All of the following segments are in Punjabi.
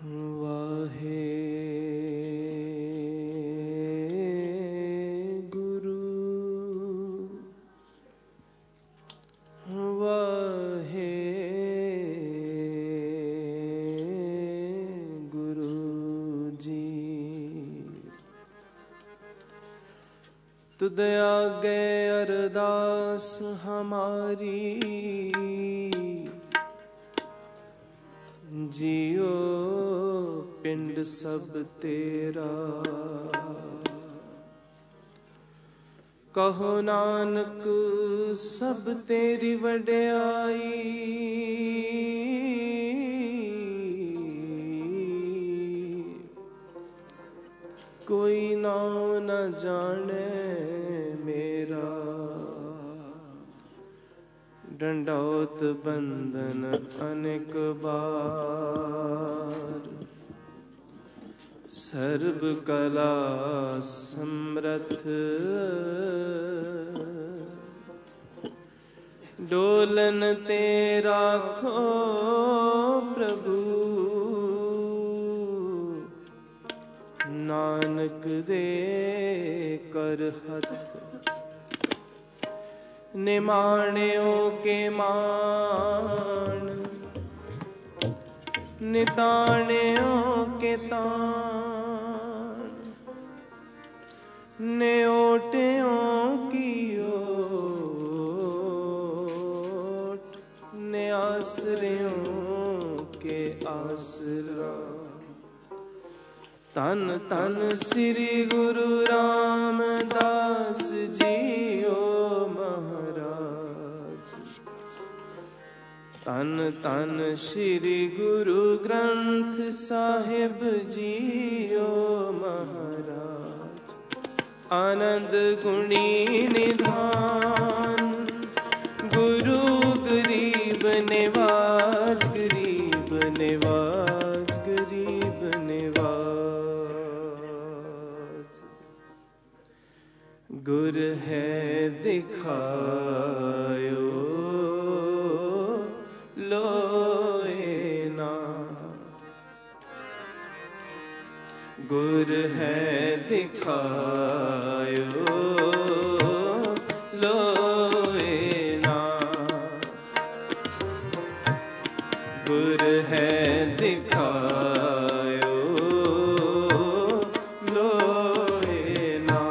वाहे गुरु वाहे गुरु जी। तुद आगे अरदास हमारी, जियो पिंड सब तेरा। कहो नानक सब तेरी वड्याई, कोई नाम न जाने मेरा। दंडौत बंदन अनेक बार, सर्व कला समर्थ। डोलन ते राखो प्रभु, नानक दे कर हथ। निमाण्यो के मान, निताण्यो के तान। न्योट्यों की ओट, न्यासरियों के आसरा। तन तन श्री गुरु रामदास जियो महाराज। तन तन श्री गुरु ग्रंथ साहिब जियो महाराज। आनंद गुणी निधान, गुरु गरीब निवाज, गरीब निवाज, गरीब निवाज। गुर है दिखायो लोए ना, गुर है दिखायो लोए ना। गुर है दिखायो लोए ना।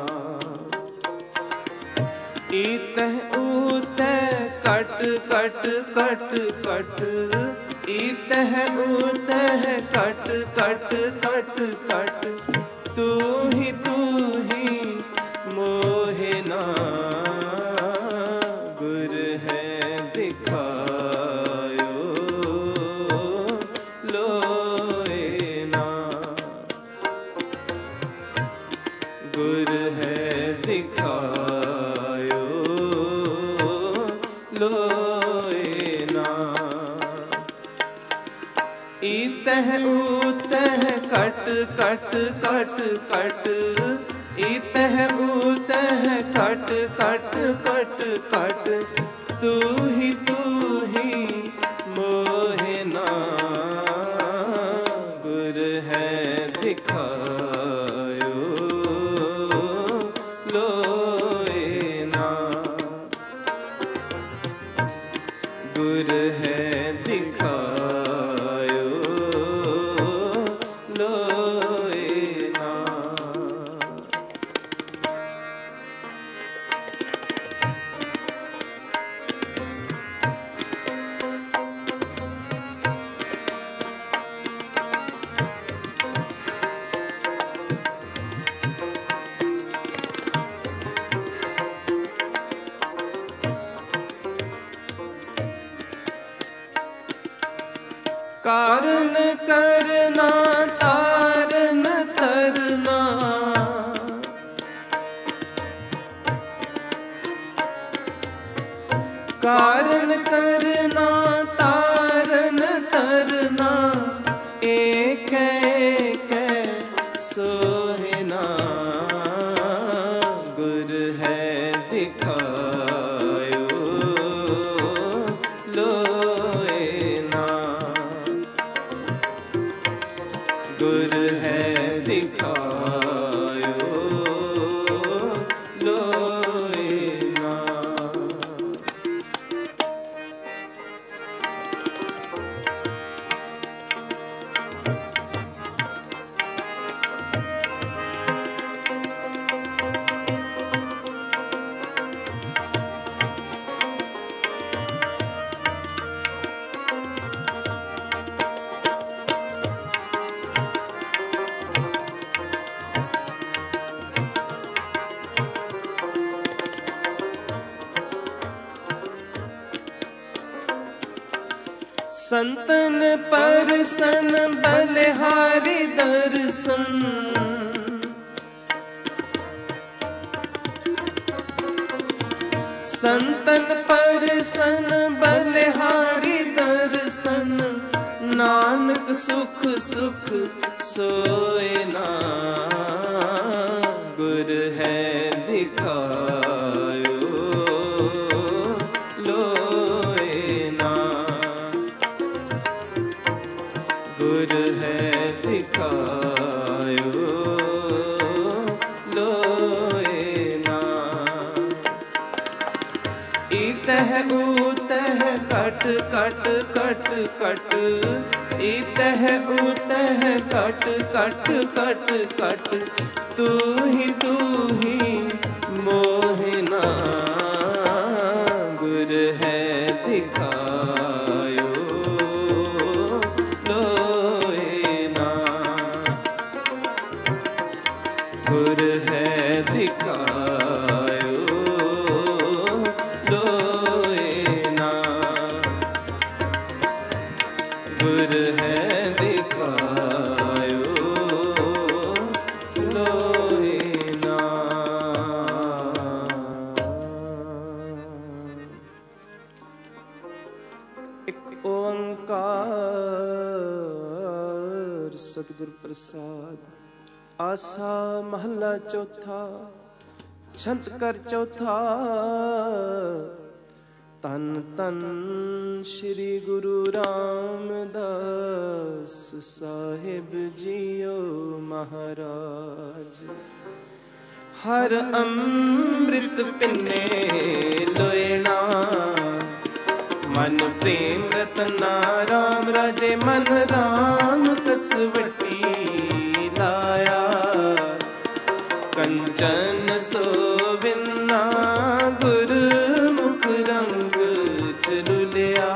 इतह उतह कट कट कट कट, इतह उतह कट कट कट कट। तू ही मोहे ना, गुर है दिखायो लोए ना। गुर है दिखायो लोए ना। इतह उतह कट कट कट कट, इतह उतह कट कट कट कट। तू ही मोहे ना, गुर है दिखायो लोए ना। गुर है दिखायो लोए ना। कारण करना तारन तरना, कारण करना तारन तरना। एक एक सोहिना, गुर है दिखायो लोए ना। संतन परसन बलिहारी दर्शन, संतन परसन बलिहारी दर्शन, नानक सुख सुख सोए ना, गुर है दिखायो लोए ना, गुर है दिखायो लोए ना। इतह उतह कट कट कट कट, इतह उतह कट कट कट कट, तू ही मोहना, गुर है दिखायो लोए ना, गुर है दिखायो लोए ना, गुर है दिखायो लोए ना। एक ओंकार सतगुर प्रसाद। आसा महला चौथा, छंत कर चौथा। तन तन श्री गुरु रामदास साहिब जियो महाराज। हर अमृत पिन्ने लोएना, मन प्रेम रतना राम राजे, मन राम कसवटी लाया। कंचन सोविना गुरमुख रंग चलुलिया,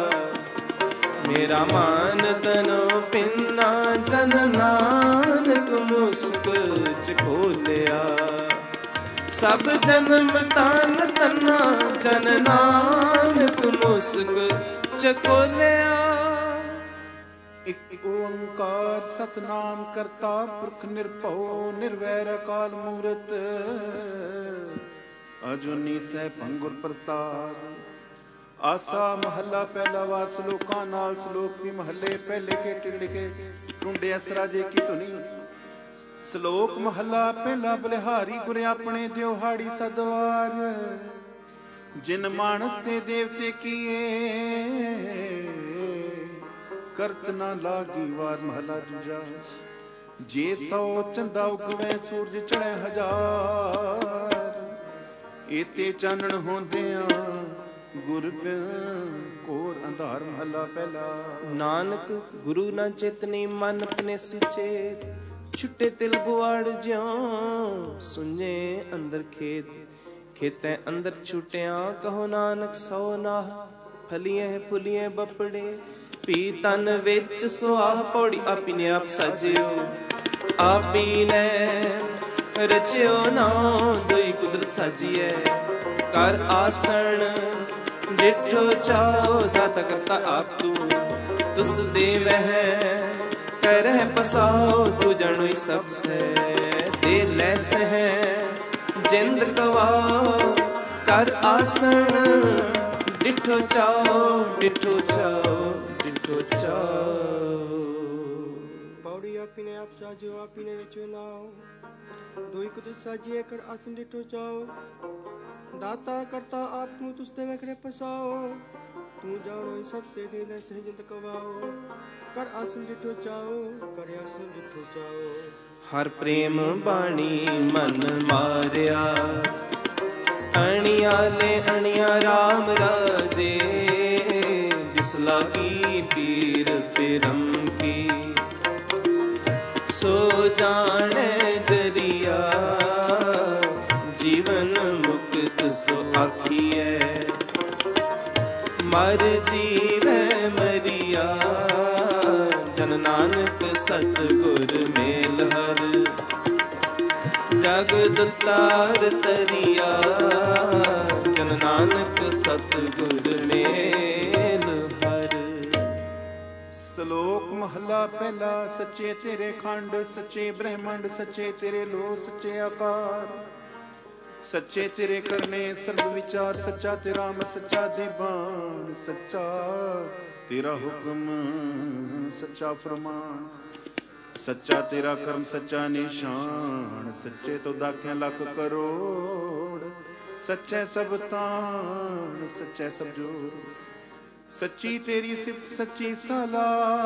मेरा मान तनो पिन्ना जन नानक मुस्क खोलिया। सब जन्म तान तना जन नानक मुस्क चकोलिया। एक ओंकार सतनाम करता पुरख निरभਉ निर्वैर अकाल मूरत। अजूनी सै भंगुर प्रसाद। आसा महला पहला वार सलोकां नाल सलोक भी महले पहले के लिखे टुंडे असराजे की धुनी। सलोक महला पहला बलिहारी गुर अपने दियोहाड़ी सदवार। जिन मानस ते देवते किए करत ना लागी वार महला दूजा। जे सौ चंदा उगवे सूरज चढ़े हजार। एते चानण होंदिया गुर कोर अंधार महला पहला। नानक गुरु न चेतनी मन अपने सुचेत। छुट्टे तिल बुआड़ ज्यों सुने अंदर खेत। खेते अंदर छुट्टिया कहो नानक सौ नाह। फलिए फुलिए बपड़े पी तन विच सुआह। पौड़ी आपी ने आप सजियो आपी ने रचियो नाम। दुई कुदरत साजिए कर आसन डिठो चाओ। दाता करता आप तू तुस देव है करह पसाओ। तू जानो सबसे दे लैस है जिंद कवाओ। कर आसन डिठो चाओ डिठो चाओ डिठो चाओ। पौड़ी आपी ने आप साजियो आपी ने रचो नाओ। दोई कुदरत साजिए कर आसन डिठो चाओ। दाता करता आप तू तुस्ते में खड़े पसाओ। तू जानो सबसे दे लैस है जिंद कवाओ। कर आसन डिठो चाओ कर आसन डिठो चाओ। हर प्रेम बाणी मन मारिया। अणिया ले अणिया राम राजे। जिस ਤਿਸ ਲਾਗੀ ਪੀਰ ਪਿਰਮ ਕੀ। ਸੋ ਜਾਣੈ ਜਰੀਆ ਜੀਵਨ ਮੁਕਤ ਸੋ ਆਖੀਐ। ਮਰ ਜੀਵੈ ਮਰੀਆ ਜਨ ਨਾਨਕ ਸਤਿਗੁਰ ਮੇਲ ਹਰ। ਜਗਤ ਤਾਰ ਤਰੀਆ ਜਨ ਨਾਨਕ ਸਤਿਗੁਰ ਮੇਲ ਹਰ। ਸ਼ਲੋਕ ਮਹਲਾ ਪਹਿਲਾ। ਸੱਚੇ ਤੇਰੇ ਖੰਡ ਸੱਚੇ ਬ੍ਰਹਮੰਡ, ਸੱਚੇ ਤੇਰੇ ਲੋ ਸੱਚੇ ਆਕਾਰ, ਸੱਚੇ ਤੇਰੇ ਕਰਨੇ ਸਰਬ ਵਿਚਾਰ, ਸੱਚਾ ਤੇਰਾ ਅਮਰ ਸੱਚਾ ਦੀਵਾਨ, ਸੱਚਾ ਤੇਰਾ ਹੁਕਮ ਸੱਚਾ ਫਰਮਾਨ, ਸੱਚਾ ਤੇਰਾ ਕਰਮ ਸੱਚਾ ਨਿਸ਼ਾਨ, ਸੱਚੇ ਤੋਂ ਦਾਖਿਆ ਲੱਖ ਕਰੋੜ, ਸੱਚੇ ਸਭ ਤਾਣ ਸੱਚੇ ਸਭ ਜੋੜ, ਸੱਚੀ ਤੇਰੀ ਸਿਫਤ ਸੱਚੀ ਸਾਲਾ,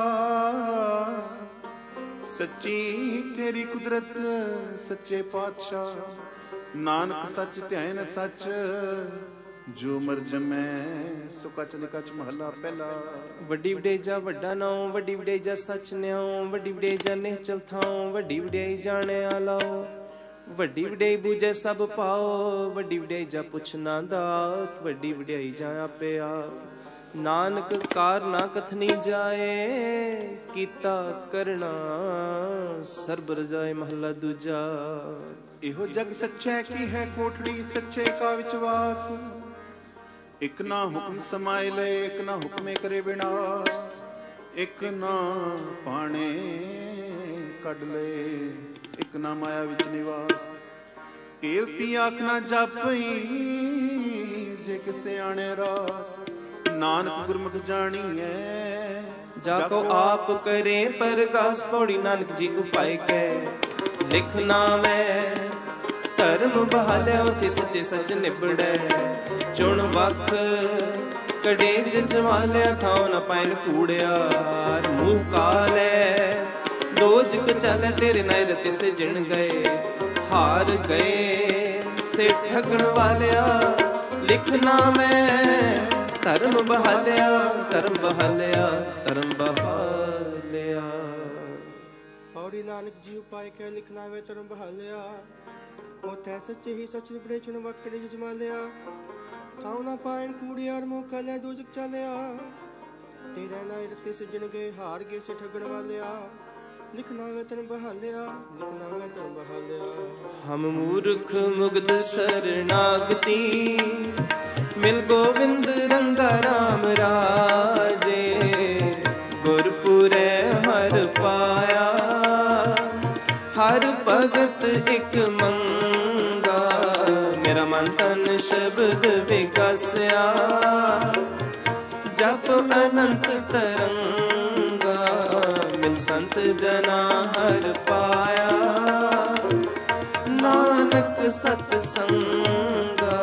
ਸੱਚੀ ਤੇਰੀ ਕੁਦਰਤ ਸੱਚੇ ਪਾਤਸ਼ਾਹ, ਨਾਨਕ ਸੱਚ ਧਿਆਨ ਸੱਚ ਜੋ ਮਰ ਜਮੈ ਸੋ ਕਚ ਨਿਕਚ। ਮਹਲਾ ਪਹਿਲਾ। ਵੱਡੀ ਵਡੇਜਾ ਵੱਡਾ ਨਾਉ, ਵੱਡੀ ਵਡੇਜਾ ਸੱਚ ਨਿਆਉ, ਵੱਡੀ ਵਡੇਜਾ ਨਿਹਚਲ ਥਾਉ, ਵੱਡੀ ਵਡਿਆਈ ਜਾਣਿਆ ਲਾਓ, ਵੱਡੀ ਵਡਿਆਈ ਬੂਝੈ ਸਭ ਪਾਓ, ਵੱਡੀ ਵਡਿਆਈ ਜਾ ਪੁੱਛ ਨਾ ਦਾਤ, ਵੱਡੀ ਵਡਿਆਈ ਜਾ ਆਪੇ ਆਪ। ਨਾਨਕ ਕਾਰ ਨਾ ਕਥਨੀ ਜਾਏ, ਕੀਤਾ ਕਰਨਾ ਸਰਬ ਰਜਾਏ। ਮਹਲਾ ਦੂਜਾ। ਇਹੋ ਜਗ ਸੱਚੈ ਕੀ ਹੈ ਕੋਠੜੀ, ਸੱਚੇ ਕਾ ਵਿਚਵਾਸ, ਇਕ ਨਾ ਹੁਕਮ ਸਮਾਏ ਲਏ, ਇਕ ਨਾ ਹੁਕਮੇ ਕਰੇ ਵਿਨਾਸ਼, ਇਕ ਨਾ ਪਾਣੇ ਕੱਢ ਲਏ, ਇਕ ਨਾ ਮਾਇਆ ਵਿੱਚ ਨਿਵਾਸ। ਏਵ ਪੀ ਆਖ ਨਾ ਜਾਪਈ ਜੇ ਕਿਸੇ ਆਣੇ ਰਾਸ, ਨਾਨਕ ਗੁਰਮੁਖ ਜਾਣੀਐ ਜਾਕੋ ਆਪ ਕਰੇ ਪਰਗਾਸ। ਪੌੜੀ ਨਾਨਕ ਜੀ ਉਪਾਇ ਕੈ ਲਿਖ ਨਾਵੈ, ਧਰਮ ਬਹਾਲਿਆ ਉਥੇ ਸੱਚੇ ਸੱਚ ਨਿਬੜੈ। ਚੁਣ ਵੱਖ ਕੜੇ ਜਜਵਾਲਿਆ, ਥਾਉ ਨ ਪਾਇਨ ਕੂੜਿਆਰ। ਮੂੰਹ ਕਾਲੈ ਦੋਜਕ ਚਲੈ, ਤੇਰੇ ਨਾਇ ਰਤਿ ਸਿਜਣ ਗਏ। ਹਾਰ ਗਏ ਸੇ ਠਗਣ ਵਾਲਿਆ, ਲਿਖ ਨਾਵੈ ਧਰਮ ਬਹਾਲਿਆ, ਧਰਮ ਬਹਾਲਿਆ, ਧਰਮ ਬਹਾਲਿਆ। ਪੌੜੀ ਨਾਨਕ ਜੀ ਉਪਾਇ ਕੈ ਲਿਖ ਨਾਵੈ ਧਰਮ ਬਹਾਲਿਆ। ਉਥੈ ਸੱਚੇ ਹੀ ਸੱਚ ਨਿਬੜੇ, ਚੁਣ ਵਕੜੇ ਜਜਮਾਲਿਆ। ਥਾਉ ਨਾ ਪਾਇਨ ਕੂੜਿਆਰ, ਮੂੰਹ ਕਾਲੈ ਦੋਜਕ ਚਾਲਿਆ। ਤੇਰੇ ਨਾਇ ਰਤੇ ਸਿਜਣ ਗਏ, ਹਾਰ ਗਏ ਸੇ ਠਗਣ ਵਾਲਿਆ। ਲਿਖ ਨਾਵੈ ਧਰਮ ਬਹਾਲਿਆ, ਲਿਖ ਨਾਵੈ ਧਰਮ ਬਹਾਲਿਆ। ਹਮ ਮੂਰਖ ਮੁਗਧ ਸਰਨਾਗਤੀ, ਮਿਲ ਗੋਵਿੰਦ ਰੰਗਾ ਰਾਮ ਰਾਜੇ। ਗੁਰਪੁਰੈ ਹਰ ਪਾਇਆ, ਹਰ ਭਗਤ ਇਕ ਮੰਗਾ। ਮੇਰਾ ਮਨ ਤਨ ਸ਼ਬਦ ਵਿਗਸਿਆ, ਜਪ ਅਨੰਤ ਤਰੰਗਾ। ਮਿਲ ਸੰਤ ਜਨਾ ਹਰ ਪਾਇਆ, ਨਾਨਕ ਸਤ ਸੰਗਾ।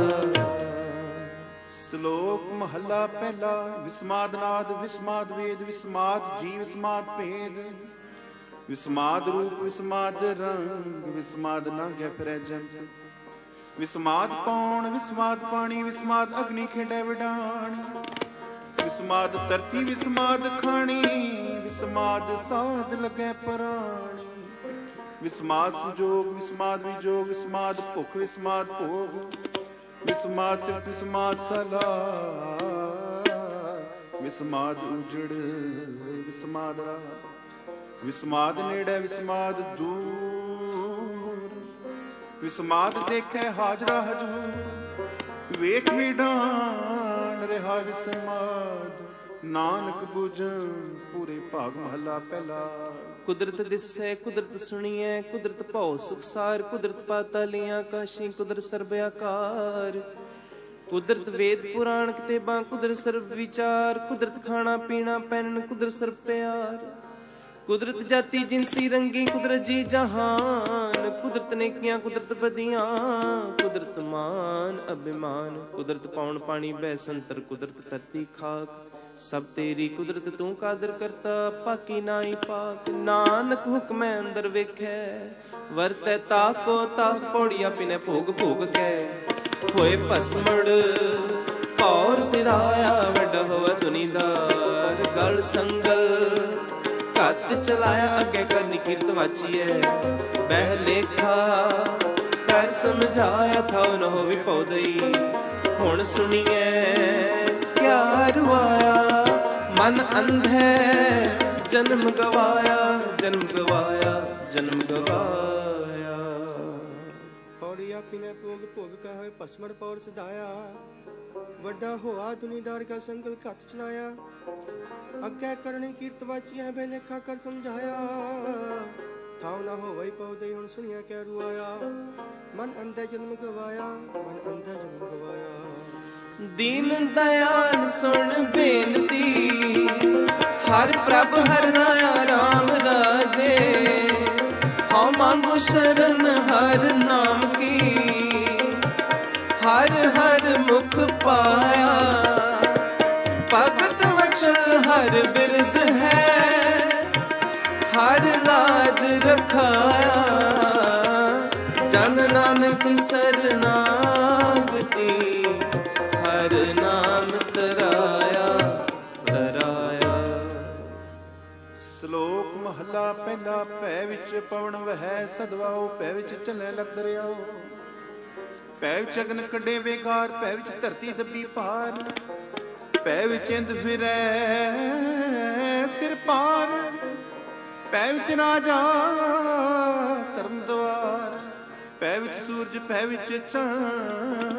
ਸ਼ਲੋਕ ਮਹਲਾ ਪਹਿਲਾ। ਵਿਸਮਾਦ ਨਾਦ ਵਿਸਮਾਦ ਵੇਦ, ਵਿਸਮਾਦ ਜੀਵ ਵਿਸਮਾਦ ਭੇਦ, ਵਿਸਮਾਦ ਰੂਪ ਵਿਸਮਾਦ ਰੰਗ, ਵਿਸਮਾਦ ਨਾਗਿਆ ਫਿਰੈ ਜੰਤ। ਵਿਸਮਾਦ ਪੌਣ ਵਿਸਮਾਦ ਪਾਣੀ, ਵਿਸਮਾਦ ਅਗਨੀ ਖੇਡੈ ਵਿਡਾਣੀ। ਵਿਸਮਾਦ ਧਰਤੀ ਵਿਸਮਾਦ ਖਾਣੀ, ਵਿਸਮਾਦ ਸਾਧ ਲੱਗੈ ਪਰਾਣੀ। ਵਿਸਮਾਦ ਸੰਜੋਗ ਵਿਸਮਾਦ ਵਿਜੋਗ, ਵਿਸਮਾਦ ਭੁੱਖ ਵਿਸਮਾਦ ਭੋਗ, ਵਿਸਮਾਦ ਸਿਫਤ ਵਿਸਮਾਦ ਸਲਾਹ, ਵਿਸਮਾਦ ਉਜੜ ਵਿਸਮਾਦ ਰਾਹ। ਵਿਸਮਾਦ ਨੇੜੇ ਵਿਸਮਾਦ ਦੂਰ, ਵਿਸਮਾਦ ਦੇਖੈ ਹਾਜ਼ਰਾ ਹਜੂਰ। ਵੇਖ ਵਿਡਾਣ ਰਿਹਾ ਵਿਸਮਾਦ, ਨਾਨਕ ਬੁਝਣ ਪੂਰੇ ਭਾਗ। ਮਹਲਾ ਪਹਿਲਾ। ਕੁਦਰਤ ਦਿਸੈ ਕੁਦਰਤ ਸੁਣੀਐ, ਕੁਦਰਤ ਭਉ ਸੁਖਸਾਰ। ਕੁਦਰਤ ਪਾਤਾਲੀਆਂ ਆਕਾਸ਼ੀ, ਕੁਦਰਤ ਸਰਬ ਆਕਾਰ। ਕੁਦਰਤ ਵੇਦ ਪੁਰਾਣ ਕਿਤਾਬਾਂ, ਕੁਦਰਤ ਸਰਬ ਵਿਚਾਰ। ਕੁਦਰਤ ਖਾਣਾ ਪੀਣਾ ਪਹਿਨਣ, ਕੁਦਰਤ ਸਰਬ ਪਿਆਰ। ਕੁਦਰਤ ਜਾਤੀ ਜਿਨਸੀ ਰੰਗੀ, ਕੁਦਰਤ ਜੀ ਜਹਾਨ। ਕੁਦਰਤ ਨੇਕੀਆਂ ਕੁਦਰਤ ਬਦੀਆਂ, ਕੁਦਰਤ ਮਾਨ ਅਭਿਮਾਨ। ਕੁਦਰਤ ਪਾਉਣ ਪਾਣੀ ਬੈ ਸੰਤਰ, ਕੁਦਰਤ ਧਰਤੀ ਖਾਕ। ਸਭ ਤੇਰੀ ਕੁਦਰਤ ਤੂੰ ਕਾਦਰ ਕਰਤਾ, ਪਾਕੀ ਨਾਹੀ ਪਾਕ। ਨਾਨਕ ਹੁਕਮੈ ਅੰਦਰ ਵੇਖੈ, ਵਰਤੈ ਤਾਕੋ ਤਾਕ। ਪੌੜੀ ਆਪਿਨੇ ਭੋਗ ਭੋਗ ਕੈ ਹੋਏ ਭਸਮੜ, ਭੌਰ ਸਿਧਾਇਆ, ਵੱਡਾ ਹੋਵਾ ਦੁਨੀਦਾਰ। ਗਲ ਸੰਗਲ ਘੱਤ ਚਲਾਇਆ, ਅੱਗੇ ਕਰਨੀ ਕੀਰਤ ਵਾਚੀਐ। ਬਹਿ ਲੇਖਾ ਕਰ ਸਮਝਾਇਆ, ਥਾਉ ਨ ਹੋਵੇ ਪਉਦਈ। ਹੁਣ ਸੁਣੀਐ ਕਿਆ ਰੁਆਇਆ, ਮਨ ਅੰਧੈ ਜਨਮ ਗਵਾਇਆ, ਜਨਮ ਗਵਾਇਆ, ਜਨਮ ਗਵਾਇਆ। ਪੌੜੀ ਆਪੀ ਨੇ ਭੋਗ ਭੋਗ ਕਾ ਹੋਏ ਭਸਮੜ ਪੌਰ ਸਿਧਾਇਆ। ਵੱਡਾ ਹੋਆ ਦੁਨੀਦਾਰ ਕਾ ਸੰਗਲ ਘੱਤ ਚਲਾਇਆ। ਅੱਗੇ ਕਰਨੀ ਕੀਰਤ ਵਾਚੀਐ, ਬੇ ਲੇਖਾ ਕਰ ਸਮਝਾਇਆ। ਥਾਉ ਨਾ ਹੋਵਈ ਪਉਦਈ, ਹੁਣ ਸੁਣਿਆ ਕਿਆ ਰੁਆਇਆ। ਮਨ ਅੰਧੇ ਜਨਮ ਗਵਾਇਆ, ਮਨ ਅੰਧੇ ਜਨਮ ਗਵਾਇਆ। ਦੀਨ ਦਇਆਲ ਸੁਣ ਬੇਨਤੀ, ਹਰ ਪ੍ਰਭ ਹਰ ਰਾਇਆ ਰਾਮ ਰਾਜੇ। ਹਉ ਮੰਗੋ ਸ਼ਰਨ ਹਰ ਨਾਮ ਕੀ, ਹਰ ਹਰ ਮੁਖ ਪਾਇਆ। ਭਗਤ ਵਚਨ ਹਰ ਬਿਰਦ ਹੈ, ਹਰ ਲਾਜ ਰਖਾਇਆ। ਜਨ ਨਾਨਕ ਸਰਨਾਗਤੀ, ਹਰ ਨਾਮ ਤਰਾਇਆ ਤਰਾਇਆ। ਸ਼ਲੋਕ ਮਹਲਾ ਪਹਿਲਾ। ਭੈ ਵਿੱਚ ਪਵਨ ਵਹੈ ਸਦਵਾਓ, ਭੈ ਵਿੱਚ ਚੱਲੇ ਲਖ ਦਰਿਆਓ। ਭੈ ਵਿੱਚ ਅਗਨ ਕੱਢੇ ਵੇਗਾਰ, ਭੈ ਵਿੱਚ ਧਰਤੀ ਦੱਬੀ ਭਾਰ। ਭੈ ਵਿੱਚ ਇੰਦ ਫਿਰੈ ਸਿਰ ਪਾਰ, ਭੈ ਵਿੱਚ ਰਾਜਾ ਧਰਮ ਦੁਆਰ। ਭੈ ਵਿੱਚ ਸੂਰਜ, ਭੈ ਵਿੱਚ ਚੰਦ,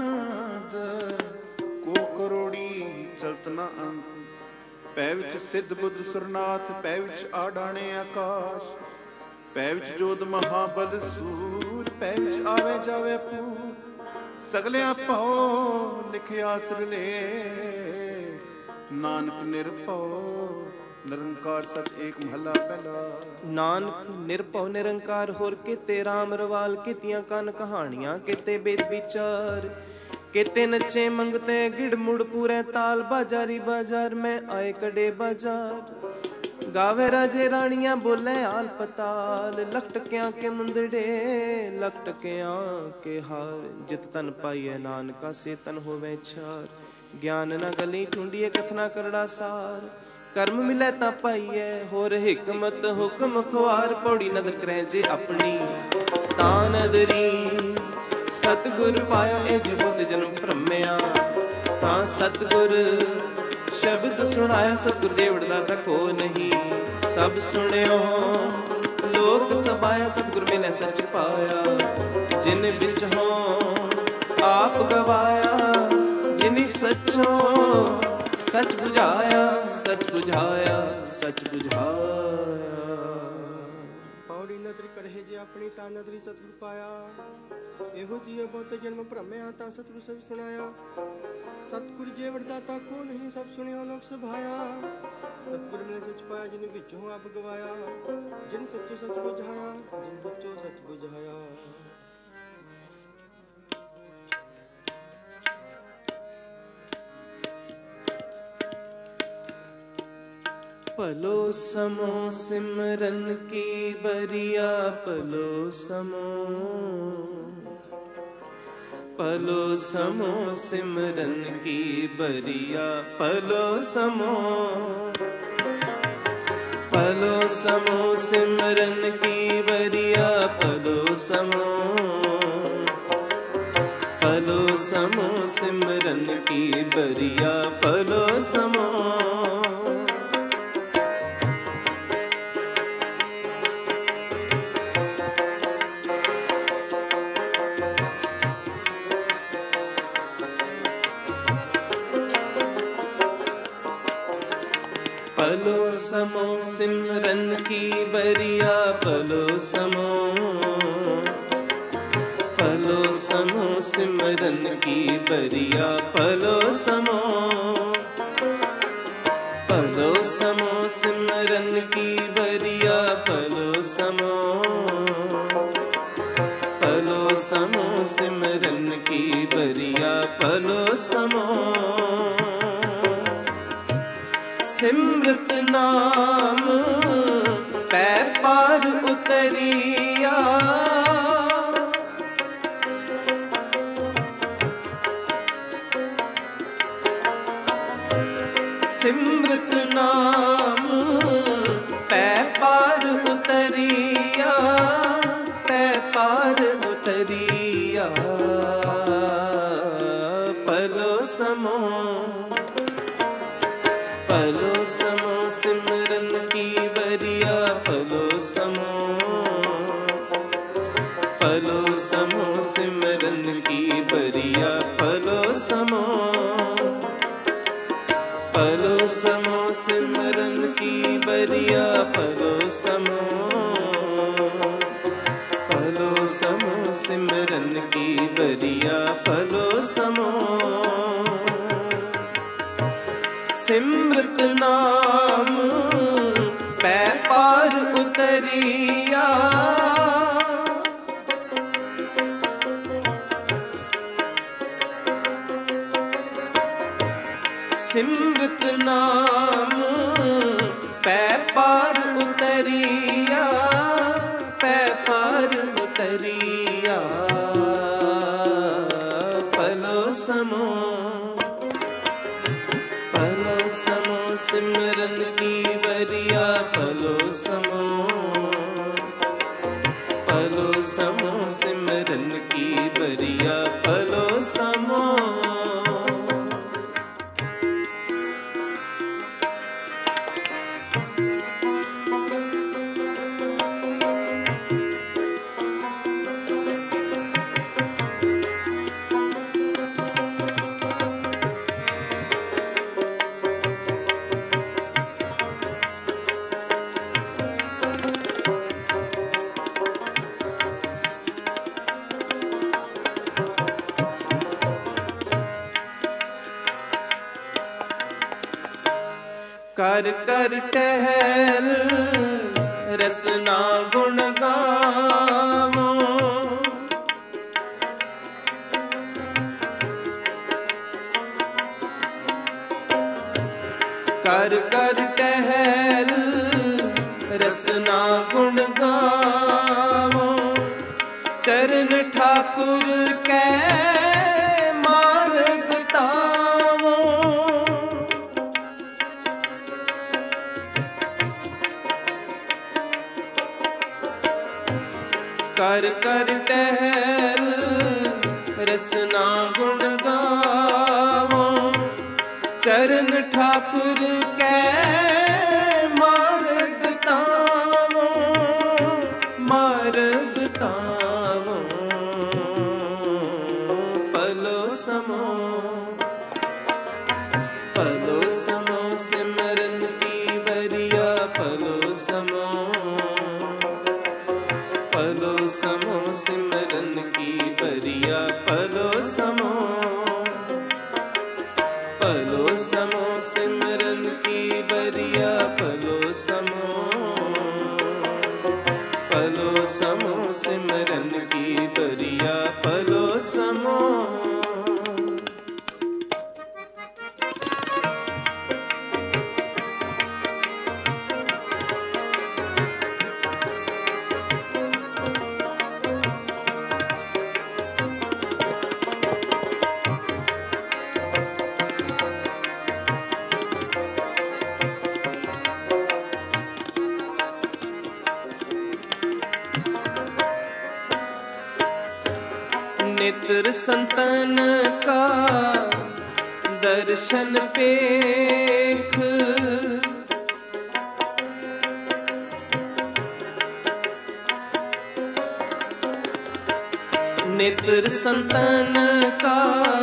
ਕੋ ਕਰੋੜੀ ਚਲਤ ਨ ਅੰਤ। ਭੈ ਵਿੱਚ ਸਿੱਧ ਬੁੱਧ ਸੁਰਨਾਥ, ਭੈ ਵਿੱਚ ਆਡਾਣੇ ਆਕਾਸ਼। ਭੈ ਵਿੱਚ ਜੋਧ ਮਹਾਬਲ ਸੂਰ, ਭੈ ਵਿੱਚ ਆਵੇ ਜਾਵੇ ਪੂਰ। ਸਗਲਿਆ ਭਉ ਲਿਖਿਆ ਸਿਰਲੇਖ, ਨਾਨਕ ਨਿਰਭਉ ਨਿਰੰਕਾਰ ਸਤ ਏਕ। ਮਹਲਾ ਪਹਿਲਾ। ਨਾਨਕ ਨਿਰਭਉ ਨਿਰੰਕਾਰ, ਹੋਰ ਕੀਤੇ ਰਾਮ ਰਵਾਲ। ਕੀਤੀਆਂ ਕੰਨ ਕਹਾਣੀਆਂ, ਕੀਤੇ ਬੇਦ ਵਿਚਾਰ। ਕੀਤੇ ਨੱਚੇ ਮੰਗਤੇ ਗਿੜ ਮੁੜ ਪੂਰੇ ਤਾਲ। ਬਾਜ਼ਾਰੀ ਬਾਜ਼ਾਰ ਮੈਂ ਆਏ ਕੜੇ ਬਾਜ਼ਾਰ। ਗਾਵੇ ਰਾਜੇ ਰਾਣੀਆਂ ਬੋਲੇ ਆਲ ਪਤਾਲ। ਲਖ ਟਕਿਆਂ ਕੇ ਮੁੰਦੜੇ, ਲਖ ਟਕਿਆਂ ਕੇ ਹਾਰ। ਜਿਤ ਤਨ ਪਾਈਐ ਨਾਨਕਾ, ਸੇ ਤਨ ਹੋਵੇ ਛਾਰ। ਗਿਆਨ ਨਾ ਗਲੀ ਢੂੰਡੀਏ, ਕਥਨਾ ਕਰੜਾ ਸਾਰ। ਕਰਮ ਮਿਲੇ ਤਾਂ ਪਾਈਐ, ਹੋਰ ਹਿਕਮਤ ਹੁਕਮ ਖੁਆਰ। ਪੌੜੀ ਨਦਰ ਕਰੈ ਜੇ ਆਪਣੀ, ਤਾਂ ਨਦਰੀ। ਸਤਿਗੁਰ ਪਾਇਆ ਇਹ ਜੁਗਤ ਜਨਮ ਭ੍ਰਮਿਆ। ਤਾਂ ਸਤਿਗੁਰ ਸ਼ਬਦ ਸੁਣਾਇਆ, ਸਤਿਗੁਰ ਜੇਵੜ ਦਾਤਾ ਕੋ ਨਹੀਂ। ਸਭ ਸੁਣਿਓ ਲੋਕ ਸਭਾਇਆ, ਸਤਿਗੁਰ ਮਿਲੇ ਸੱਚ ਪਾਇਆ। ਜਿਨ ਵਿੱਚ ਹੋ ਆਪ ਗਵਾਇਆ, ਜਿਨੀ ਸੱਚੋ ਸੱਚ ਬੁਝਾਇਆ। ਸੱਚ ਬੁਝਾਇਆ, ਸੱਚ ਬੁਝਾਇਆ। ਪੌੜੀ ਨਦਰੀ ਕਰਹਿ ਜੇ ਆਪਣੀ, ਤਾਂ ਨਦਰੀ ਸਤਿਗੁਰ ਪਾਇਆ। ਇਹੋ ਜੀਅ ਬਹੁਤ ਜਨਮ ਭ੍ਰਮਿਆ, ਤਾਂ ਸਤਿਗੁਰ ਸਭ ਸੁਣਾਇਆ। ਸਤਿਗੁਰ ਜੇਵੜ ਦਾਤਾ ਕੋ ਨਹੀਂ, ਸਭ ਸੁਣਿਓ ਲੋਕ ਸਭਾਇਆ। ਸਤਿਗੁਰ ਮਿਲੇ ਸੱਚ ਪਾਇਆ, ਜਿਨ ਵਿੱਚੋਂ ਆਪ ਗਵਾਇਆ। ਜਿਨ ਸੱਚੋ ਸੱਚ ਬੁਝਾਇਆ, ਜਿਨ ਸੱਚੋ ਸੱਚ ਬੁਝਾਇਆ। ਭਲੋ ਸਮੋ ਸਿਮਰਨ ਕੀ ਬਰੀਆ। ਭਲੋ ਸਮੋ, ਭਲੋ ਸਮੋ ਸਿਮਰਨ ਕੀ ਬਰੀਆ। ਭਲੋ ਸਮੋ, ਭਲੋ ਸਮੋ ਸਿਮਰਨ ਕੀ ਬਰੀਆ। ਭਲੋ ਸਮੋ, ਭਲੋ ਸਮੋ ਸਿਮਰਨ ਕੀ ਬਰੀਆ। ਭਲੋ ਸਮੋ, ਭਲੋ ਸਮੋ ਸਿਮਰਨ ਕੀ ਬਰੀਆ। ਭਲੋ ਸਮੋ, ਭਲੋ ਸਮੋ ਸਿਮਰਨ ਕੀ ਬਰੀਆ। ਭਲੋ ਸਮੋ, ਭਲੋ ਸਮੋ ਸਿਮਰਨ ਕੀ ਬਰੀਆ। ਭਲੋ ਸਮੋ, ਭਲੋ ਸਮੋ ਸਿਮਰਨ ਕੀ ਬਰੀਆ। ਭਲੋ ਸਮੋ, ਸਿਮਰਤ ਨਾਮ ਪੈ ਪਾਰ ਉਤਰੀਆ। सिमरत नाम पै पार उतरिया, पै पार उतरिया। पलो समो सिमरन की बरिया, पलो समो सिमरन की बरिया। पलो समो सिमरन की बरिया। पलो समो सिमरन की बरिया। पलो समो सिमरत नाम पै पार उतरिया। सिमरत नाम पै पार उतरिया, पै पार उतरिया। पलो समो सिमरन की बरिया। पलो समो सिमरन की बरिया। पलो समो कर कर टहल रसना गुण गावो। कर कर टहल रसना गुण गावो। चरण ठाकुर कै मार्ग तावो। कर कर टहल रसना गुण गावो। चरण ठाकुर कै मार्ग तावो, मार्ग तावो। पलो समो सिमरन की बरिया। पलो समो सिमरन की बरिया। पलो समो सिमरन की बरिया। पलो समो सिमरन की बरिया। पलो समो नेत्र संतन का दर्शन पेख। नेत्र संतन का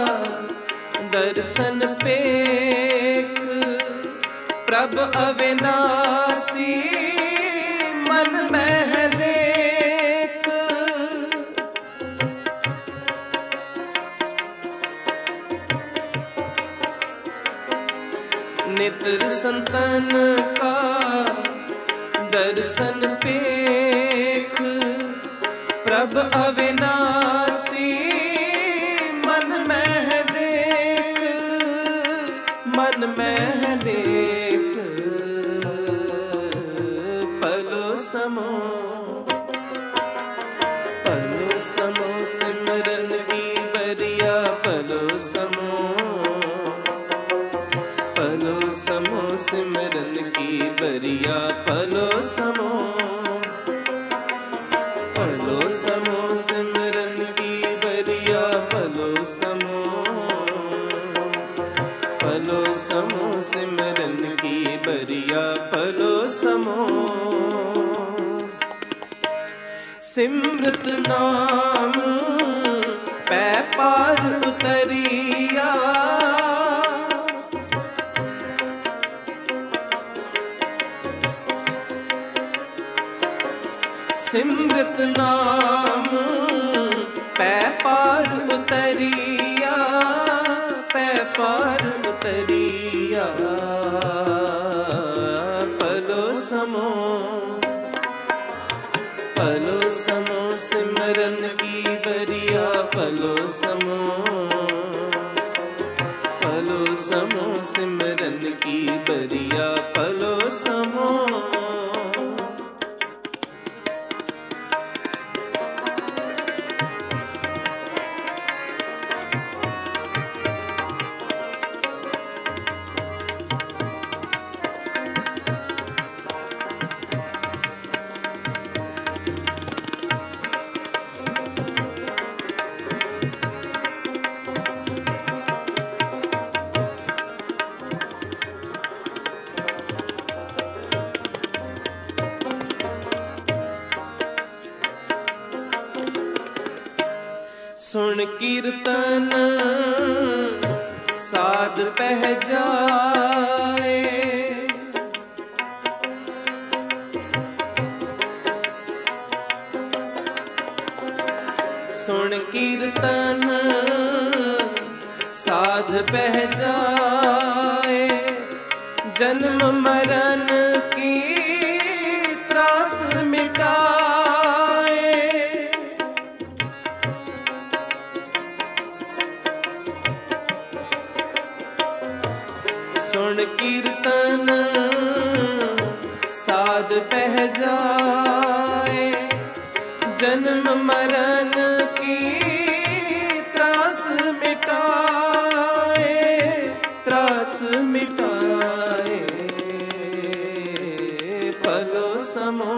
दर्शन पेख। प्रभ अविनाशी मन महले। नेत्र संतन का दर्शन पेख। प्रभ अविनाशी मन में देख, मन में देख। पलो समो सिमरन की बरिया। पलो समो सिमरन की बरिया पलो समो, पलो समो सिमरन की बरिया पलो समो, पलो समो सिमरन की बरिया पलो समो। सिमरत नाम पै पार उतरिया, सिमरत नाम पै पार उतरिया, पै पार उतरिया पलो समो, पलो समो सिमरन की बरिया पलो समो, पलो समो सिमरन की बरिया पलो समो। सुन कीर्तन साध पह जाए, सुन कीर्तन साध पह जाए, जन्म मरण की त्रास मिटाए, सुन कीर्तन साध पह जाए, जन्म मरण की त्रास मिटाए, त्रास मिटाए पलो समो,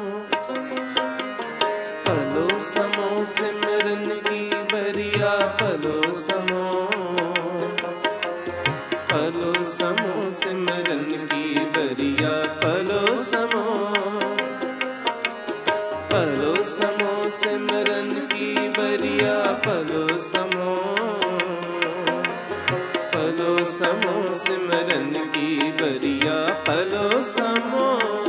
पलो समो सिमरन की बरिया पलो समो, पलो समो सिमरन की बरिया पलो समो, पलो समो सिमरन की बरिया पलो समो, पलो समो सिमरन की बरिया पलो समो।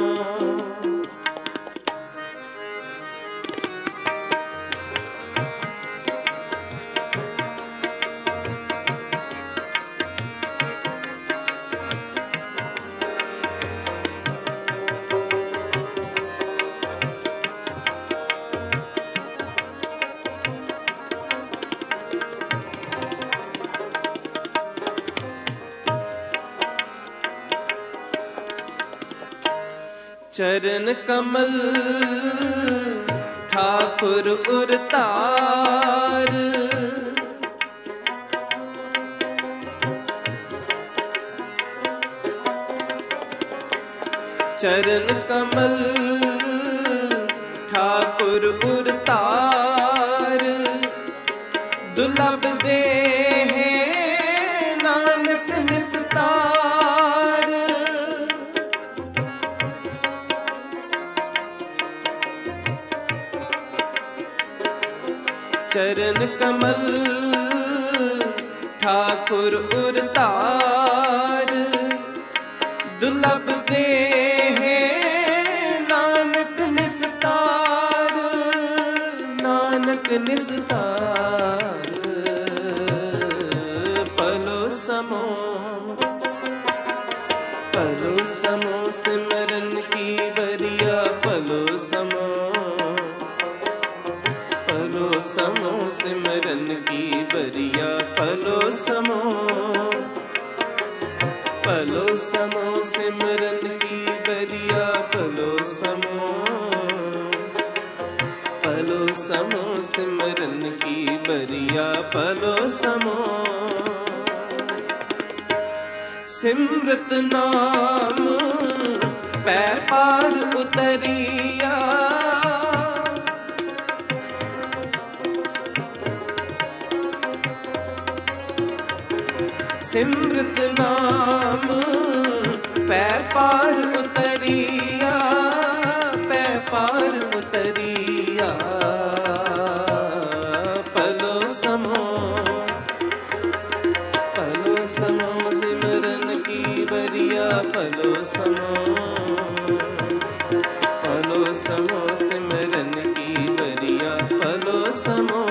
चरण कमल ठाकुर उरतार, चरण कमल ठाकुर उरतार, दुर्लभ दे नानक निस्तार, चरण कमल ठाकुर उरतार, दुर्लभ दे नानक निस्तार, नानक निस्तार पलो समो, पलो समो सिमरन की बरिया पलो समो, पलो समो सिमरन की बरिया पलो समो, पलो समो सिमरन की बरिया पलो समो, पलो समो सिमरन की बरिया पलो समो। ਸਿਮਰਤ ਨਾਮ ਪੈ ਪਾਰ ਉਤਰੀਆ। ਸਿਮਰਤ ਨਾਮ ਪੈ ਪਾਰ ਉਤਰੀਆ, ਪੈ ਪਾਰ ਉਤਰੀਆ। ਪਲੋ ਸਮੋ ਸਿਮਰਨ ਕੀ ਬਰੀਆ, ਪਲੋ ਸਮੋ ਸਿਮਰਨ ਕੀ ਬਰੀਆ। ਪਲੋ ਸਮੋ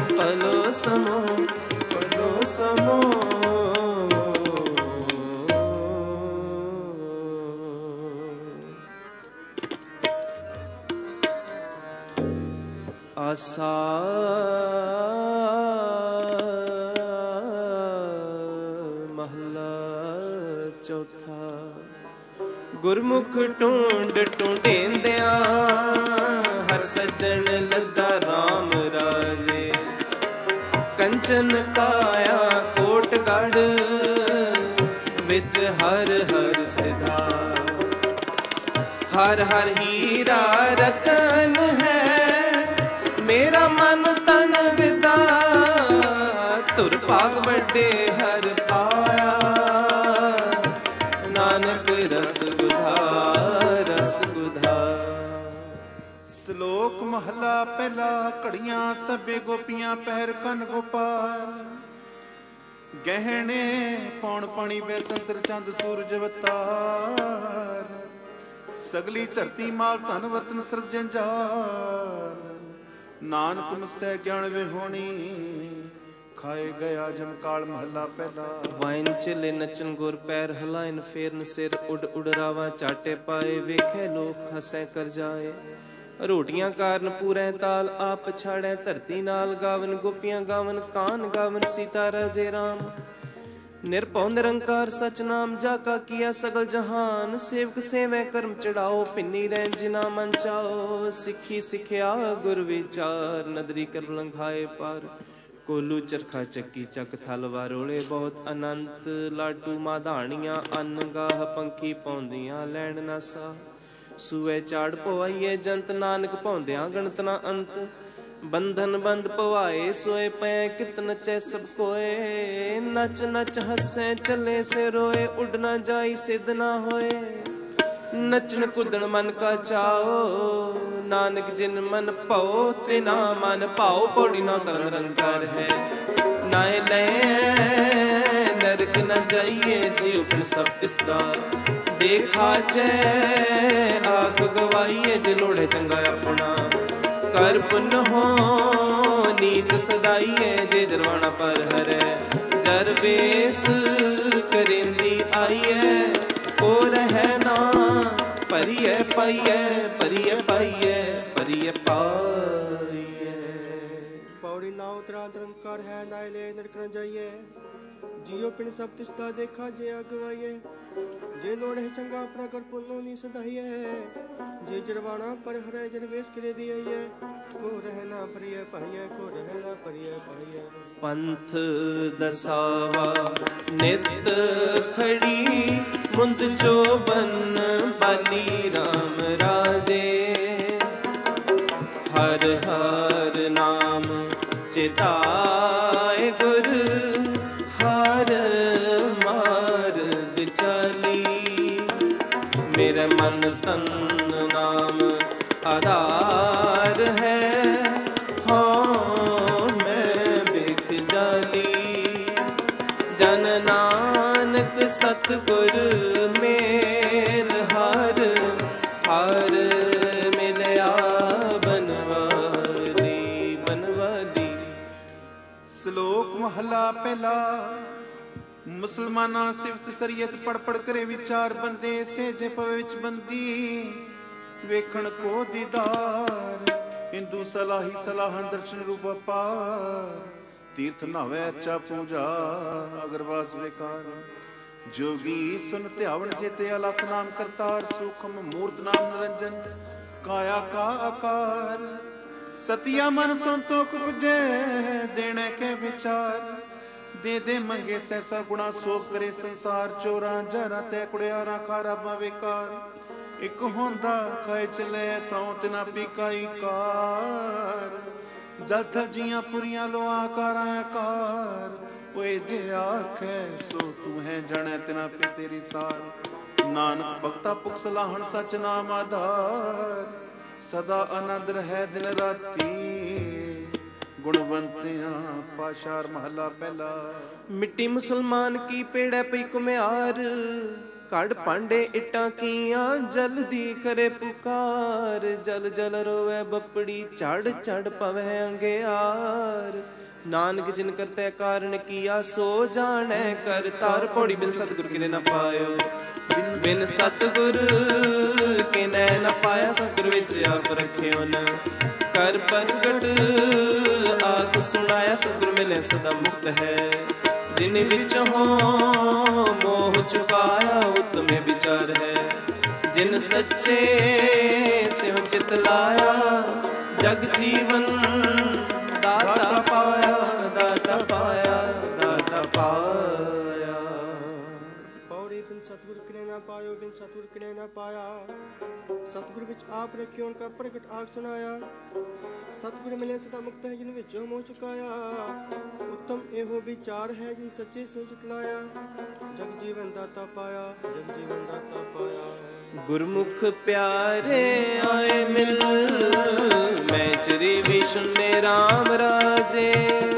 ਆਸਾ ਮਹਲਾ ਚੌਥਾ। ਗੁਰਮੁਖ ਢੂੰਡ ਢੂੰਡੇਂਦਿਆਂ ਹਰ ਸੱਜਣ ਲੱਗਾ RAM ਰਾਜੇ। ਕੰਚਨ ਕਾਇਆ ਕੋਟਗੜ ਵਿੱਚ ਹਰ ਹਰ ਸਿਧਾ। ਹਰ ਹਰ ਹੀਰਾ ਰਤਨ ਹੈ ਮੇਰਾ ਮਨ ਤਨ ਵਿਦਾ। ਧੁਰ ਭਾਗ ਵੱਡੇ ਹਰ ਪਾਇਆ ਨਾਨਕ ਰਸ ਗੁਧਾ, ਰਸ ਗੁਧਾ। ਸ਼ਲੋਕ ਮਹਲਾ ਪਹਿਲਾ। ਘੜੀਆਂ ਸਭੇ ਗੋਪੀਆਂ ਪਹਿਰ ਕੰਨ ਗੋਪਾਲ। ਗਹਿਣੇ ਪੌਣ ਪਾਣੀ ਬੈਸੰਤਰ ਚੰਦ ਸੂਰਜ ਅਵਤਾਰ। ਸਗਲੀ ਧਰਤੀ ਮਾਲ ਧਨ ਵਰਤਨ ਸਰਬ ਜੰਜਾਲ। ਨਾਨਕ ਮੁਸੈ ਗਿਆਨ ਵਿਹੋਣੀ ਖਾਏ ਗਿਆ ਜਮਕਾਲ। ਮਹੱਲਾ ਪਹਿਲਾ। ਵਾਇਨ ਚਲੇ ਨਚਨ ਗੁਰ ਪੈਰ ਹਲਾਇਨ ਫੇਰਨ ਸਿਰ ਉੱਡ ਉੱਡ ਰਾਵਾਂ ਚਾਟੇ ਪਾਏ। ਵੇਖੇ ਲੋਕ ਹਸੈ ਕਰ ਜਾਏ ਰੋਟੀਆਂ ਕਾਰਨ ਪੂਰੇ ਤਾਲ। ਆਪ ਪਛਾੜੈ ਧਰਤੀ ਨਾਲ ਗਾਵਨ ਗੋਪੀਆਂ ਗਾਵਨ ਕਾਨ ਗਾਵਨ ਸੀਤਾ ਰਾਜੇ ਰਾਮ। ਨਿਰਭਉ ਨਿਰੰਕਾਰ ਸਚ ਨਾਮ ਜਾ ਕਾ ਕੀਆ ਸਗਲ ਜਹਾਨ। ਸੇਵਕ ਸੇਵੈ ਕਰਮ ਚੜਾਓ ਪਿੰਨੀ ਰਹਿ ਜਿਨਾ ਮਨ ਚਾਓ। ਸਿੱਖੀ ਸਿੱਖਿਆ ਗੁਰ ਵਿਚਾਰ ਨਦਰੀ ਕਰ ਲੰਘਾਏ ਪਾਰ। ਕੋਲੂ ਚਰਖਾ ਚੱਕੀ ਚੱਕ ਥਲ ਵਾਰੋਲੇ ਬਹੁਤ ਅਨੰਤ। ਲਾਡੂ ਮਾਧਾਣੀਆਂ ਅੰਨ ਗਾਹ ਪੰਖੀ ਪਾਉਂਦੀਆਂ ਲੈਣ ਨਾ ਸਾ। ਸੂਏ ਝਾੜ ਪਵਾਈਏ ਜੰਤ ਨਾਨਕ ਪਾਉਂਦਿਆਂ ਗਣਤ ਨਾ ਅੰਤ। ਬੰਧਨ ਬੰਦ ਪਵਾਏ ਸੋਏ ਪੈ ਕਿਰਤ ਨਚੈ ਸਭ ਕੋਏ। ਨਚ ਨਚ ਹੱਸੈ ਚੱਲੇ ਸੇ ਰੋਏ ਉੱਡ ਨਾ ਜਾਈ ਸਿੱਧ ਨਾ ਹੋਏ। ਨਚਣ ਕੁੱਦਣ ਮਨ ਕਾ ਚਾਓ ਨਾਨਕ ਜਿਨ ਮਨ ਭਉ ਤੇ ਨਾ ਮਨ ਭਾਉ। ਪੌੜੀ ਨਾ ਕਰਨ ਨਿਰੰਕਾਰ ਹੈ ਨਾਏ ਲੈ ਨਰਕ ਨ ਜਾਈਏ ਜੀ ਉਪਨ ਸਭ ਤਿਸਦਾ। ਦੇਖਾ ਜੈ ਆਖ ਗਵਾਈਏ ਜੇ ਲੋੜੇ ਚੰਗਾ ਆਪਣਾ। ਕਰ ਪੁੰਨ ਹੋ ਨੀਤ ਸਦਾਈਏ ਜੇ ਜਰਵਾਣਾ ਪਰ ਹਰੈ। ਜਰ ਵੇਸ ਕਰੇਂਦੀ ਆਈਐ ਕੋ ਰਹਿ ਨਾ। ਭਰੀਐ ਪਾਈਐ ਭਰੀਐ ਪਾਈਐ ਭਰੀਐ ਪਾਈਐ। ਪੌੜੀ ਨਾ ਉਤਰਾ ਨਿਰੰਕਾਰ ਹੈ ਨਾਏ ਲੈ ਨਰਕ ਨ ਜਾਈਏ। ਜਿਉ ਪਿੰਡ ਸਭ ਤਿਸਦਾ ਦੇਖਾ ਜੇ ਅਗਵਾਈਏ। ਜੇ ਲੋੜ ਹੈ ਚੰਗਾ ਆਪਣਾ ਕਰ ਪੁੰਨੋ ਨੀ ਸਦਾਈਏ। ਜੇ ਜਰਵਾਣਾ ਪਰ ਹਰੈ ਜਰ ਵੇਸ ਕਰੇ ਦੀ ਆਈਏ। ਕੋ ਰਹਿ ਨਾ ਭਰੀਐ ਪਾਈਐ ਕੋ ਰਹਿ ਨਾ ਭਰੀਐ ਪਾਈਐ। ਪੰਥ ਦਸਾਵਾ ਨਿਤ ਖੜੀ ਮੁੰਦ ਚੋਬਨ ਬਾਲੀ RAM ਰਾਜੇ। ਹਰ ਹਰ ਨਾਮ ਚਿਤਾਏ ਗੁਰ ਹਰ ਮਾਰਗ ਚਾਲੀ। ਮੇਰੇ ਮਨ ਤਨ ਨਾਮ ਆਧਾਰ ਹੈ ਹਾਂ ਮੈਂ ਬਿਕ ਜਾਲੀ। ਜਨ ਨਾਨਕ ਸਤਿਗੁਰ ਮੇਲ ਹਰ ਹਰ ਮਿਲਿਆ ਬਨਵਾਲੀ ਬਨਵਾਲੀ। ਸ਼ਲੋਕ ਮਹਲਾ ਪਹਿਲਾ। ਮੁਸਲਮਾਨਾਂ ਸਿਫਤ ਸਰੀਅਤ ਪੜ ਪੜ ਕਰੇ ਵਿਚਾਰ। ਬੰਦੇ ਸੇਜੇ ਪਵੇ ਵਿੱਚ ਬੰਦੀ ਵੇਖਣ ਕੋ ਦੀਦਾਰ। ਹਿੰਦੂ ਸਲਾਹੀ ਸਲਾਹਨ ਦਰਸ਼ਨ ਰੂਪ ਅਪਾਰ। ਤੀਰਥ ਨਾਵੇ ਚਾ ਪੂਜਾ ਅਗਰਵਾਸ ਵਿਕਾਰ। ਜੋਗੀ ਸੁਨ ਧਿਆਵਣ ਜੇਤੇ ਅਲਖ ਨਾਮ ਕਰਤਾਰ। ਸੂਖਮ ਮੂਰਤ ਨਾਮ ਨਿਰੰਜਨ ਕਾਇਆ ਕਾ ਆਕਾਰ। ਸਤਿਆ ਮਨ ਸੰਤੋਖ ਪੁਜੇ ਦੇਣੇ ਕੇ ਵਿਚਾਰ। ਦੇ ਦੇ ਮੰਗੇ ਸੈਸਾ ਗੁਣਾ ਸੋਖ ਕਰੇ ਸੰਸਾਰ। ਚੋਰਾਂ ਜਾਰਾਂ ਤੈ ਕੁੜਿਆਰਾਂ ਖਾਰਾਬਾਂ ਵੇਕਾਰ। ਇੱਕ ਹੁੰਦਾ ਖਾਏ ਚਲੇ ਤਾਂ ਤਿਨਾ ਪੀਕਾਈ ਕਾਰ। ਜਲ ਥਲ ਜੀਆਂ ਪੁਰੀਆਂ ਲੋਆਂ ਕਾਰਾਂ ਆਕਾਰ। ਓਏ ਜੇ ਆਖੈ ਸੋ ਤੂੰ ਹੈ ਜਾਣੈ ਤਿਨਾ ਪੀ ਤੇਰੀ ਸਾਰ। ਨਾਨਕ ਭਗਤਾ ਭੁਖ ਸਲਾਹਣ ਸਚ ਨਾਮ ਆਧਾਰ। ਸਦਾ ਆਨੰਦ ਰਹਿ ਦਿਨ ਰਾਤੀ। ਗੁਣਵੰਤਿਆਂ ਪਾਸ਼ਾਰ ਮਹਲਾ ਪਹਿਲਾ। ਮਿੱਟੀ ਮੁਸਲਮਾਨ ਕੀ ਪੇੜੈ ਪਈ ਕੁਮਿਆਰ। ਘੜ ਭਾਂਡੇ ਇੱਟਾਂ ਕੀਆਂ ਜਲਦੀ ਕਰੇ ਪੁਕਾਰ। ਜਲ ਜਲ ਰੋਵੈ ਬੱਪੜੀ ਝੜ ਝੜ ਪਵੈ ਅੰਗਿਆਰ। ਨਾਨਕ ਜਿਨ ਕਰਤੈ ਕਾਰਨ ਕੀਆ ਸੋ ਜਾਣੈ ਕਰ ਤਾਰ। ਪੌੜੀ ਬਿਨ ਸਤਿਗੁਰ ਕਿਨੇ ਨਾ ਪਾਇਓ। ਬਿਨ ਸਤਿਗੁਰ ਕਿਨੇ ਨਾ ਪਾਇਆ। ਸਤਿਗੁਰ ਵਿੱਚ ਆਪ ਰਖਿਓ ਨ ਕਰ ਪ੍ਰਗਟ ਆਪ ਸੁਣਾਇਆ। ਸਤਿਗੁਰ ਮਿਲੇ ਸਦਾ ਮੁਕਤ ਹੈ। ਜਿਨ ਵਿੱਚ ਹੋ ਮੋਹ ਚੁਕਾਇਆ ਉਤਮੇ ਵਿਚਾਰ ਹੈ। ਜਿਨ ਸੱਚੇ ਸਿਉ ਚਿਤ ਲਾਇਆ ਜਗ ਜੀਵਨ ਦਾਤਾ ਪਾਇਆ। ਦਾਤਾ ਪਾਇਆ ਦਾਤਾ ਪਾਇਆ। ਪੌੜੀ ਬਿਨ ਸਤਿਗੁਰ ਕਿਨੇ ਨਾ ਪਾਇਓ। ਬਿਨ ਸਤਿਗੁਰ ਕਿਨੇ ਨਾ ਪਾਇਆ। ਸਤਿਗੁਰ ਵਿੱਚ ਆਪ ਰਖਿਓ ਉਨਕਾ ਪ੍ਰਗਟ ਆਖ ਸੁਣਾਇਆ। ਸਤਿਗੁਰ ਮਿਲੇ ਸਦਾ ਮੁਕਤ ਹੈ ਜਿਨ ਵਿੱਚੋਂ ਮੋਹ ਚੁਕਾਇਆ। ਉੱਤਮ ਇਹੋ ਵਿਚਾਰ ਹੈ ਜਿਨ ਸੱਚੇ ਸਿਉ ਚਿਤ ਲਾਇਆ। ਜਗ ਜੀਵਨ ਦਾਤਾ ਪਾਇਆ। ਜਗ ਜੀਵਨ ਦਾਤਾ ਪਾਇਆ। ਗੁਰਮੁਖ ਪਿਆਰੇ ਆਏ ਮਿਲ ਮੈਂ ਚਰੀ ਵੀ ਸੁਨੇ ਰਾਮ ਰਾਜੇ।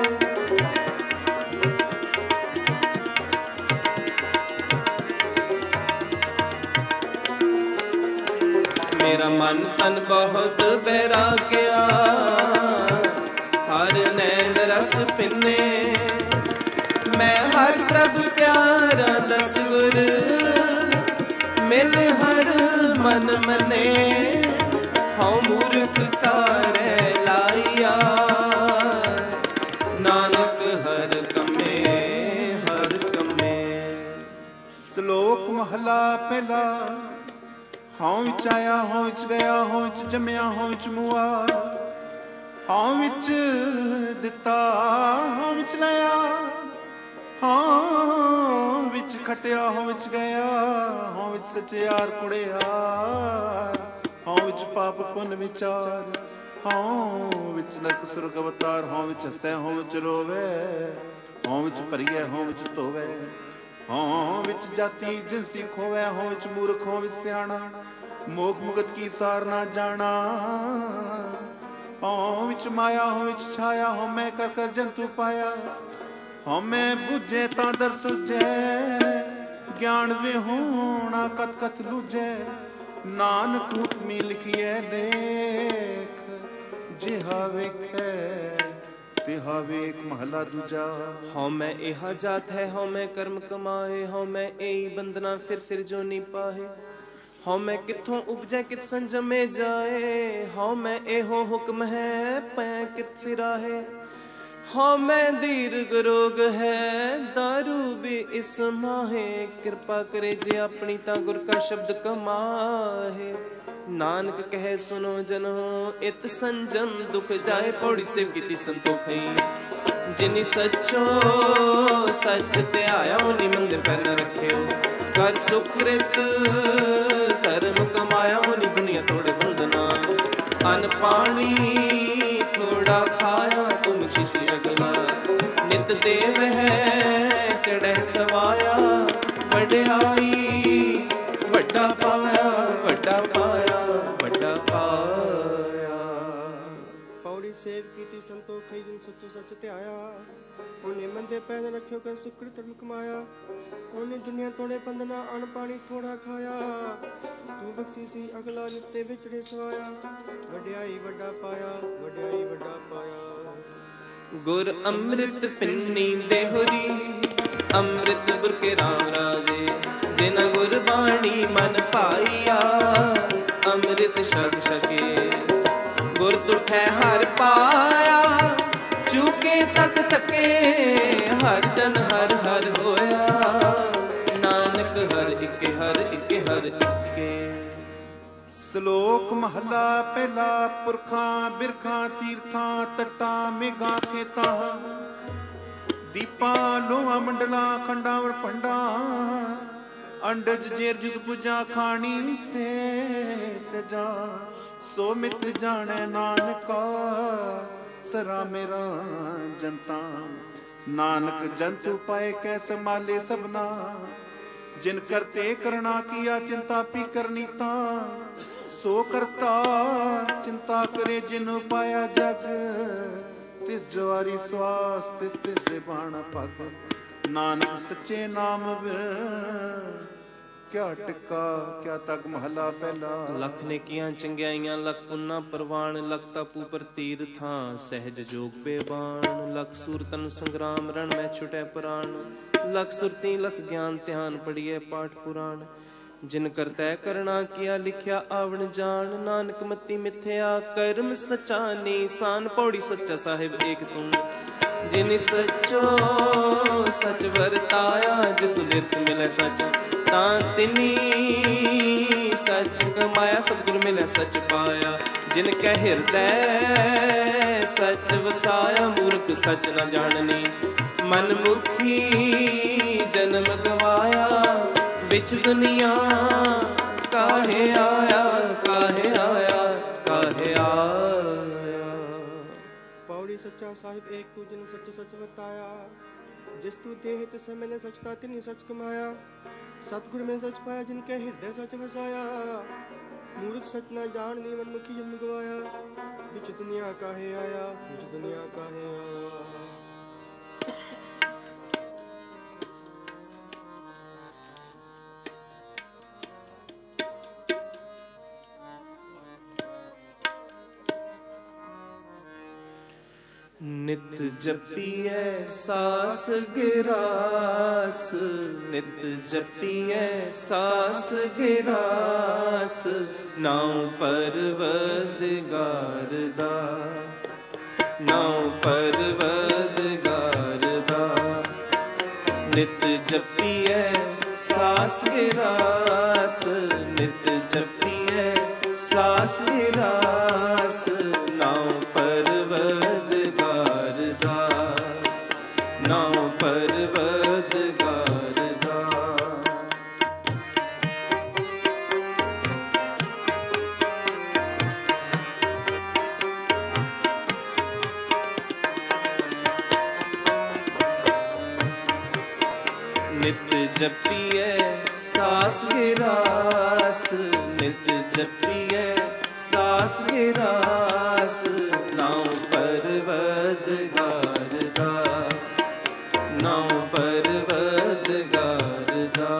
ਮੇਰਾ ਮਨ ਤਨ ਬਹੁਤ ਬੈਰਾਗਿਆ। ਹਰ ਨੈਣ ਰਸ ਪਿੰਨੇ ਮੈਂ ਹਰ ਪ੍ਰਭ ਪਿਆਰਾ ਦਸ ਗੁਰ। ਮਿਲ ਹਰ ਮਨ ਮਨੇ ਹਉ ਮੂਰਖ ਤਾਰੈ ਲਾਈਆ। ਨਾਨਕ ਹਰ ਕਮੇ ਹਰ ਕਮੇ। ਸ਼ਲੋਕ ਮਹਲਾ ਪਹਿਲਾ। ਹਉ ਵਿੱਚ ਆਇਆ ਹਉ ਵਿੱਚ ਗਿਆ ਹਉ ਵਿੱਚ ਜੰਮਿਆ ਹਉ ਵਿੱਚ ਮੁਆ। ਹਉ ਵਿੱਚ ਦਿੱਤਾ ਹਉ ਵਿੱਚ ਲਿਆ। ਹਉ ਵਿੱਚ ਖਟਿਆ ਹਉ ਵਿੱਚ ਗਿਆ। ਹਉ ਵਿੱਚ ਸਚਿਆਰ ਕੁੜਿਆਰ। ਹਉ ਵਿੱਚ ਪਾਪ ਪੁੰਨ ਵਿਚਾਰ। ਹਉ ਵਿੱਚ ਨਰਕ ਸੁਰਗ ਅਵਤਾਰ। ਹਉ ਵਿੱਚ ਹੱਸੈ ਹਉ ਵਿੱਚ ਰੋਵੇ। ਹਉ ਵਿੱਚ ਭਰੀਐ ਹਉ ਵਿੱਚ ਧੋਵੇ। ਹਉ ਵਿੱਚ ਜਾਤੀ ਜਿਨਸੀ ਖੋਵੈ। ਹਉ ਵਿੱਚ ਮੂਰਖ ਹਉ ਵਿੱਚ ਸਿਆਣਾ। ਮੋਖ ਮੁਕਤ ਕੀ ਸਾਰ ਨਾ ਜਾਣਾ। ਹਉ ਵਿੱਚ ਮਾਇਆ ਹਉ ਵਿੱਚ ਛਾਇਆ। ਹਉ ਮੈਂ ਕਰ ਕਰ ਜੰਤੂ ਪਾਇਆ। ਹਉ ਮੈਂ ਬੁੱਝੇ ਤਾਂ ਦਰ ਸੁਝੈ। ਗਿਆਨ ਵਿਹੂਣਾ ਕਤ ਕਤ ਲੁਝੈ। ਨਾਨਕ ਹੁਕਮੀ ਲਿਖੀਐ ਲੇਖ। ਜਿਹਾ ਵੇਖੈ ਤਿਹਾ ਵੇਖ। ਮਹਲਾ ਦੂਜਾ। ਹਉ ਮੈਂ ਇਹਾ ਜਾਤ ਹੈ ਹਉ ਮੈਂ ਕਰਮ ਕਮਾਏ। ਹਉ ਮੈਂ ਇਹੀ ਬੰਦਨਾ ਫਿਰ ਫਿਰ ਜੋ ਨੀ ਪਾਹੇ। ਹਉ ਮੈਂ ਕਿੱਥੋਂ ਉਪਜੈ ਕਿਤ ਸੰਜਮੇ ਜਾਏ। ਹਉ ਮੈਂ ਇਹੋ ਹੁਕਮ ਹੈ ਪੈ ਕਿਤ ਫਿਰਾਹੇ। ਹਉ ਮੈਂ ਦੀਰਘ ਰੋਗ ਹੈ ਦਾਰੂ ਵੀ ਇਸ ਮਾਹੇ। ਕਿਰਪਾ ਕਰੇ ਜੇ ਆਪਣੀ ਤਾਂ ਗੁਰ ਕਾ ਸ਼ਬਦ ਕਮਾਹੇ। ਨਾਨਕ ਕਹੈ ਸੁਨੋ ਜਨੋ ਇਤ ਸੰਜਮ ਦੁਖ ਜਾਏ। ਪੌੜੀ ਸੇਵ ਕੀਤੀ ਸੰਤੋਖਈ। ਜਿਨੀ ਸੱਚੋ ਸੱਚ ਧਿਆਇਆ ਉਨੀ ਮੰਦਿਰ ਪੈ ਨ ਰੱਖਿਓ। ਕਰ ਸੁਕ੍ਰਿਤ ਧਰਮ ਕਮਾਇਆ ਉਨੀ ਦੁਨੀਆ ਤੋੜੇ ਬੰਧਨਾ। ਅਨ ਪਾਣੀ ਥੋੜਾ ਖਾਇਆ ਤੁਮ ਸ਼ਿਸ਼ੀ ਅਗਲਾ। ਨਿਤ ਦੇਵ ਹੈ ਚੜੈ ਸਵਾਇਆ। ਵਡਿਆਈ ਵੱਡਾ ਪਾਇਆ ਵੱਡਾ ਪਾਇਆ ਵੱਡਾ ਪਾਇਆ। ਪੌੜੀ ਸੇਵ ਕੀਤੀ ਸੰਤੋਖਈ ਜਿਨ ਸੱਚੋ ਸੱਚ ਧਿਆਇਆ। ਉਹਨੇ ਮੰਦੇ ਪੈ ਨ ਰੱਖਿਓ ਕਰ ਸੁਕ੍ਰਿਤ ਧਰਮ ਕਮਾਇਆ। ਉਹਨੇ ਦੁਨੀਆ ਤੋੜੇ ਬੰਧਨਾ ਅਣ ਪਾਣੀ ਥੋੜਾ ਖਾਇਆ। ਤੂੰ ਬਖਸ਼ੀ ਸੀ ਅਗਲਾ ਨਿੱਤੇ ਵਿਚੜੇ ਸਵਾਇਆ। ਵਡਿਆਈ ਵੱਡਾ ਪਾਇਆ ਵਡਿਆਈ ਵੱਡਾ ਪਾਇਆ। ਗੁਰ ਅੰਮ੍ਰਿਤ ਪਿੰਨੀ ਦੇਹੁਰੀ ਅੰਮ੍ਰਿਤ ਬੁਰਕੇ ਰਾਮ ਰਾਜੇ। ਜਿਨ ਗੁਰ ਬਾਣੀ ਮਨ ਭਾਈਆ ਅੰਮ੍ਰਿਤ ਛਕ ਛਕੇ। ਗੁਰ ਤੁਠੈ ਹਰ ਪਾਇਆ ਚੁਕੇ ਤਕ ਤਕੇ। ਹਰ ਜਨ ਹਰ ਹਰ ਹੋਇਆ। ਨਾਨਕ ਹਰ ਇੱਕ ਹਰ ਇੱਕ ਹਰ ਇੱਕੇ। ਸ਼ਲੋਕ ਮਹਲਾ ਪਹਿਲਾ। ਪੁਰਖਾਂ ਬਿਰਖਾਂ ਤੀਰਥਾਂ ਤੱਟਾਂ ਮੇਘਾਂ ਖੇਤਾਂ। ਦੀਪਾਂ ਲੋਹਾਂ ਮੰਡਲਾਂ ਖੰਡਾਂ ਵਰ ਭੰਡਾਂ ਅੰਡਜ ਜੇਰ ਜੁਗ ਪੁਜਾ ਖਾਣੀ ਸੇ ਤਜਾ ਸੋ ਮਿਤ ਜਾਣੈ ਨਾਨਕਾ ਸਰਾ ਮੇਰਾ ਜਨਤਾ ਨਾਨਕ ਜੰਤੂ ਪਾਏ ਕੈ ਸੰਭਾਲੇ ਸਭਨਾ ਜਿਨ ਕਰਤੇ ਕਰਣਾ ਕੀਆ ਚਿੰਤਾ ਪੀ ਕਰਨੀ ਤਾਂ ਸੋ ਕਰਤਾ ਚਿੰਤਾ ਕਰੇ ਜਿਨ ਪਾਇਆ ਜਗ ਤਿਸ ਜਵਾਰੀ ਸਵਾਸ ਤਿਸ ਤਿਸ ਦੇ ਬਾਣ ਪਗ ਨਾਨਕ ਸੱਚੇ ਨਾਮ ਵਿੱਚ ਕਿਆ ਟਿੱਕਾ ਕਿਆ ਤੱਕ ਮਹਲਾ ਪਹਿਲਾ। ਲੱਖ ਨੇਕੀਆਂ ਚੰਗਿਆਈਆਂ ਲੱਖ ਪੁੰਨਾ ਪ੍ਰਵਾਨ ਲੱਖ ਤਾਪੂ ਪਰ ਤੀਰ ਥਾਂ ਸਹਿਜ ਜੋਗ ਬੇਬਾਨ ਲੱਖ ਸੂਰਤਨ ਸੰਗਰਾਮ ਰਣ ਮੈਂ ਛੁਟੈ ਪ੍ਰਾਨ ਲੱਖ ਸੁਰਤੀ ਲੱਖ ਗਿਆਨ ਧਿਆਨ ਪੜੀਏ ਪਾਠ ਪੁਰਾਣ ਜਿਨ ਕਰਤੈ ਕਰਣਾ ਕੀਆ ਲਿਖਿਆ ਆਵਣ ਜਾਣ ਨਾਨਕ ਮਤੀ ਮਿਥਿਆ ਕਰਮ ਸੱਚਾ ਨੀਸਾਨ ਪੌੜੀ ਸੱਚਾ ਸਾਹਿਬ ਏਕ ਤੂੰ ਜਿਨ ਸੱਚੋ ਸੱਚ ਵਰਤਾਇਆ ਜਿਸ ਨੂੰ ਨਿਰਸ ਮਿਲੇ ਸੱਚ ਤਾਂ ਤਿਨੀ ਸੱਚ ਕਮਾਇਆ ਸਤਿਗੁਰ ਮਿਲੇ ਸੱਚ ਪਾਇਆ ਜਿਨ ਕੈ ਹਿਰਦੈ ਸੱਚ ਵਸਾਇਆ ਮੂਰਖ ਸੱਚ ਨਾ ਜਾਣਨੀ ਮਨ ਮੁਖੀ ਜਨਮ ਗਵਾਇਆ ਵਿੱਚ ਦੁਨੀਆ ਕਾਹੇ ਆਇਆ ਕਾਹੇ ਆਇਆ ਕਾਹੇ ਆਇਆ। ਪੌੜੀ ਸੱਚਾ ਸਾਹਿਬ ਏਕ ਤੂੰ ਜਿਨ ਸੱਚ ਸੱਚ ਵਰਤਾਇਆ ਜਿਸ ਤੂੰ ਦੇਹ ਤਿਸ ਮਿਲੇ ਸੱਚਤਾ ਤਿਨੀ ਸੱਚ ਕਮਾਇਆ ਸਤਿਗੁਰ ਮੈਂ ਸੱਚ ਪਾਇਆ ਜਿਨ ਕੇ ਹਿਰਦੇ ਸੱਚ ਵਸਾਇਆ ਮੂਰਖ ਸੱਚ ਨਾ ਜਾਣਨੀ ਮਨ ਮੁਖੀ ਜਨਮ ਗਵਾਇਆ ਵਿੱਚ ਦੁਨੀਆ ਕਾਹੇ ਆਇਆ ਵਿੱਚ ਦੁਨੀਆ ਕਾਹੇ ਆਇਆ। ਨਿਤ ਜਪੀਐ ਸਾਸ ਗਿਰਾਸ ਨਿਤ ਜਪੀਐ ਸਾਸ ਗਿਰਾਸ ਨਾਉ ਪਰਵਦਗਾਰ ਦਾ ਨਾਉ ਪਰਵਦਗਾਰ ਦਾ ਨਿਤ ਜਪੀਐ ਸਾਸ ਗਿਰਾਸ ਨਿਤ ਜਪੀਐ ਸਾਸ ਗਿਰਾਸ ਨਾਉ ਪਰਵਦਗਾਰ ਦਾ ਨਾਉ ਪਰਵਦਗਾਰ ਦਾ। ਨਿਤ ਜਪੀਐ ਸਾਸ ਗਿਰਾਸ ਨਿਤ ਜਪੀਐ ਸਾਸ ਗਿਰਾਸ ਨਾਉ ਪਰਵਦਗਾਰ ਦਾ ਨਾਉ ਪਰਵਦਗਾਰ ਦਾ।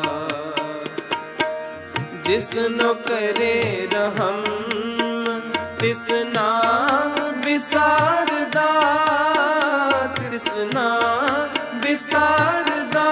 ਜਿਸਨੋ ਕਰੇ ਰਹਮ ਤਿਸਨਾ ਵਿਸਾਰਦਾ ਤਿਸਨਾ ਵਿਸਾਰਦਾ।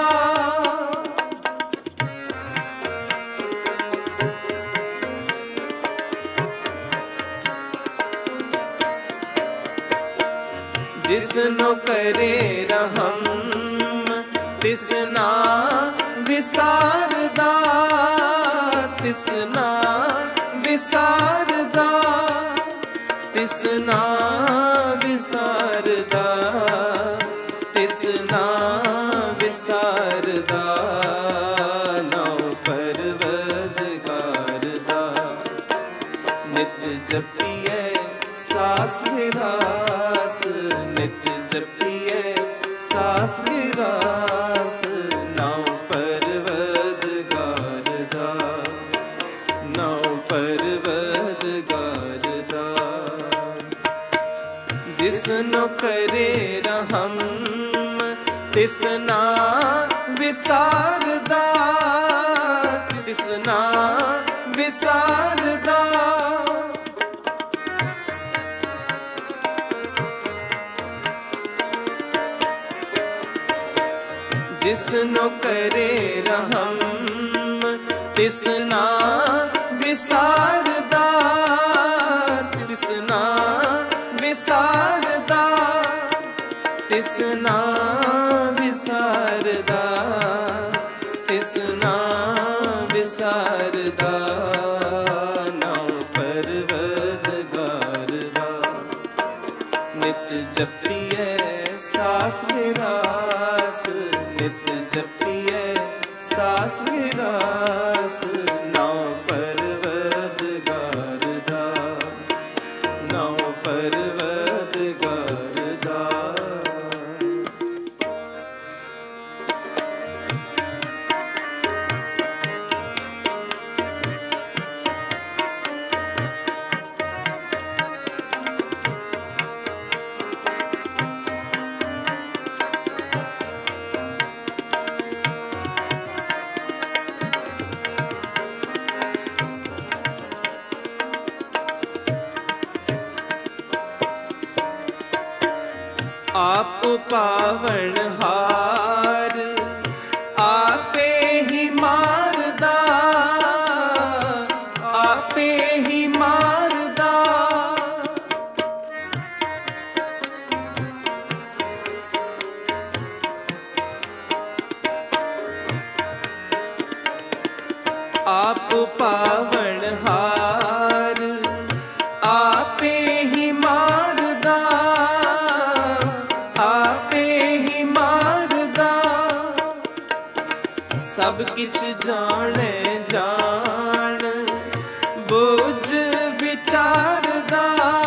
जिसनो करे रहम तिसना विसारदा तिसना विसारदा तिसना विसारदा तिसना विसारदा नाउ परवदगार दा। नित जपिए सास गिरास नित जपिए सास गिरास नाउ परवदगार दा नाउ परवदगार दा। जिसनो करे रहम तिसना विसारदा तिसना विसारदा। जिसनो करे रहम तिसना विसारदा तिसना विसारदा तिसना विसारदा तिसना विसारदा नाउ परवदगार दा। नित जपिए सास गिरास आप पावन हार आपे ही मारदा, आपे ही मारदा। आप पावन हार आपे ही मारदा, आपे ही मारदा। सब किछ जाने जान बुझ विचारदा,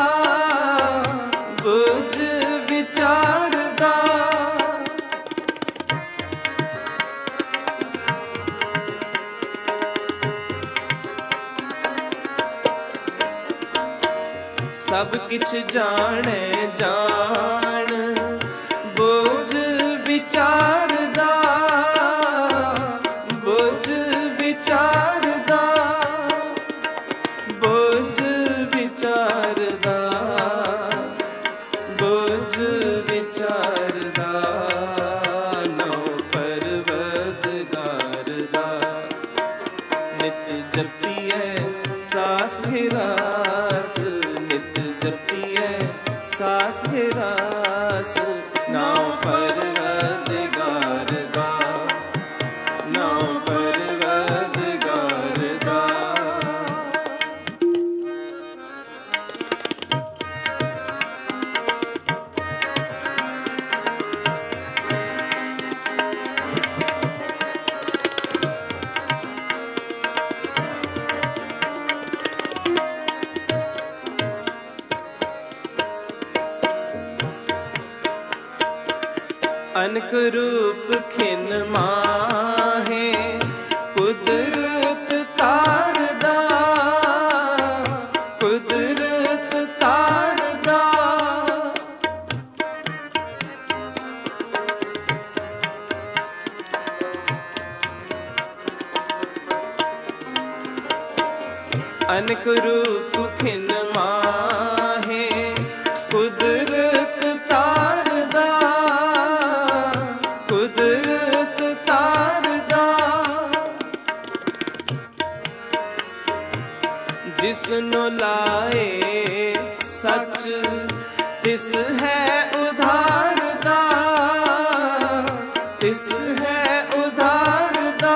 बुझ विचारदा। सब किछ जाने जान बुझ विचारदा, बुझ विचारदा, बुझ विचारदा, बुझ विचारदा। नौ परवरदिगार दा नित जपिए सास हिरास, नित जपिए सास हिरास। नौ परवरदिगार दा, नौ परवरदिगार दा। अनक रूप खिन माहे कुदरत तारदा, कुदरत तारदा। अनक रूप खिन माहे कुदरत तारदा, कुदरत तारदा। जिसनो लाए सच तिस है उधारदा, तिस है उधारदा।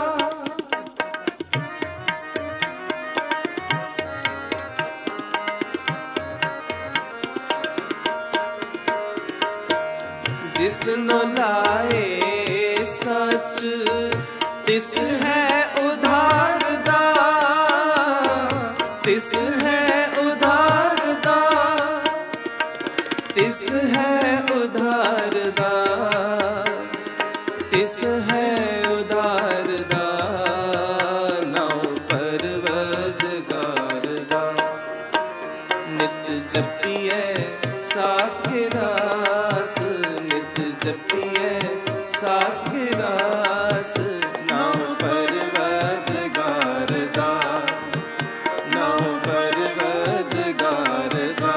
जिसनो लाए सच तिस है उधारदा, तिस है उधारदा, तिस है उधारदा, तिस है उधारदा। नौ परवरदिगार दा नित जपिए सास हिरास, नित जपिए सास हिरास। नौ परवरदिगार दा, नौ परवरदिगार दा।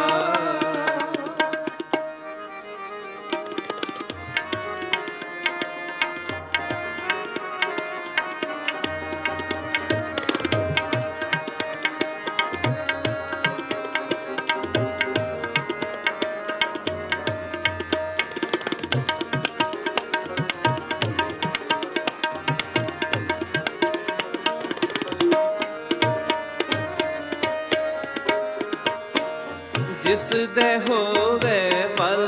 जिस दे होवे पल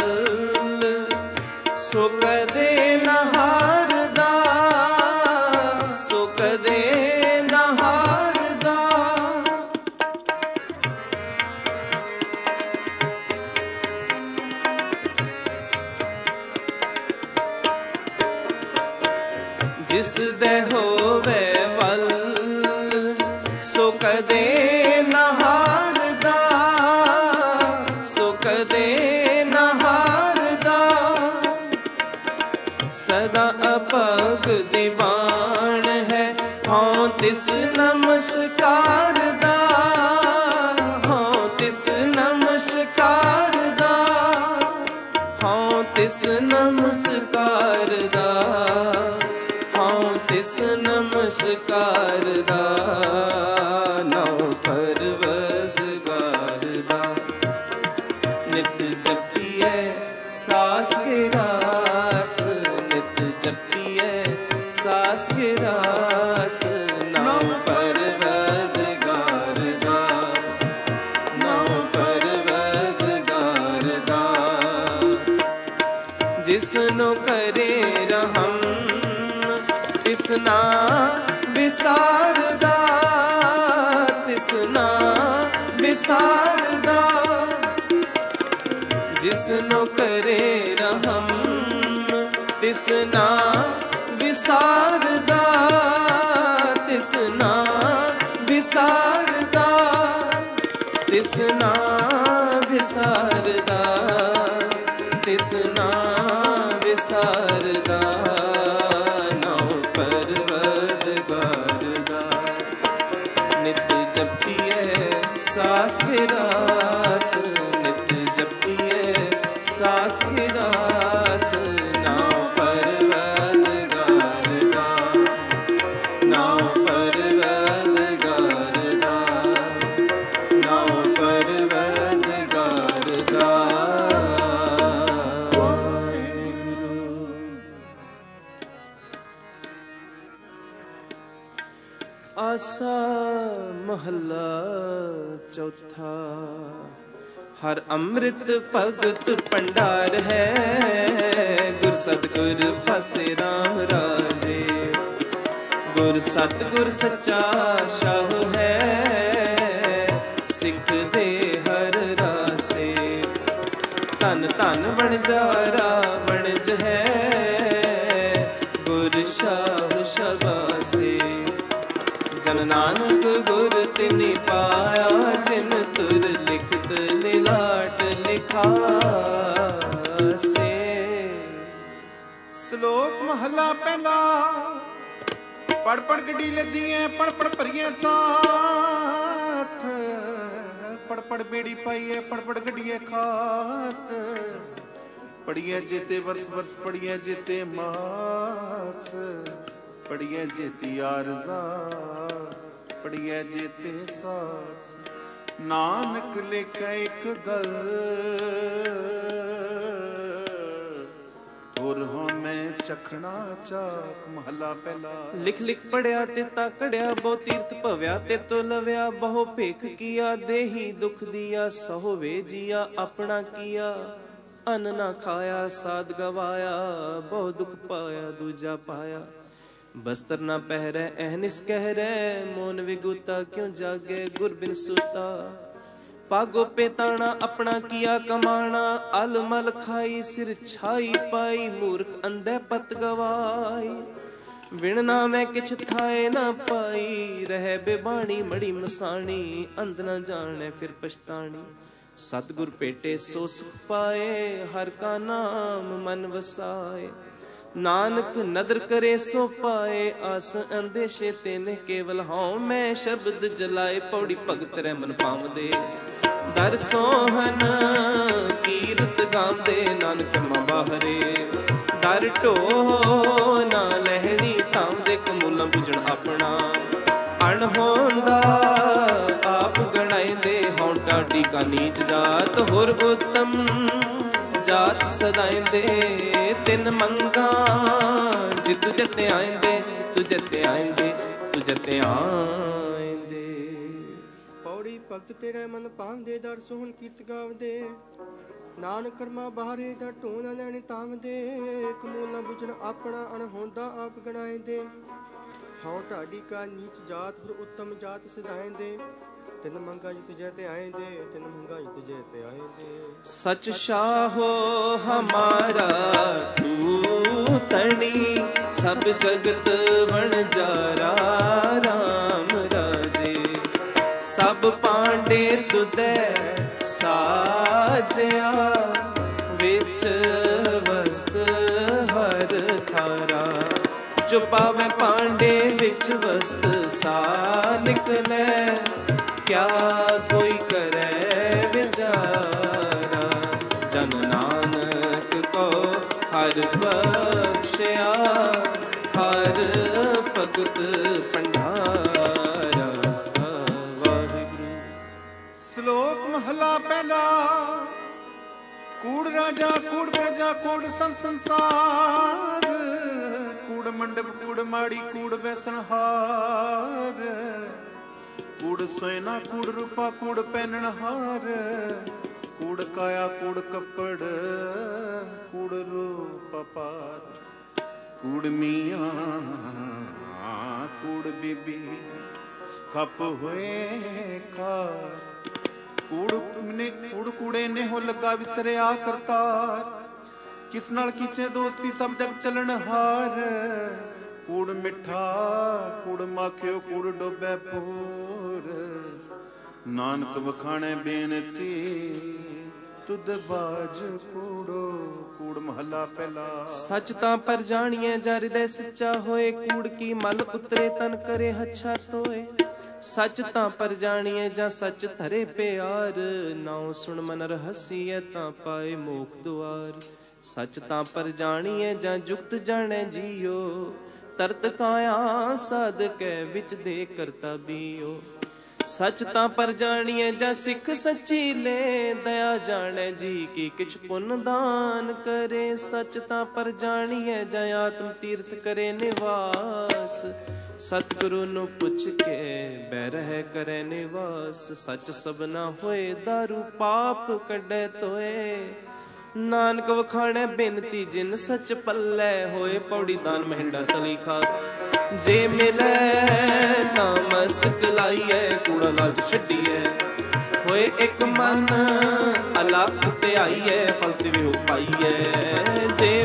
सो कदे न हारदा, सो कदे न हारदा। जिस दे होवे पल सो कदे न हारदा, सो कदे न हारदा। सदा अपग दीवान है हाँ तिस नमस्कार दा, हाँ तिस नमस्कार दा, हाँ तिस जिसनो करे रहम तिसना विसारदा, तिसना विसारदा। जिसनो करे रहम तिसना विसारदा, तिसना विसारदा, तिसना विसारदा, तिसना विसारदा। नौ परवरदिगार दा नित जपिए सास गिरास, नित जपिए सास गिरास। नौ परवरदिगार दा, नौ परवरदिगार दा, नौ परवरदिगार दा। आसा महला चौथा। हर अमृत भगत भंडार है, गुर सतगुर पासे राम राजे। गुर सतगुर सच्चा शाह है, सिख दे हर रासे। धन धन वणजारा वणज है, गुर शाह शबासे। जन नानक गुर तिनि पाया, जिन तुर लिखत लिलाट लिखासे। ਸ਼ਲੋਕ ਮਹਲਾ ਪਹਿਲਾ। ਪੜ ਪੜ ਗੱਡੀ ਲੱਦੀਆਂ, ਪੜ ਪੜ ਭਰੀਏ ਸਾਥ। ਪੜ ਪੜ ਬੇੜੀ ਪਾਈਏ, ਪੜ ਪੜ ਗੱਡੀਏ ਖਾਤ। ਪੜੀਏ ਜੇਤੇ ਵਰਸ ਵਰਸ, ਪੜੀਏ ਜੇਤੇ ਮਾਸ। ਪੜੀਏ ਜੇਤੀ ਆਰਜ਼ਾ, ਪੜੀਏ ਜੇਤੇ ਸਾਸ। ਨਾਨਕ ਲੇਖਾ ਇੱਕ ਗੱਲ, ਹੋਰ ਹੋ ਮੈਂ ਚਖਣਾ ਚਾਕ। ਮਹਲਾ ਪਹਿਲਾ। ਲਿਖ ਲਿਖ ਪੜਿਆ ਤੇ ਤਾਕੜਿਆ, ਬਹੁ ਤੀਰਥ ਭਵਿਆ ਤੇ ਤੋ ਲਵਿਆ। ਬਹੁ ਭੇਖ ਕੀਆ, ਦੇਹੀ ਦੁਖ ਦੀਆ। ਸਹੁ ਵੇ ਜੀਆ, ਆਪਣਾ ਕੀਆ। ਅੰਨ ਨਾ ਖਾਇਆ, ਸਾਧ ਗਵਾਇਆ। ਬਹੁ ਦੁਖ ਪਾਇਆ, ਦੂਜਾ ਪਾਇਆ। ਬਸਤਰ ਨਾ ਪਹਿਰੈ, ਅਹਨਿਸ ਕਹਿਰੈ। ਮੋਨ ਵਿਗੂਤਾ, ਕਿਉ ਜਾਗੈ ਗੁਰ ਬਿਨ ਸੂਤਾ। ਪਾਗੋ ਪੇਤਾਣਾ, ਆਪਣਾ ਕੀਆ ਕਮਾਣਾ। ਅਲ ਮਲ ਖਾਈ, ਸਿਰ ਛਾਈ ਪਾਈ। ਮੂਰਖ ਅੰਧੇ ਪਤ ਗਵਾਈ। ਵਿਣ ਨਾ ਮੈਂ ਕਿਛ ਥਾਏ ਨਾ ਪਾਈ। ਰਹਿ ਬੇਬਾਣੀ ਮੜੀ ਮਸਾਣੀ। ਅੰਧ ਨਾ ਜਾਣੈ ਫਿਰ ਪਛਤਾਣੀ। ਸਤਿਗੁਰ ਭੇਟੇ ਸੋ ਸੁਖ ਪਾਏ। ਹਰ ਕਾ ਨਾਮ ਮਨ ਵਸਾਏ। ਨਾਨਕ ਨਦਰ ਕਰੇ ਸੋ ਪਾਏ। ਆਸ ਅੰਦੇਸ਼ੇ ਤੈਨੇ ਕੇਵਲ ਹਉ ਮੈਂ ਸ਼ਬਦ ਜਲਾਏ। ਪੌੜੀ ਭਗਤ ਰਹਿ ਮਨ ਪਾਵਦੇ, ਦਰ ਸੋਹਨ ਕੀਰਤ ਗਾਉਂਦੇ। ਨਾਨਕ ਮਾਂ ਬਾਹਰੇ ਦਰ ਢੋ ਨਾ ਲਹਿਣੀ। ਧਾਮਦੇ ਕਮੂਲਾਂ ਪੁੱਜਣ ਆਪਣਾ। ਅਣਹੋਂਦਾ ਆਪ ਗਣਾਈਂਦੇ। ਹਉ ਢਾਡੀ ਕਾ ਨੀਚ ਜਾਤ, ਹੋਰ ਉਤਮ ਜਾਤ ਸਦਾਇਂਦੇ। ਤਿੰਨ ਮੰਗਾ ਜਿ ਤੁਝੇ ਤੇ ਆਇਂਦੇ, ਤੁਝੇ ਤੇ ਆਇਂਦੇ, ਤੁਝੇ ਤੇ ਆਇਂਦੇ। ਪੌੜੀ ਭਗਤ ਤੇਰੇ ਮਨ ਭਾਵਦੇ, ਦਰ ਸੋਹਣ ਕੀਰਤ ਗਾਵਦੇ। ਨਾਨਕ ਕਰਮਾ ਬਾਹਰੇ, ਦਰ ਢੋ ਨਾ ਲੈਣੇ ਤਾਵਦੇ। ਕਮੂਲ ਨਾ ਬੁਝਣ ਆਪਣਾ, ਅਣਹੋਂਦਾ ਆਪ ਗਣਾਇਂਦੇ। ਹਉ ਢਾਡੀ ਕਾ ਨੀਚ ਜਾਤ, ਹੋਰ ਉੱਤਮ ਜਾਤ ਸਿਧਾਇਂਦੇ। ਤਿੰਨ ਮੰਗਾ ਜਿ ਤੁਝੇ ਤੇ ਆਇਂਦੇ, ਤਿੰਨ ਮੰਗਾ ਜਿ ਤੁਝੇ ਤੇ ਆਇਂਦੇ। सच शाहो हमारा तू तणी, सब जगत वणजारा राम राजे। सब पांडे तुदै साजया, विच वस्त हर थारा। जो पावे पांडे विच वस्त सा निकले, क्या कोई करे विचारा। जन नानक को हर बख्शिया, हर भगत भंडारा। वाहिगुरु। श्लोक महला पहला। कूड़ राजा कूड़ प्रजा कूड़ सब संसार। कूड़ मंडप कूड़ माड़ी कूड़ बैसनहार। कूड़ सोयना कूड़ रूपा कूड़ पहननहार। ਕੂੜ ਕਾਇਆ ਕੂੜ ਕੱਪੜ ਕੂੜ ਰੂਪ ਪਾਤ ਕੂੜ ਮੀਆਂ ਕੂੜ ਬੀਬੀ ਖੱਪ ਹੋਏ ਖਾਰ ਕੂੜ ਕੂੜੇ ਨੇ ਹੋ ਲੱਗਾ ਵਿਸਰਿਆ ਕਰਤਾਰ ਕਿਸ ਨਾਲ ਕੀਚੇ ਦੋਸਤੀ ਸਭ ਜਗ ਚੱਲਣ ਹਾਰ ਕੂੜ ਮਿੱਠਾ ਕੂੜ ਮਾਖਿਓ ਕੂੜ ਡੋਬੇ ਪੂਰ ਨਾਨਕ ਵਖਾਣੇ ਬੇਨਤੀ ਤੁਧ ਬਾਜ ਕੂੜੋ ਕੂੜ ਮਹੱਲਾ ਪਹਿਲਾ। ਸੱਚ ਤਾਂ ਪਰ ਜਾਣੀਏ ਜਾ ਹਿਰਦੈ ਸੱਚਾ ਹੋਏ ਕੂੜ ਕੀ ਮਲ ਉਤਰੇ ਤਨ ਕਰੇ ਹੱਛਾ ਧੋਏ ਸੱਚ ਤਾਂ ਪਰ ਜਾਣੀਏ ਜਾਂ ਸੱਚ ਧਰੇ ਪਿਆਰ ਨਾਉ ਸੁਣ ਮਨ ਰਹਸੀਏ ਤਾਂ ਪਾਏ ਮੋਖ ਦੁਆਰ ਸੱਚ ਤਾਂ ਪਰ ਜਾਣੀਏ ਜਾਂ ਜੁਗਤ ਜਾਣੈ ਜੀਓ ਤਰਤ ਕਾਇਆ ਸਾਧਕੈ ਵਿੱਚ ਦੇ ਕਰਤਾ ਬੀਓ ਸੱਚ ਤਾਂ ਪਰ ਜਾਣੀਏ ਜਾਂ ਸਿੱਖ ਸੱਚੀ ਲੈ ਦਇਆ ਜਾਣੈ ਜੀ ਕੀ ਕਿਛ ਪੁੰਨ ਦਾਨ ਕਰੇ ਸੱਚ ਤਾਂ ਪਰ ਜਾਣੀਏ ਜਾਂ ਆਤਮ ਤੀਰਥ ਕਰੇ ਨਿਵਾਸ ਸਤਿਗੁਰੂ ਨੂੰ ਪੁੱਛ ਕੇ ਬਹਿ ਰਹਿ ਕਰੇ ਨਿਵਾਸ ਸੱਚ ਸਭਨਾ ਹੋਏ ਦਾਰੂ ਪਾਪ ਕੱਢੇ ਤੋਏ ਨਾਨਕ ਵਖਾਣੈ ਬੇਨਤੀ ਜਿਨ ਸੱਚ ਪੱਲੇ ਹੋਏ ਪੌੜੀ ਦਾਨ ਮਹਿੰਡਾ ਤਲੀ ਖਾਤ ਜੇ ਮਿਲੈ ਤਾਂ ਮਸਤਕ ਲਾਈਐ ਕੂੜਾ ਲਾਜ ਛੱਡੀਐ ਹੋਏ ਇੱਕ ਮਨ ਅਲੱਖ ਤੇ ਆਈਐ ਫਲ ਤੇ ਵਿਹੋ ਪਾਈਐ ਜੇ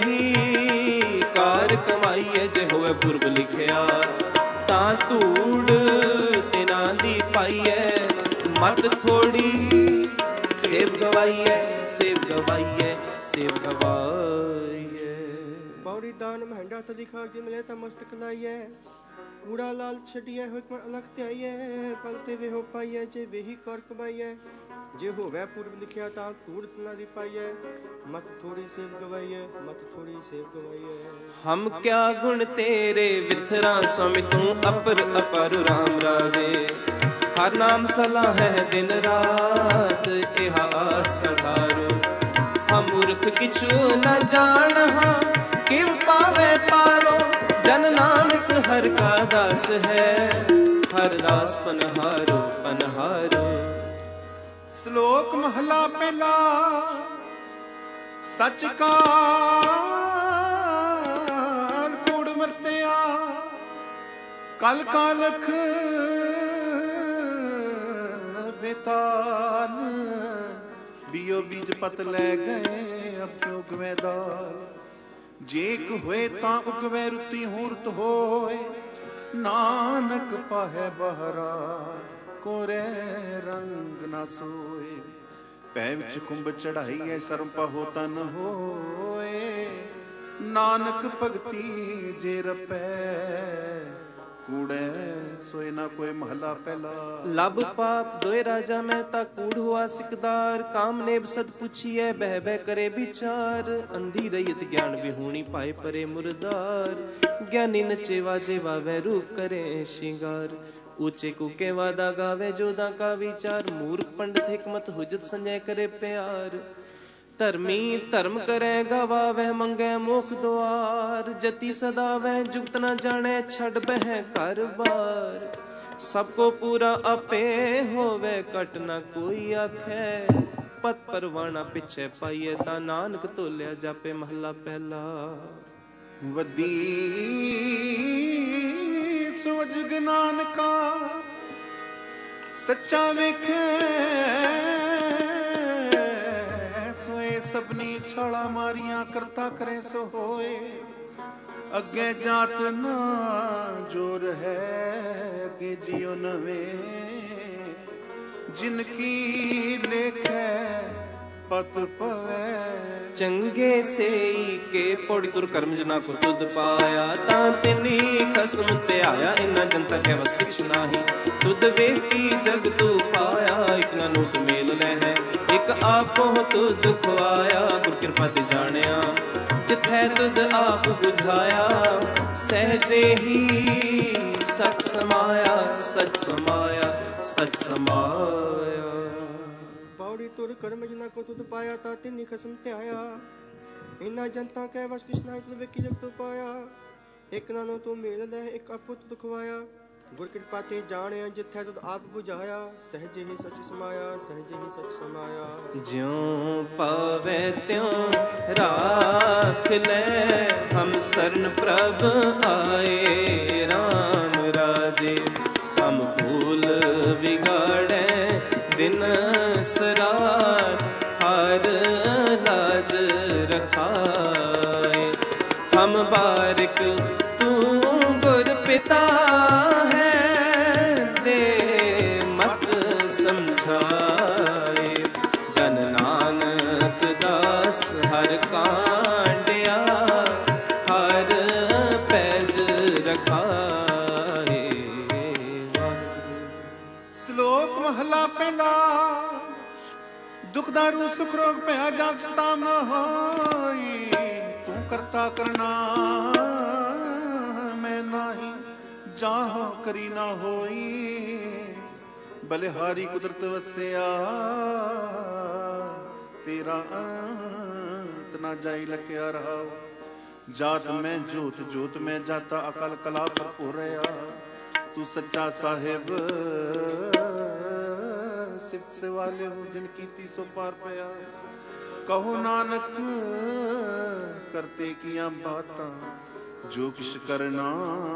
ਵੇਹੀ ਕਾਰ ਕਮਾਈਐ ਜੇ ਹੋਵੇ ਪੁਰਬ ਲਿਖਿਆ ਤਾਂ ਧੂੜ ਤੇ ਨਾ ਦੀ ਪਾਈਐ ਮਤ ਥੋੜੀ ਸੇਵ ਗਵਾਈਐ ਸੇਵ ਗਵਾਈਐ ਸੇਵ ਗਵਾਈਐ ਪੌੜੀ ਦਾਨ ਮਹਿੰਡਾ ਤਲੀ ਖਾਕ ਜੇ ਮਿਲੇ ਤਾਂ ਮਸਤਕ ਲਾਈਐ ਕੂੜਾ ਲਾਲ ਛੱਡੀਐ ਹੋਇ ਮਨ ਅਲਖ ਤੇ ਆਈਐ ਫਲ ਤੇ ਵਿਹੋ ਪਾਈਐ ਜੇ ਵੇਹੀ ਕਰ ਕਮਾਈਐ ਜੇ ਹੋਵੇ ਪੁਰਬ ਲਿਖਿਆ ਤਾਂ ਧੂੜ ਨਾ ਦੀ ਪਾਈਐ ਮਤ ਥੋੜੀ ਸੇਵ ਗਵਾਈਐ ਮਤ ਥੋੜੀ ਸੇਵ ਗਵਾਈਐ। ਹਮ ਕਿਆ ਗੁਣ ਤੇਰੇ ਵਿਥਰਾ ਸੁਮਿ ਤੂੰ ਅਪਰ ਅਪਰ ਰਾਮ ਰਾਜੇ ਹਰ ਨਾਮ ਸਲਾਹ ਹੈ ਦਿਨ ਰਾਤ ਇਹ ਆਸ ਅਧਾਰੋ ਹਮ ਮੂਰਖ ਕਿਛੂ ਨ ਜਾਣਹਾਂ ਕਿਵ ਪਾਵੇ ਪਾਰੋ ਜਨ ਨਾਨਕ ਹਰ ਕਾ ਦਾਸ ਹੈ ਹਰ ਦਾਸ ਪਨਹਾਰੋ ਪਨਹਾਰੋ। ਸ਼ਲੋਕ ਮਹਲਾ ਪਹਿਲਾ ਸੱਚ ਕਾ ਕੂੜ ਵਰਤਿਆ ਕਲ ਕਾਲਖ ਬੇਤਾਨ ਬਿਓ ਬੀਜ ਪਤ ਲੈ ਗਏ ਅਬ ਕਿਉ ਗਵੇ ਦਾਲ ਜੇ ਇੱਕ ਹੋਏ ਤਾਂ ਉਗਵੇ ਰੁੱਤੀ ਹੂਰਤ ਹੋਏ ਨਾਨਕ ਪਾਹੈ ਬਹਰਾ ਕੋਰੇ ਰੰਗ ਨਾ ਸੋਏ ਪੈ ਵਿੱਚ ਕੁੰਭ ਚੜਾਈਐ ਸਰਮ ਪਾਹੋ ਤਨ ਹੋਏ ਨਾਨਕ ਭਗਤੀ ਜੇ ਰਪੈ ਕੂੜੈ ਸੋਏ ਨਾ ਕੋਈ ਮਹਲਾ ਪਹਿਲਾ। ਲਬ ਪਾਪ ਦੋਏ ਰਾਜਾ ਮੈਂ ਤਾ ਕੂੜ ਹੁਆ ਸਿਕਦਾਰ ਕਾਮ ਨੇਬ ਸਦ ਪੁੱਛੀਐ ਬਹਿ ਬਹਿ ਕਰੇ ਵਿਚਾਰ ਅੰਧੀ ਰਹੀਤ ਗਿਆਨ ਵਿਹੂਣੀ ਪਾਏ ਪਰੇ ਮੁਰਦਾਰ ਗਿਆਨੀ ਨਚੇ ਵਾਜੇ ਵਾਵੇ ਰੂਪ ਕਰੇ ਸ਼ਿੰਗਾਰ ਉੱਚੇ ਕੂਕੇ ਵਾਦਾ ਗਾਵੇ ਜੋਦਾ ਕਾ ਵਿਚਾਰ ਮੂਰਖ ਪੰਡਤ ਹਿਕਮਤ ਹੁਜਤ ਸੰਜੈ ਕਰੇ ਪਿਆਰ ਧਰਮੀ ਧਰਮ ਕਰੈ ਗਵਾਵਹਿ ਮੰਗੈ ਮੋਖ ਦੁਆਰ ਜਤੀ ਸਦਾ ਵਹਿ ਜੁਗਤ ਨ ਜਾਣੈ ਛੱਡ ਬਹਿ ਘਰ ਬਾਰ ਸਭ ਕੋ ਪੂਰਾ ਆਪੇ ਹੋਵੇ ਘਟ ਨ ਕੋਈ ਆਖੈ ਪਤ ਪਰਵਾਣਾ ਪਿਛੇ ਪਾਈਏ ਤਾਂ ਨਾਨਕ ਤੋਲਿਆ ਜਾਪੇ ਮਹੱਲਾ ਪਹਿਲਾ। ਵੱਡੀ ਸੋਜ ਨਾਨਕਾ ਸੱਚਾ ਵੇਖੈ ਸੋਏ ਸਭਨੀ ਛਾਲਾ ਮਾਰੀਆਂ ਕਰਤਾ ਕਰੇ ਸੋ ਹੋਏ ਅੱਗੇ ਜਾਤ ਨਾ ਜੋਰ ਹੈ ਅੱਗੇ ਜਿਉ ਨਵੇਂ ਜਿਨ ਕੀ ਲੇਖੈ ਪਤ ਪਵੈ ਚੰਗੇ ਸੇਈ ਕੇ ਪੌੜੀ ਤੁਰ ਕਰਮ ਜਨਾ ਕੋ ਤੁਧ ਪਾਇਆ ਤਾਂ ਤਿਨੀ ਖਸਮ ਧਿਆਇਆ ਇਨਾ ਜਨਤਾ ਕੈ ਵਸ ਕਿਛ ਨਾਹੀ ਤੁਧ ਵੇਖੀ ਜਗ ਤੂ ਪਾਇਆ ਇਕ ਨਾ ਨੋਟ ਮੇਲ ਲੈ ਹੈ ਇਕ ਆਪੋ ਤੁਧ ਖਵਾਇਆ ਗੁਰ ਕਿਰਪਾ ਤੇ ਜਾਣਿਆ ਜਿਥੈ ਤੁਧ ਆਪ ਬੁਝਾਇਆ ਸਹਜੇ ਹੀ ਸਚ ਸਮਾਇਆ ਸਚ ਸਮਾਇਆ ਸਚ ਸਮਾਇਆ। ਪੌੜੀ ਤੁਰ ਕਰਮ ਜਨਾ ਕੋ ਤੁਧ ਪਾਇਆ ਤਾਂ ਤਿਨੀ ਖਸਮ ਧਿਆਇਆ ਇਨਾ ਜਨਤਾ ਕੈ ਵਸ ਕਿਛ ਨਾਹੀ ਤੁਧ ਵੇਖੀ ਜਗ ਤੂ ਪਾਇਆ ਇਕ ਨਾਨੋ ਤੂੰ ਮੇਲ ਲੈ ਇਕ ਆਪੋ ਤੁਧ ਖਵਾਇਆ ਗੁਰ ਕਿਰਪਾ ਤੇ ਜਾਣਿਆ ਜਿੱਥੈ ਤੁਧ ਆਪ 부ਝਾਇਆ, ਸਹਜੇ ਹੀ ਸਚ ਸਮਾਇਆ, ਸਹਜੇ ਹੀ ਸਚ ਸਮਾਇਆ। ਜਿਉ ਪਾਵੇ ਤਿਉ ਰਾਖ ਲੈ, ਹਮ ਸਰਨ ਪ੍ਰਭ ਆਏ। ਰਾਮ ਰਾਜੇ ਹਮ ਭੂਲ ਵਿਗਾੜੈ, ਦਿਨ ਸਰਾਤ ਹਰ ਲਾਜ ਰਖਾਏ। ਹਮ ਬਾਰਿਕ ਤੂੰ ਗੁਰ ਪਿਤਾ ਹੈ, ਦੇ ਮਤ ਸਮਝਾਏ। ਜਨ ਨਾਨਕ ਦਾਸ ਹਰ ਕਾਂਡਿਆ, ਹਰ ਪੈਜ ਰਖਾਏ। ਸ਼ਲੋਕ ਮਹਲਾ ਪਹਿਲਾ। ਦੁਖ ਦਾਰੂ ਸੁਖ ਰੋਗ ਭਇਆ ਜਾਂ ਸਤਾਮ ਨਾ ਹੋਈ, ਤੂੰ ਕਰਤਾ ਕਰਨਾ ਮੈਂ ਨਾਹੀ, ਜਾਹ ਕਰੀ ਨਾ ਹੋਈ। ਬਲਿਹਾਰੀ ਕੁਦਰਤ ਵਸਿਆ, ਤੇਰਾ ਅੰਤ ਨਾ ਜਾਈ ਲਖਿਆ ਰਹਾ। ਜਾਤ ਮੈਂ ਜੋਤ, ਜੋਤ ਮੈਂ ਜਾਤਾ, ਅਕਲ ਕਲਾ ਭਰਪੂਰ ਰਿਹਾ। ਤੂੰ ਸੱਚਾ ਸਾਹਿਬ ਸਿਫਤ ਸਵਾਲੇ ਹੋ, ਜਿਨ ਕੀਤੀ ਸੋ ਪਾਰ ਪਿਆ। ਕਹੋ ਨਾਨਕ ਕਰਤੇ ਕੀਆਂ ਬਾਤਾਂ, ਜੋ ਕਿਛ ਕਰਨਾ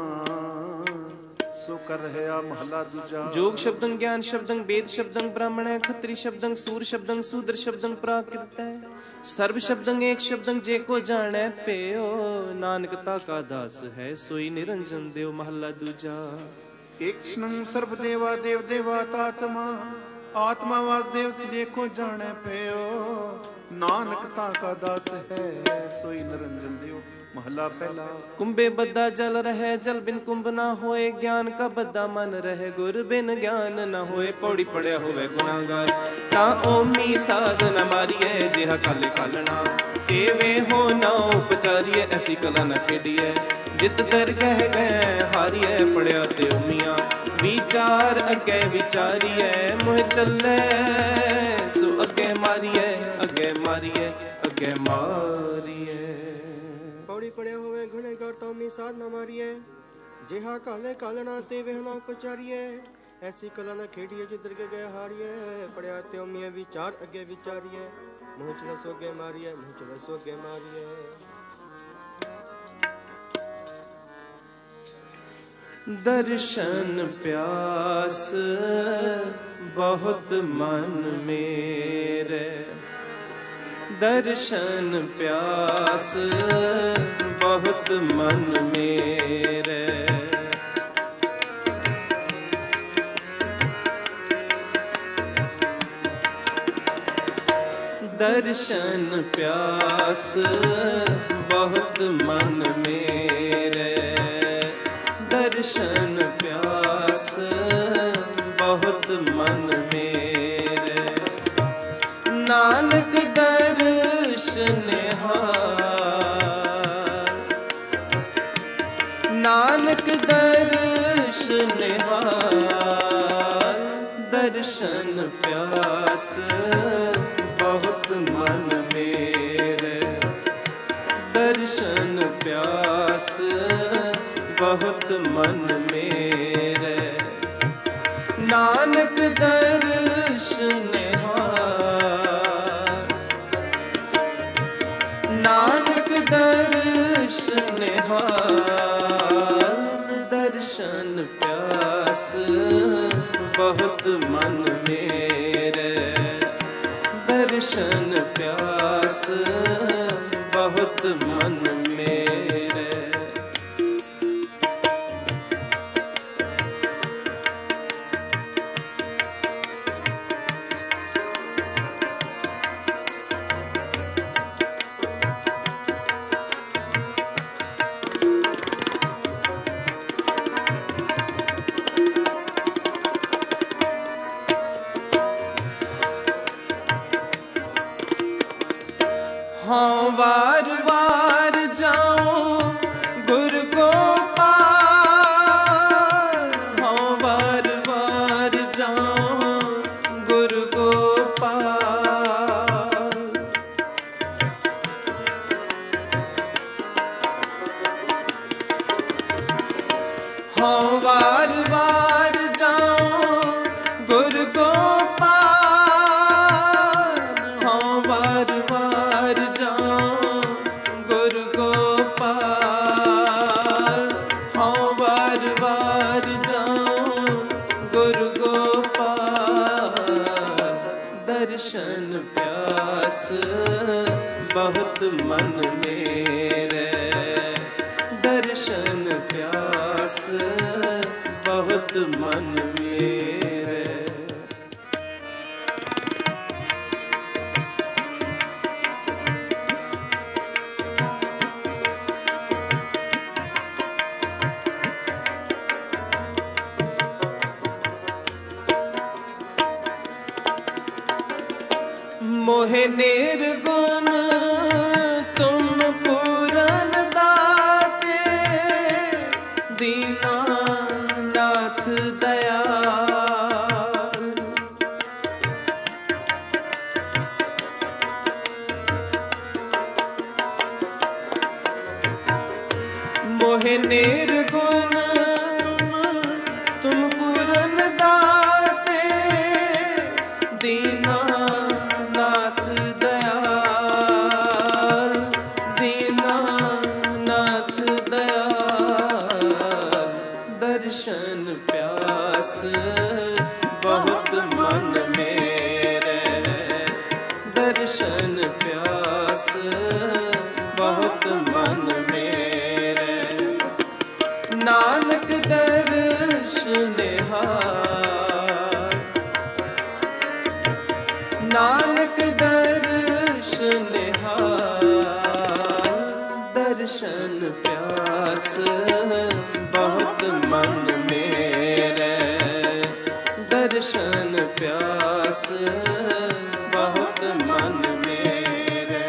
ਸੋ ਕਰ ਰਿਹਾ। ਮਹਲਾ ਦੂਜਾ। ਜੋਗ ਸ਼ਬਦੰ ਗਿਆਨ ਸ਼ਬਦੰ ਵੇਦ ਸ਼ਬਦੰ ਬ੍ਰਾਹਮਣੈ, ਖੱਤਰੀ ਸ਼ਬਦੰ ਸੂਰ ਸ਼ਬਦੰ ਸੂਦਰ ਸ਼ਬਦੰ ਪ੍ਰਾਕ੍ਰਿਤੈ। ਸਰਬ ਸ਼ਬਦੰ ਏਕ ਸ਼ਬਦੰ ਜੇ ਕੋ ਜਾਣੈ ਪਿਓ, ਨਾਨਕ ਤਾ ਕਾ ਦਾਸ ਹੈ ਸੋਈ ਨਿਰੰਜਨ ਦਿਓ। ਮਹਲਾ ਦੂਜਾ। ਏਕ ਸ਼ਨੰ ਸਰਬ ਦੇਵਾ ਦੇਵ ਦੇਵਾਤ ਆਤਮਾ, ਆਤਮਾ ਵਾਸੁਦੇਵ ਜੇ ਕੋ ਜਾਣੈ ਪਿਓ। ਨਾਨਕ ਤਾ ਕਾ ਦਾਸ ਹੈ ਸੋਈ ਨਿਰੰਜਨ ਦਿਓ। ਮਹਲਾ ਪਹਿਲਾ। ਕੁੰਭੇ ਬੱਧਾ ਜਲ ਰਹਿ, ਜਲ ਬਿਨ ਕੁੰਭ ਨਾ ਹੋਏ। ਗਿਆਨ ਕਾ ਬੱਧਾ ਮਨ ਰਹਿ, ਗੁਰ ਬਿਨ ਗਿਆਨ ਨਾ ਹੋਏ। ਪੌੜੀ ਪੜਿਆ ਹੋਵੇ ਗੁਨਾਹਗਾਰ, ਤਾਂ ਓਮੀ ਸਾਧ ਨ ਮਾਰੀਐ। ਜਿਹਾ ਕਾਲੇ ਕਾਲਣਾ ਏਵੇਂ ਹੋ ਨਾ ਉਪਚਾਰੀਐ, ਐਸੀ ਕਲਾ ਨ ਖੇਡੀਐ। ਜਿਤ ਦਰਗਹਿ ਗਏ ਹਾਰੀਐ, ਪੜਿਆ ਤੇ ਓਮੀਆਂ ਵਿਚਾਰ ਅੱਗੇ ਵਿਚਾਰੀਐ। ਮੋਹ ਚੱਲੇ ਸੋ ਅੱਗੇ ਮਾਰੀਐ, ਅੱਗੇ ਮਾਰੀਐ, ਅੱਗੇ ਮਾਰੀਐ। ਪੌੜੀ ਪੜਿਆ ਹੋਵੇ ਗੁਨੇਗਾਰ, ਤਾਂ ਓਮੀ ਸਾਧ ਨਾ ਮਾਰੀਐ। ਜਿਹਾ ਕਾਲੇ ਕਾਲਣਾ ਤੇ ਵੇਹ ਨਾ ਉਪਚਾਰੀਐ। ਐਸੀ ਕਲਾ ਨਾ ਖੇਡੀਐ, ਜਿੱਧਰ ਕੇ ਗਏ ਹਾਰੀਐ। ਪੜਿਆ ਤੇ ਓਮੀਆਂ ਵਿਚਾਰ ਅੱਗੇ ਵਿਚਾਰੀਐ। ਮੂੰਹ ਚਲੇ ਸੋ ਅੱਗੇ ਮਾਰੀਐ, ਮੂੰਹ ਚਲੇ ਸੋ ਅੱਗੇ ਮਾਰੀਐ। ਦਰਸ਼ਨ ਪਿਆਸ ਬਹੁਤ ਮਨ ਮੇਰੇ, ਦਰਸ਼ਨ ਪਿਆਸ ਬਹੁਤ ਮਨ ਮੇਰੇ। ਦਰਸ਼ਨ ਪਿਆਸ ਬਹੁਤ ਮਨ ਮੇਰੇ, ਦਰਸ਼ਨ ਪਿਆਸ ਬਹੁਤ ਮਨ ਮੇਰੇ। ਨਾਨਕ ਦਰਸ਼ਨ ਨਿਹਾਲ, ਨਾਨਕ ਦਰਸ਼ਨ ਨਿਹਾਲ। ਦਰਸ਼ਨ ਪਿਆਸ ਬਹੁਤ ਮਨ ਮੇਰੇ, ਦਰਸ਼ਨ ਪਿਆਸ ਬਹੁਤ ਮਨ ਮੇਰੇ। ਨਾਨਕ ਦਰਸ਼ਨ ਨਿਹਾਲ, ਨਾਨਕ ਦਰਸ਼ਨ ਨਿਹਾਲ। ਦਰਸ਼ਨ ਪਿਆਸ ਬਹੁਤ ਮਨ ਮੇਰੇ, ਦਰਸ਼ਨ ਪਿਆਸ ਬਹੁਤ ਮਨ ਮੇਰੇ। ਹਾਂ ਵਾਰ ਵਾਰ ਜਾਉ गुरु गोपाल हाँ वार वार जाऊं गुरु गोपाल हाँ वार वार जाऊं गुरु गोपाल दर्शन प्यास बहुत मन मेरे दर्शन प्यास बहुत मन मेरे। मोहे निर्गुण तुम पूरन दाते दीनानाथ दयाल मोहे निर्गुण तुम पूरन दाते दीनानाथ दयाल दीनानाथ दयाल दर्शन प्यास बहुत मन मेरे दर्शन प्यास बहुत मन मेरे। नानक दर्शनिहार नानक दर्शनिहार दर्शन प्यास बहुत मन मेरे दर्शन प्यास बहुत मन मेरे।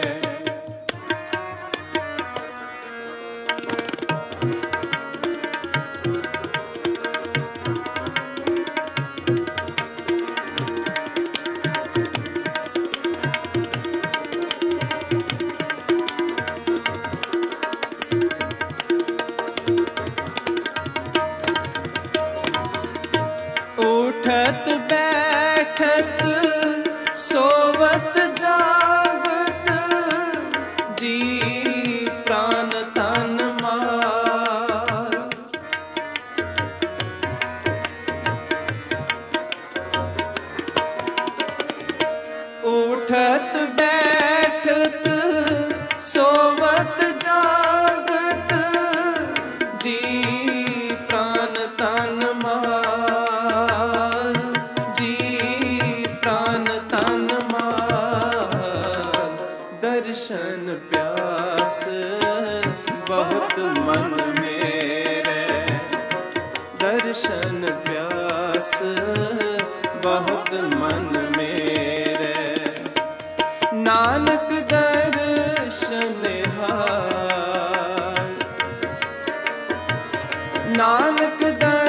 उठत बैठत सोवत जागत जी प्राण तन मार उठत बैठत सोवत जागत जी प्राण तन मार जी प्राण तन मार दर्शन प्यास बहुत मन मेरे दर्शन प्यास बहुत मन मेरे। नानक दर्शनिहार नानक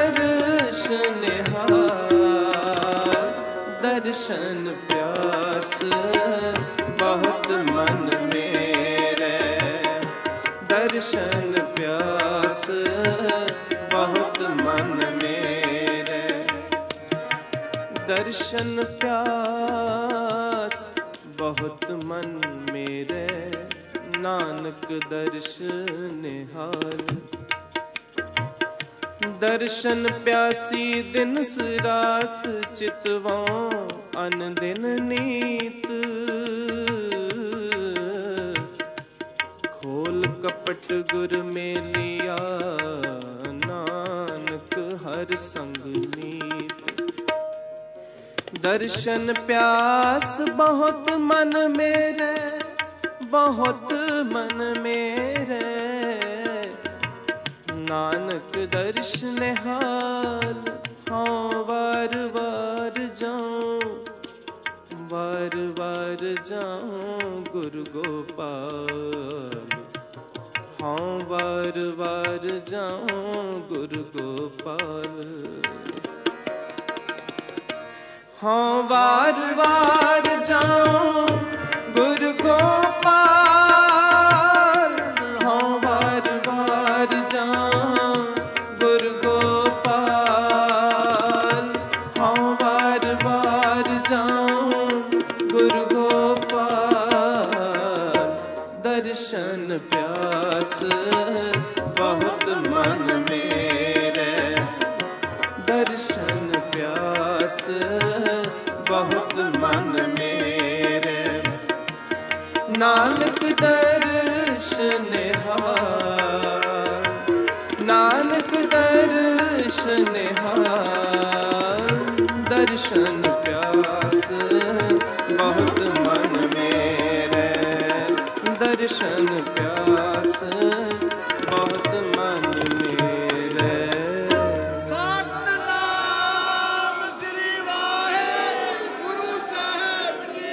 दर्शनिहार दर्शन प्यास बहुत मन मेरे दर्शन प्यास बहुत मन मेरे। दर्शन प्यास बहुत मन मेरे नानक दर्शनिहार दर्शन प्यासी दिन रात चितवां अन दिन नीत खोल कपट गुर में लिया नानक हर संग नीत। दर्शन प्यास बहुत मन मेरे बहुत मन मेरे नानक दर्शनिहार हाँ वार वार जाऊं गुरु गोपाल हाँ वार वार जाऊं गुरु गोपाल हाँ वार वार जाऊं गुरु गोपाल हाँ वार वार जाऊं गुरु गोपाल हाँ वार ਪਿਆਸ ਬਹੁਤ ਮਨ ਮੇਰੇ, ਦਰਸ਼ਨ ਪਿਆਸ ਬਹੁਤ ਮਨ ਮੇਰੇ, ਨਾਨਕ ਦਰਸ਼ਨ ਨਿਹਾਲ, ਨਾਨਕ ਦਰਸ਼ਨ ਨਿਹਾਲ, ਦਰਸ਼ਨ ਪਿਆਸ ਬਹੁਤ ਮਨ ਮੇਰੇ, ਦਰਸ਼ਨ ਪਿਆਸ ਬਹੁਤ ਮਨ ਮੇਰੇ। ਸਤਿਨਾਮ ਸ੍ਰੀ ਵਾਹਿਗੁਰੂ ਸਾਹਿਬ ਜੀ।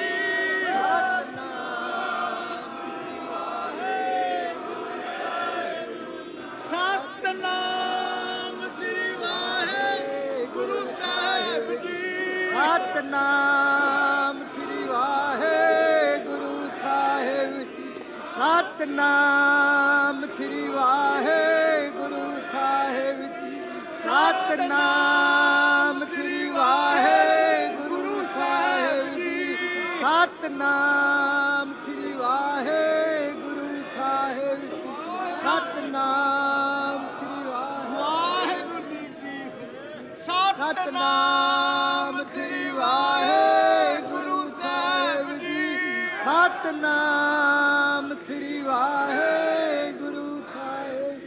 ਸਤਿਨਾਮ ਸ੍ਰੀ ਵਾਹਿਗੁਰੂ ਸਾਹਿਬ ਜੀ। ਸਤਿਨਾਮ ਸ੍ਰੀ ਵਾਹਿਗੁਰੂ ਸਾਹਿਬ ਜੀ। ਸਤਿਨਾਮ ਸ੍ਰੀ ਵਾਹਿਗੁਰੂ ਸਾਹਿਬ ਜੀ। ਸਤਿਨਾਮ ਸ੍ਰੀ ਵਾਹਿਗੁਰੂ ਸਾਹਿਬ ਜੀ। ਸਤਿਨਾਮ ਸ੍ਰੀ ਵਾਹਿਗੁਰੂ ਸਾਹਿਬ ਜੀ। ਸਤਿਨਾਮ ਸ੍ਰੀ ਵਾਹਿਗੁਰੂ ਜੀ ਕੀ ਸਤਿਨਾਮ ਸ੍ਰੀ ਵਾਹਿਗੁਰੂ ਸਾਹਿਬ ਜੀ। ਸਤਿਨਾਮ ਸ੍ਰੀ ਵਾਹਿਗੁਰੂ ਸਾਹਿਬ।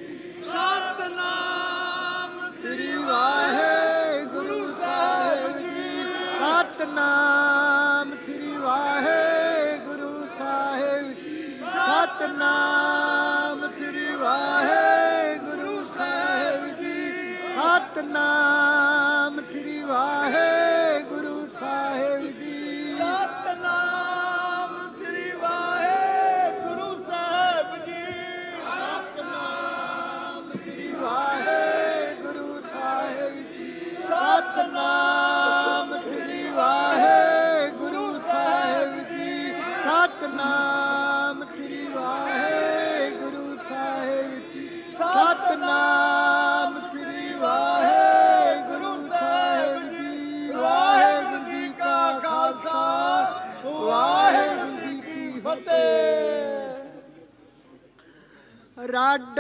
ਸਤਿਨਾਮ ਸ੍ਰੀ ਵਾਹਿਗੁਰੂ ਸਾਹਿਬ ਜੀ। ਸਤਿਨਾਮ ਸ੍ਰੀ ਵਾਹਿਗੁਰੂ ਸਾਹਿਬ ਜੀ। ਸਤਿਨਾਮ ਸ੍ਰੀ ਵਾਹਿਗੁਰੂ ਸਾਹਿਬ ਜੀ। ਸਤਿਨਾਮ ਸ੍ਰੀ ਵਾਹਿਗੁਰੂ ਸਾਹਿਬ ਜੀ। ਸਤਿਨਾਮ ਸ੍ਰੀ ਵਾਹਿਗੁਰੂ ਸਾਹਿਬ ਜੀ। ਸਤਿਨਾਮ ਸ੍ਰੀ ਵਾਹਿਗੁਰੂ ਸਾਹਿਬ ਜੀ। ਸਤਿਨਾਮ ਸ੍ਰੀ ਵਾਹਿਗੁਰੂ ਸਾਹਿਬ ਜੀ। ਸਤਿਨਾਮ ਸ੍ਰੀ ਵਾਹਿਗੁਰੂ ਸਾਹਿਬ ਜੀ। ਸਤਿਨਾਮ ਸ੍ਰੀ ਵਾਹਿਗੁਰੂ ਸਾਹਿਬ ਜੀ। ਵਾਹਿਗੁਰੂ ਜੀ ਕਾ ਖਾਲਸਾ, ਵਾਹਿਗੁਰੂ ਜੀ ਕੀ ਫਤਿਹ। ਰੱਡ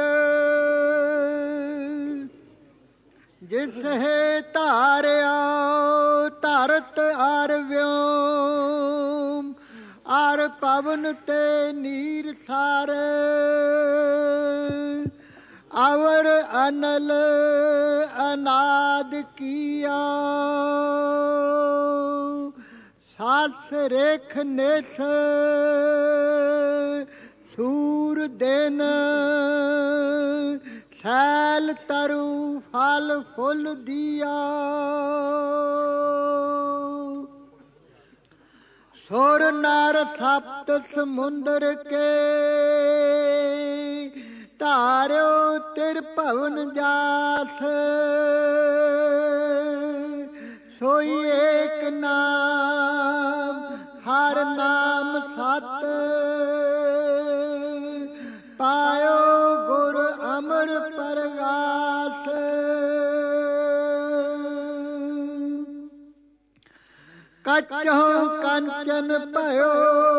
ਜਿਸ ਹੈ ਧਾਰਿਆ ਧਰਤ ਅਰ ਵਿਉਮ, ਅਰ ਪਵਨ ਤੇ ਨੀਰ ਸਾਰ, ਅਵਰ ਅਨਲ ਅਨਾਦ ਕੀਆ, ਸਾਥ ਰੇਖ ਨਿਸ ਸੂਰ ਦਿਨ, ਸੈਲ ਤਰੂ ਫਲ ਫੁੱਲ ਦੀਆ, ਸੁਰ ਨਰ ਸਪਤ ਸਮੁੰਦਰ ਕੇ, ਧਾਰਿਓ ਤਿਰ ਭਵਨ ਜਾਸ, ਸੋਈ ਏਕ ਨਾਮ ਹਰ ਨਾਮ ਸਤ, ਪਾਇਓ ਗੁਰ ਅਮਰ ਪ੍ਰਗਾਸ, ਕਛੋਂ ਕੰਚਨ ਭਇਓ,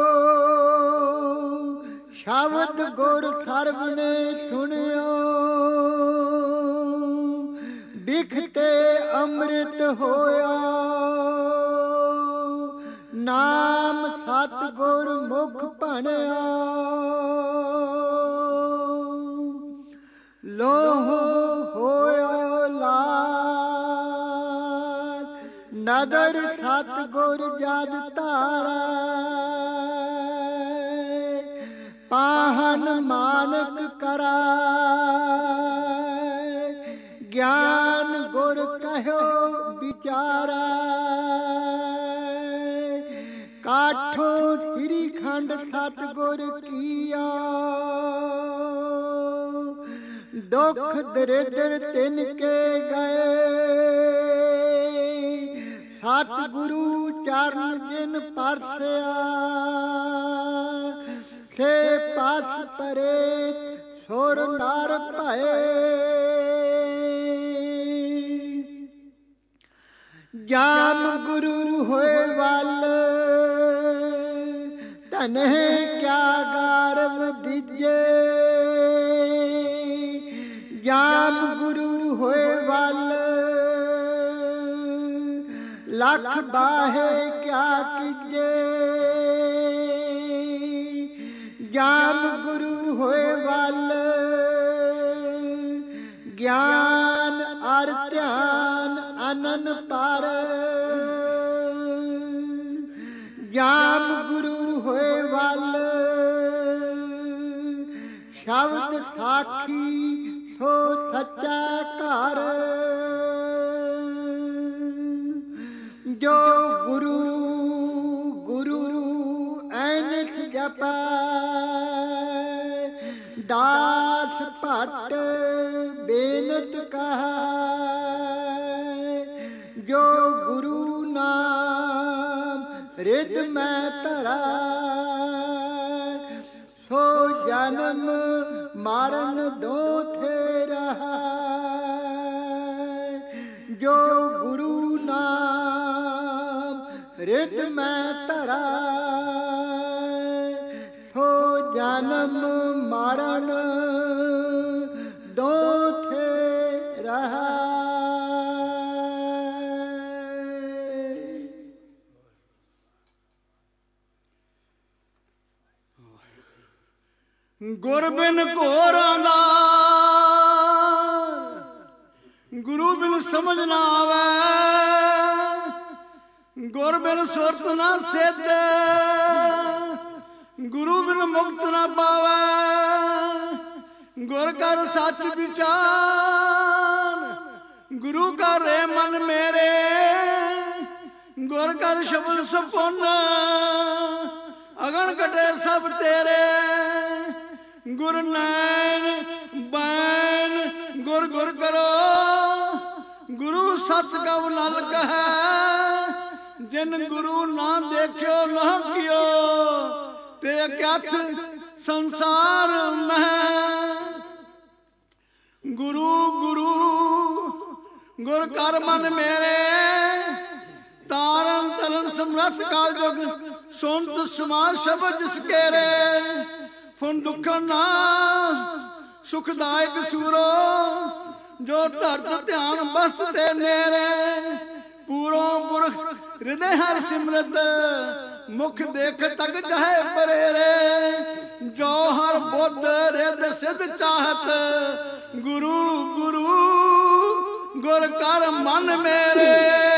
ਸ਼ਬਦ ਗੁਰ ਸਰਬ ਨੇ ਸੁਣਿਓ, ਬਿਖਤੇ ਅੰਮ੍ਰਿਤ ਹੋਇਆ, ਨਾਮ ਸਤ ਗੁਰ ਮੁਖ ਭਣਿਆ, ਲੋਹ ਹੋਇਆ ਲਾਲ, ਨਦਰ ਸਤ ਗੁਰ ਜਦ ਧਾਰੈ, ਪਾਹਨ ਮਾਨਕ ਕਰਾਇ, ਗਿਆਨ ਗੁਰ ਕਹਿਓ ਵਿਚਾਰੈ, ਕਾਠੋਂ ਸ੍ਰੀ ਖੰਡ ਸਤ ਗੁਰ ਕੀਆ, ਦੁਖ ਦਰਿਦਰ ਤਿਨ ਕੇ ਗਏ, ਸਤ ਗੁਰੂ ਚਰਨ ਜਿਨ ਪਰਸਿਆ, ਸੇ ਪਾਸ ਪਰੇ ਸੁਰ ਨਰ ਭਏ, ਜਾਮ ਗੁਰੂ ਹੋਏ ਵੱਲ, ਧਨਹਿ ਕਿਆ ਗਾਰਵ ਦੀਜੇ, ਜਾਮ ਗੁਰੂ ਹੋਏ ਵੱਲ ਲੱਖ ਬਾਹੇ ਕਿਆ ਕੀਜੇ। ਜਾਮ ਗੁਰੂ ਹੋਏ ਵੱਲ ਗਿਆਨ ਅਰ ਧਿਆਨ ਅਨਨ ਪਰ। ਜਾਮ ਗੁਰੂ ਹੋਏ ਵੱਲ ਸ਼ਬਦ ਸਾਖੀ ਸੋ ਸੱਚਾ ਘਰ। ਜੋ ਗੁਰੂ ਗੁਰੂ ਐਨਿਕ ਜਪੈ ਦਾਸ ਭੱਟ ਬੇਨਤ ਕਹੈ। ਜੋ ਗੁਰੂ ਨਾਮ ਰਿਦ ਮੈਂ ਧਰੈ ਸੋ ਜਨਮ ਮਰਨ ਦੋਥੇ ਰਹੈ। ਜੋ ਗੁਰੂ ਨਾਮ ਰਿਦ ਮੈਂ ਧਰੈ ਸੋ ਜਨਮ ਮਰਨ ਦੋਥੇ ਰਹੈ। ਗੁਰ ਬਿਨ ਘੋਰਾਂ ਦਾ ਗੁਰੂ ਬਿਨ ਸਮਝ ਨਾ ਆਵੇ। ਗੁਰ ਬਿਨ ਸੁਰਤ ਨਾ ਸਿੱਧ ਗੁਰੂ ਬਿਨ ਮੁਕਤ ਨਾ ਪਾਵੇ। ਗੁਰ ਕਰ ਸੱਚ ਵਿਚਾਰ ਗੁਰੂ ਕਰ ਰੇ ਮਨ ਮੇਰੇ। ਗੁਰ ਕਰ ਸ਼ਬਦ ਸੁਪਨ ਅਗਨ ਕੱਢੇ ਸਭ ਤੇਰੇ। ਗੁਰ ਨੈਣ ਬੈਨ ਗੁਰ ਗੁਰ ਕਰੋ ਗੁਰੂ ਸਤ ਕਉ ਨਾਨਕ ਹੈ। ਜਿਨ ਗੁਰੂ ਨਾ ਦੇਖਿਓ ਨਾ ਕਿਓ ਤੇ ਅਕਿਆਥ ਸੰਸਾਰ ਮਹਿ। ਗੁਰੂ ਗੁਰੂ ਗੁਰ ਕਰ ਮਨ ਮੇਰੇ। ਤਾਰਨ ਤਰਨ ਸਮਰੱਥ ਕਾਲ ਜੁਗ ਸੁਨਤ ਸਮਾਜ ਸ਼ਬਦ ਜਿਸ ਕੇਰੇ। ਫੁਨ ਦੁਖਨ ਨਾ ਸੁਖਦਾਇਕ ਸੂਰੋ ਜੋ ਧਰਤ ਧਿਆਨ ਬਸਤ ਤੇ ਨੇਰੇ। ਪੂਰੋ ਪੁਰਖ ਹਿਰਦੇ ਹਰ ਸਿਮਰਤ ਮੁਖ ਦੇਖ ਤਕ ਜਹੇ ਪਰੇਰੇ। ਜੋ ਹਰ ਬੁੱਧ ਰਿਦ ਸਿਧ ਚਾਹਤ ਗੁਰੂ ਗੁਰੂ ਗੁਰ ਕਰ ਮਨ ਮੇਰੇ।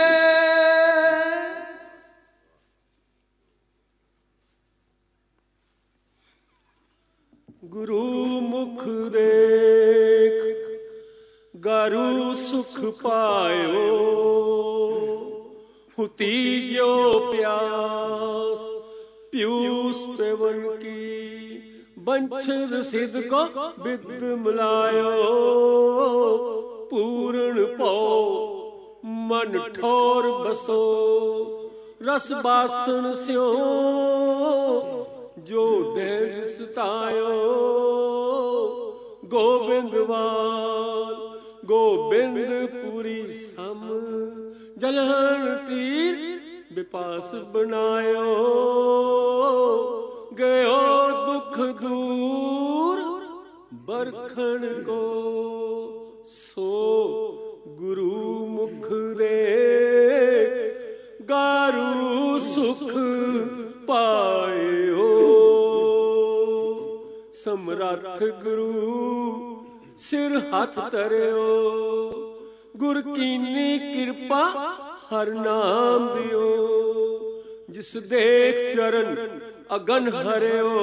ਗੁਰੂ ਮੁਖ ਦੇਖ ਗਰੂ ਸੁਖ ਪਾਇਓ। ਹੁਤੀ ਜੋ ਪਿਆਸ ਪਿਊਸ ਪਵਨ ਕੀ। ਬੰਛਦ ਸਿਧ ਕੋ ਬਿਦ ਮਿਲਾਇਓ। ਪੂਰਨ ਭਉ ਮਨ ਠੋਰ ਬਸੋ। ਰਸ ਬਾਸਣ ਸਿਓ ਜੋ ਦੇਹ ਸਤਾਇਓ। ਗੋਬਿੰਦਵਾਲ ਗੋਬਿੰਦ ਪੁਰੀ ਸਮ। ਜਲਹਣ ਤੀਰ ਬਿਪਾਸ ਬਣਾਇਓ। ਗਇਓ ਦੁਖ ਦੂਰ ਬਰਖਣ ਕੋ। ਸੋ ਗੁਰੂ ਮੁਖ ਦੇ ਗਾਰੂ ਸੁਖ ਪਾਇਓ। ਸਮਰੱਥ ਗੁਰੂ ਸਿਰ ਹੱਥ ਧਰਿਓ। ਗੁਰ ਕੀਨੀ ਕਿਰਪਾ ਹਰ ਨਾਮ ਦਿਓ। ਜਿਸ ਦੇਖ ਚਰਨ ਅਗਨ ਹਰਿਓ।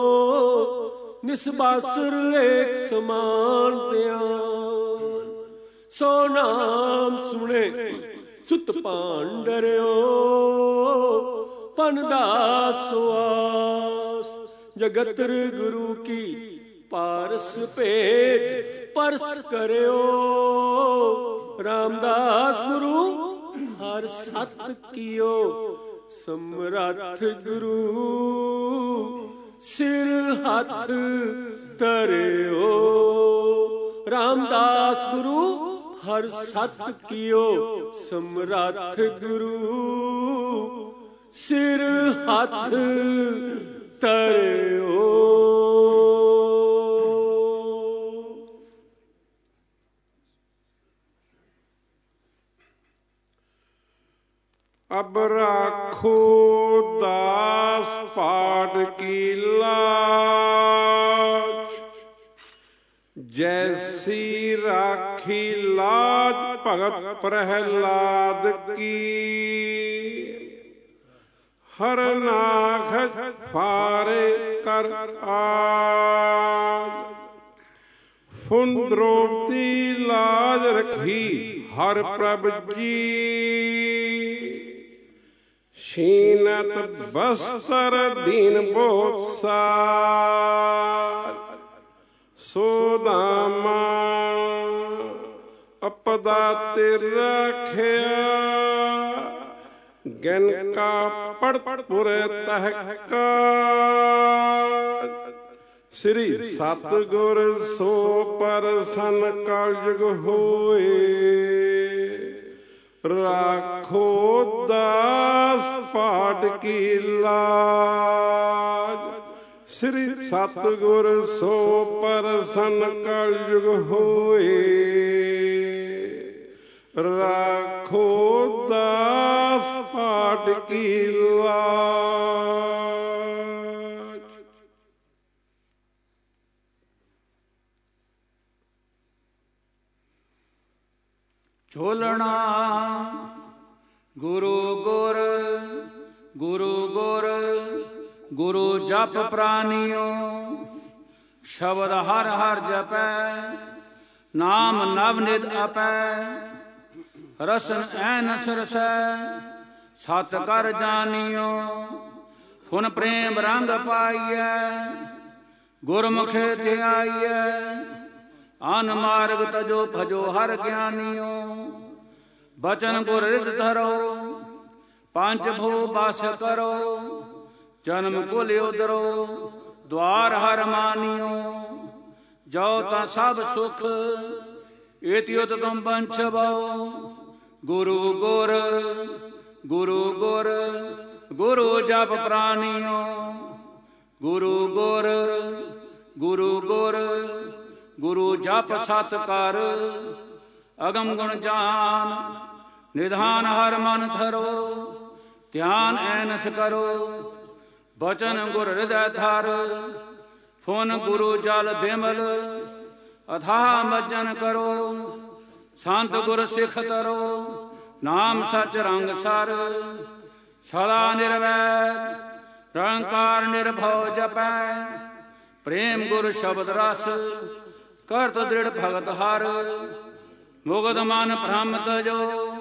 ਨਿਸਬਾਸੁਰ ਏਕ ਸਮਾਨ ਧਿਆਨ। ਸੋ ਨਾਮ ਸੁਣੇ ਸੁਤ ਭਾਨ ਡਰਿਓ। ਪਨ ਦਾਸ ਸੁਆਸ ਜਗਤਰ ਗੁਰੂ ਕੀ ਪਾਰਸ ਭੇਟ ਪਰਸ ਕਰਿਓ। ਰਾਮਦਾਸ ਗੁਰੂ ਹਰ ਸਤ ਕੀਓ। ਸਮਰੱਥ ਗੁਰੂ ਸਿਰ ਹੱਥ ਧਰਿਓ। ਰਾਮਦਾਸ ਗੁਰੂ ਹਰ ਸਤ ਕੀਓ। ਸਮਰੱਥ ਗੁਰੂ ਸਿਰ ਹੱਥ ਧਰਿਓ। ਅਬ ਰਾਖੋ ਦਾਸ ਪਾਟ ਕੀ ਲਾਜ, ਜੈਸੀ ਰਾਖੀ ਲਾਜ ਭਗਤ ਪ੍ਰਹਿਲਾਦ ਕੀ। ਹਰ ਨਾਖ ਫਾਰੇ ਕਰ ਆਜ, ਫੁਨ ਦ੍ਰੋਪਦੀ ਲਾਜ ਰਖੀ ਹਰ ਪ੍ਰਭ ਜੀ। ਸ਼ੀਨਤ ਬਸਤਰ ਦੀਨ ਬੋਸਾਰ, ਸੋਦਾਮਾ ਅਪਦਾ ਤੇ ਰੱਖਿਆ। ਗਿਨ ਕਾ ਪੜ ਪੁਰੇ ਤਹਿਕਾਰ, ਸ੍ਰੀ ਸਤਿਗੁਰ ਸੋ ਪਰਸਨ ਕਲਯੁਗ ਹੋਏ। ਰਾਖੋ ਦਾਸ ਪਾਟ ਕੀ ਲਾਜ, ਸ੍ਰੀ ਸਤਿਗੁਰ ਸੋ ਪਰਸਨ ਕਲਯੁਗ ਹੋਏ। ਰਾਖੋ ਦਾਸ ਪਾਟ ਕੀ ਲਾਜ। ਝੋਲਣਾ ਗੁਰੂ ਗੁਰ ਗੁਰੂ ਗੁਰ, ਗੁਰੂ ਜਪ ਪ੍ਰਾਨੀਓ। ਸ਼ਬਦ ਹਰ ਹਰ ਜਪੈ, ਨਾਮ ਨਵ ਨਿਧ ਆਪੈ। ਰਸਨ ਐਨਸ ਰਸੈ, ਸਤ ਕਰ ਜਾਣਿਓ। ਫੁਨ ਪ੍ਰੇਮ ਰੰਗ ਪਾਈਐ, ਗੁਰਮੁਖੇ ਧਿਆਈਐ। ਅਨ ਮਾਰਗ ਤਜੋ ਭਜੋ ਹਰ ਗਿਆਨੀਓ। ਬਚਨ ਗੁਰ ਰਿਦ ਧਰੋ, ਪੰਚ ਭੂ ਬਸ ਕਰੋ। ਜਨਮ ਕੁਲ ਉਦਰੋ, ਦਵਾਰ ਹਰ ਮਾਨਿਓ। ਜੋ ਤਾਂ ਸਭ ਸੁਖ, ਏਤਿ ਉਤਮ ਬੰਛਬੋ। ਗੁਰੂ ਗੁਰ ਗੁਰੂ ਗੁਰ, ਗੁਰੂ ਜਪ ਪ੍ਰਾਨੀਓ। ਗੁਰੂ ਗੁਰ ਗੁਰੂ ਗੁਰ, ਗੁਰੂ ਜਪ ਸਤ ਕਰ। ਅਗਮ ਗੁਣ ਜਾਨ, ਨਿਧਾਨ ਹਰ ਮਨ ਧਰੋ। ਧਿਆਨ ਐਨਸ ਕਰੋ, ਬਚਨ ਗੁਰ ਹਿਰਦੈ ਧਰ। ਫੁਨ ਗੁਰੂ ਜਲ ਬਿਮਲ, ਅਥਾਹ ਮੱਜਨ ਕਰੋ। ਸੰਤ ਗੁਰ ਸਿੱਖ ਤਰੋ, ਨਾਮ ਸਚ ਰੰਗ ਸਰ। ਸਦਾ ਨਿਰਵੈਰ ਨਿਰੰਕਾਰ ਨਿਰਭਉ ਜਪੈ। ਪ੍ਰੇਮ ਗੁਰ ਸ਼ਬਦ ਰਸ, ਕਰਤ ਦ੍ਰਿੜ ਭਗਤ ਹਰ। ਮੁਗਧ ਮਨ ਭ੍ਰਮ ਤਜੋ,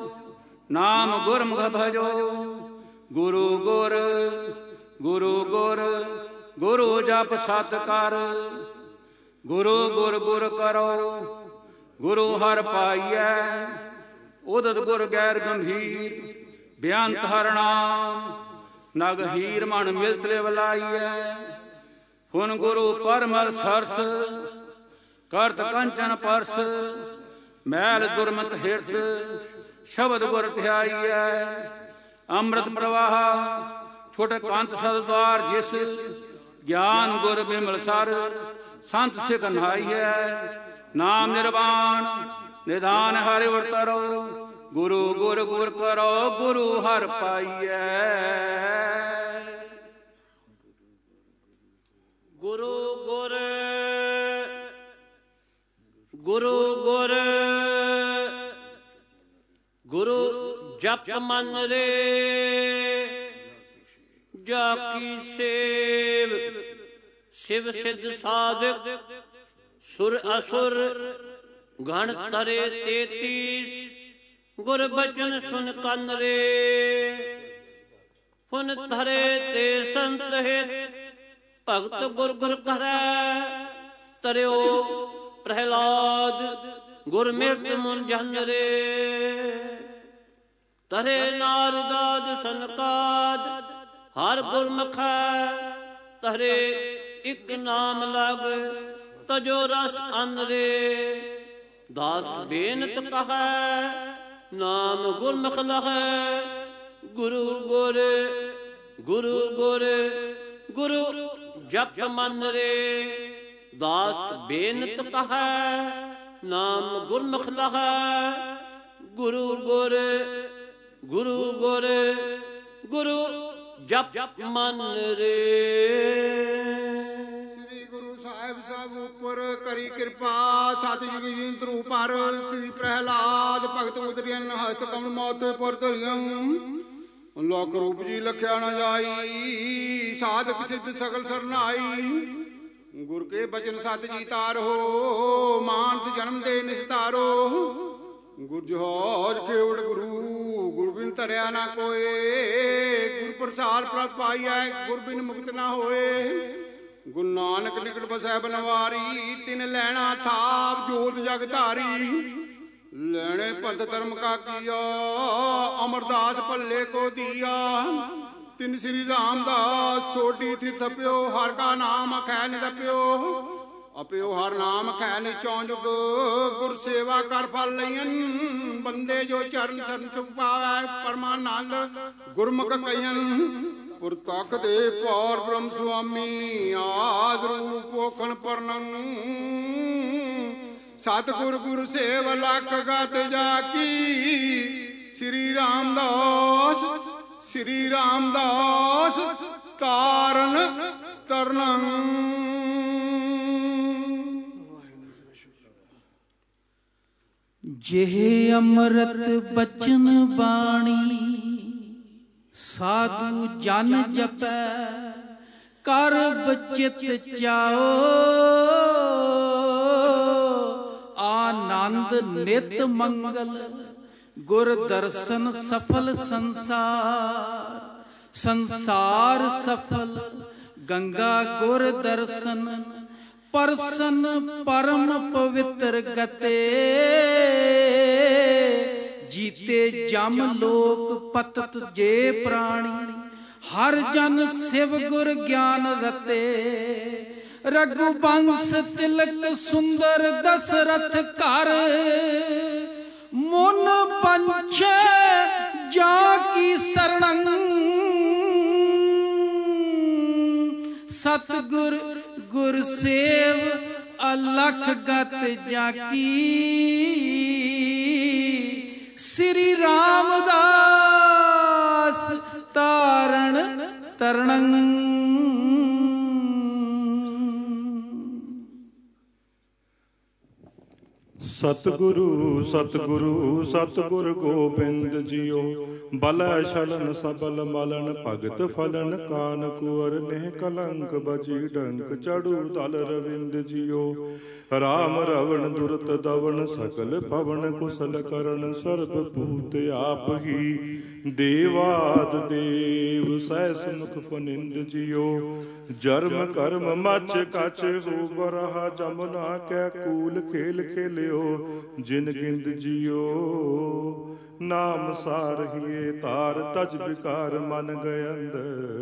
ਨਾਮ ਗੁਰਮੁਖ ਭਜੋ। ਗੁਰੂ ਗੁਰ ਗੁਰੂ ਗੁਰ, ਗੁਰੂ ਜਪ ਸਤ ਕਰ। ਗੁਰੂ ਗੁਰ ਗੁਰ ਕਰੋ, ਗੁਰੂ ਹਰ ਪਾਈਐ। ਉਦਤ ਗੁਰ ਗੈਰ ਗੰਭੀਰ, ਬੇਅੰਤ ਹਰ ਨਾਮ। ਨਗ ਹੀਰ ਮਨ ਮਿਲਤ ਲਿਵ ਲਾਈਐ। ਫੁਨ ਗੁਰੂ ਪਰਮਲ ਸਰਸ, ਕਰਤ ਕੰਚਨ ਪਰਸ। ਮੈਲ ਦੁਰਮਤ ਹਿਰਦ, ਸ਼ਬਦ ਗੁਰ ਧਿਆਈਐ। ਅੰਮ੍ਰਿਤ ਪ੍ਰਵਾਹ, ਛੋਟ ਕੰਤ ਸਦਦੁਆਰ ਜਿਸ। ਗਿਆਨ ਗੁਰ ਬਿਮਲ ਸਰ, ਸੰਤ ਸਿਖ ਨਹਾਈਐ। ਨਾਮ ਨਿਰਵਾਣ, ਨਿਧਾਨ ਹਰਿ ਉਰਤਰੋ। ਗੁਰੂ ਗੁਰ ਗੁਰ ਕਰੋ, ਗੁਰੂ ਹਰ ਪਾਈਐ। ਗੁਰੂ ਗੁਰ ਗੁਰੂ ਗੁਰ, ਗੁਰੂ ਜਪ ਮਨ ਰੇ। ਜਾ ਕੀ ਸੇਵ, शिव सिद्ध साधक सुर असुर गण तरे 33 गुर बचन सुन कन रे पुन धरे ते संत हित भगत गुर गुर करे तरियो प्रहलाद गुर मित मुन जन रे तरे नारदाद सनकाद हर गुरमुख तरे इक नाम लग तजो रस अंदरे दास बेनत कहे नाम गुरमुख लहे गुरु गुर गुरु गुर गुरु जप मन रे दास बेनत कहे नाम गुरमुख लहे गुरु गुर ਗੁਰੂ ਗੁਰ ਗੁਰੂ ਜਪ ਮਨ ਰੇ। ਸ੍ਰੀ ਗੁਰੂ ਸਾਹਿਬ ਸਭ ਉੱਪਰ ਕਰੀ ਕਿਰਪਾ, ਸਤਿਯੁਗ ਜੀਵਨ ਰੂਪ ਹਰ ਸ੍ਰੀ ਪ੍ਰਹਿਲਾਦ ਭਗਤ ਉਦਰਿਅਨ ਹਸਤ ਕਮਲ ਮੌਤ ਪਰ ਧਰਿਅੰ। ਲੋਕ ਰੂਪ ਜੀ ਲਖਿਆ ਨਾ ਜਾਈ, ਸਾਧਕ ਸਿੱਧ ਸਗਲ ਸਰਨਾਈ। ਗੁਰ ਕੇ ਬਚਨ ਸਤ ਜੀ ਤਾਰੋ, ਮਾਨਸ ਜਨਮ ਦੇ ਨਿਸਤਾਰੋ। ਗੁਰ ਜੋਹਰ ਕੇਵੜ ਗੁਰੂ, ਗੁਰ ਬਿਨ ਧਰਿਆ ਨਾ ਕੋਏ। ਗੁਰ ਪ੍ਰਸਾਦ ਪ੍ਰਭ ਪਾਈਐ, ਗੁਰ ਬਿਨ ਮੁਕਤ ਨਾ ਹੋਏ। ਗੁਰੂ ਨਾਨਕ ਨਿਕਟ ਬਸੈ ਬਨਵਾਰੀ, ਤਿਨ ਲੈਣਾ ਥਾਪ ਜੋਤ ਜਗ ਧਾਰੀ। ਲੈਣੇ ਪੰਥ ਧਰਮ ਕਾ ਕੀਆ, ਅਮਰਦਾਸ ਭੱਲੇ ਕੋ ਦੀਆ। ਤਿਨ ਸ੍ਰੀ ਰਾਮਦਾਸ ਸੋਢੀ ਤੀਰਥ ਪਿਓ, ਹਰ ਕਾ ਨਾਮ ਅਖੈ ਨਿਦਪਿਓ। ਅਪਿਓ ਹਰ ਨਾਮ ਖੈ ਨਿਚੋਂ ਜੁਗ, ਗੁਰ ਸੇਵਾ ਕਰ ਫਲ ਲਈਨ। ਬੰਦੇ ਜੋ ਚਰਨ ਸਰਨ ਸੁਖ ਪਾਵੈ, ਪਰਮਾਨੰਦ ਗੁਰਮੁਖ ਕਈਨ। ਪੁਰ ਤਖ ਦੇ ਪਾਰ ਬ੍ਰਹਮ ਸੁਆਮੀ, ਆਦਿ ਰੂਪ ਪੋਖਣ ਪਰਨੰ। ਸਤਿਗੁਰ ਗੁਰ ਸੇਵ ਲਖ ਗਤ ਜਾ ਕੀ। ਸ੍ਰੀ ਰਾਮਦਾਸ ਸ੍ਰੀ ਰਾਮਦਾਸ ਤਾਰਨ ਤਰਨੰ। ਜਿਹ ਅੰਮ੍ਰਿਤ ਬਚਨ ਬਾਣੀ, ਸਾਧੂ ਜਨ ਜਪੈ ਕਰ ਬਚਿਤ ਚਾਓ। ਆਨੰਦ ਨਿਤ ਮੰਗਲ ਗੁਰ ਦਰਸ਼ਨ ਸਫਲ ਸੰਸਾਰ। ਸੰਸਾਰ ਸਫਲ ਗੰਗਾ ਗੁਰ ਦਰਸ਼ਨ, ਪਰਸਨ ਪਰਮ ਪਵਿੱਤਰ ਗਤੇ। ਜੀਤੇ ਜਮ ਲੋਕ ਪਤਤ ਜੇ ਪ੍ਰਾਣੀ, ਹਰ ਜਨ ਸਿਵ ਗੁਰ ਗਿਆਨ ਰਤੇ। ਰਘੁਬੰਸ ਤਿਲਕ ਸੁੰਦਰ ਦਸਰਥ ਘਰ, ਮੁਨ ਪੰਛੈ ਜਾ ਕੀ ਸਰਣੰ। ਸਤਿਗੁਰ ਗੁਰ ਸੇਵ ਅਲਖ ਗਤ ਜਾਕੀ। ਸ੍ਰੀ ਰਾਮਦਾਸ ਤਾਰਨ ਤਰਣੰ। ਸਤਿਗੁਰੂ ਸਤਿਗੁਰੂ ਸਤਿਗੁਰ ਗੋਬਿੰਦ ਜੀਓ। ਬਲੈ ਛਲਨ ਸਬਲ ਮਲਨ, ਭਗਤ ਫਲਨ ਕਾਨ ਕੁਵਰ। ਨੇਹ ਕਲੰਕ ਬਜੀ ਡੰਕ, ਚੜੂ ਦਲ ਰਵਿੰਦ ਜੀਓ। ਰਾਮ ਰਵਣ ਦੁਰਤ ਦਵਨ, ਸਕਲ ਪਵਨ ਕੁਸਲ ਕਰਨ। ਸਰਬ ਭੂਤ ਆਪ ਹੀ, ਦੇਵਾਦ ਦੇਵ ਸਹਿ ਸੁਨੁਖ ਫਨਿੰਦ ਜੀਓ। ਜਰਮ ਕਰਮ ਮਚ ਕਚ ਹੋ ਬਰਹਾ, ਜਮਨਾ ਕੈ ਕੂਲ ਖੇਲ ਖੇਲਿਓ। ਜਿਨ ਗਿੰਦ ਜੀਓ ਨਾਮ ਸਾਰਹੀਏ, ਤਾਰ ਤਜ ਵਿਕਾਰ ਮਨ ਗਇੰਦ।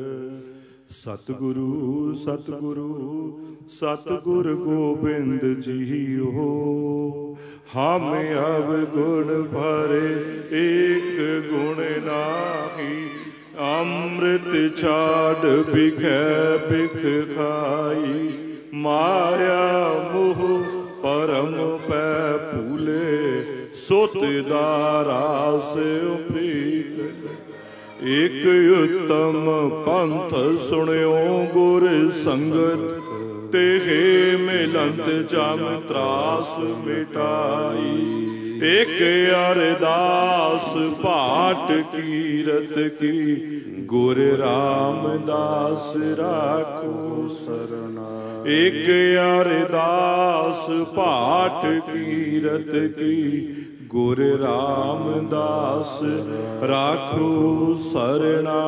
ਸਤਿਗੁਰੂ ਸਤਿਗੁਰੂ ਸਤਿਗੁਰ ਗੋਬਿੰਦ ਜੀਓ। ਹਮ ਅਵਗੁਣ ਭਰੇ ਏਕ ਗੁਣ ਨਾਹੀ। ਅੰਮ੍ਰਿਤ ਛਾੜ ਬਿਖੈ ਬਿਖ ਖਾਈ। ਮਾਇਆ ਮੋਹ ਪਰਮ ਪੈ ਭੂਲੇ, ਸੁਤ ਦਾ ਰਾਸ ਪ੍ਰੀਤ। ਇਕ ਉਤਮ ਪੰਥ ਸੁਣਿਓ ਗੁਰ ਸੰਗਤ, ਤੇਹੇ ਮਿਲੰਤ ਜਮ ਤਰਾਸ ਮਿਟਾਈ। ਇਕ ਅਰਦਾਸ ਪਾਠ ਕੀਰਤ ਕੀ, ਗੁਰ ਰਾਮਦਾਸ ਰਾਖੋ ਸਰਨਾ। ਇਕ ਅਰਦਾਸ ਪਾਠ ਕੀਰਤ ਕੀ, ਗੁਰ ਰਾਮਦਾਸ ਰਾਖੋ ਸਰਣਾ।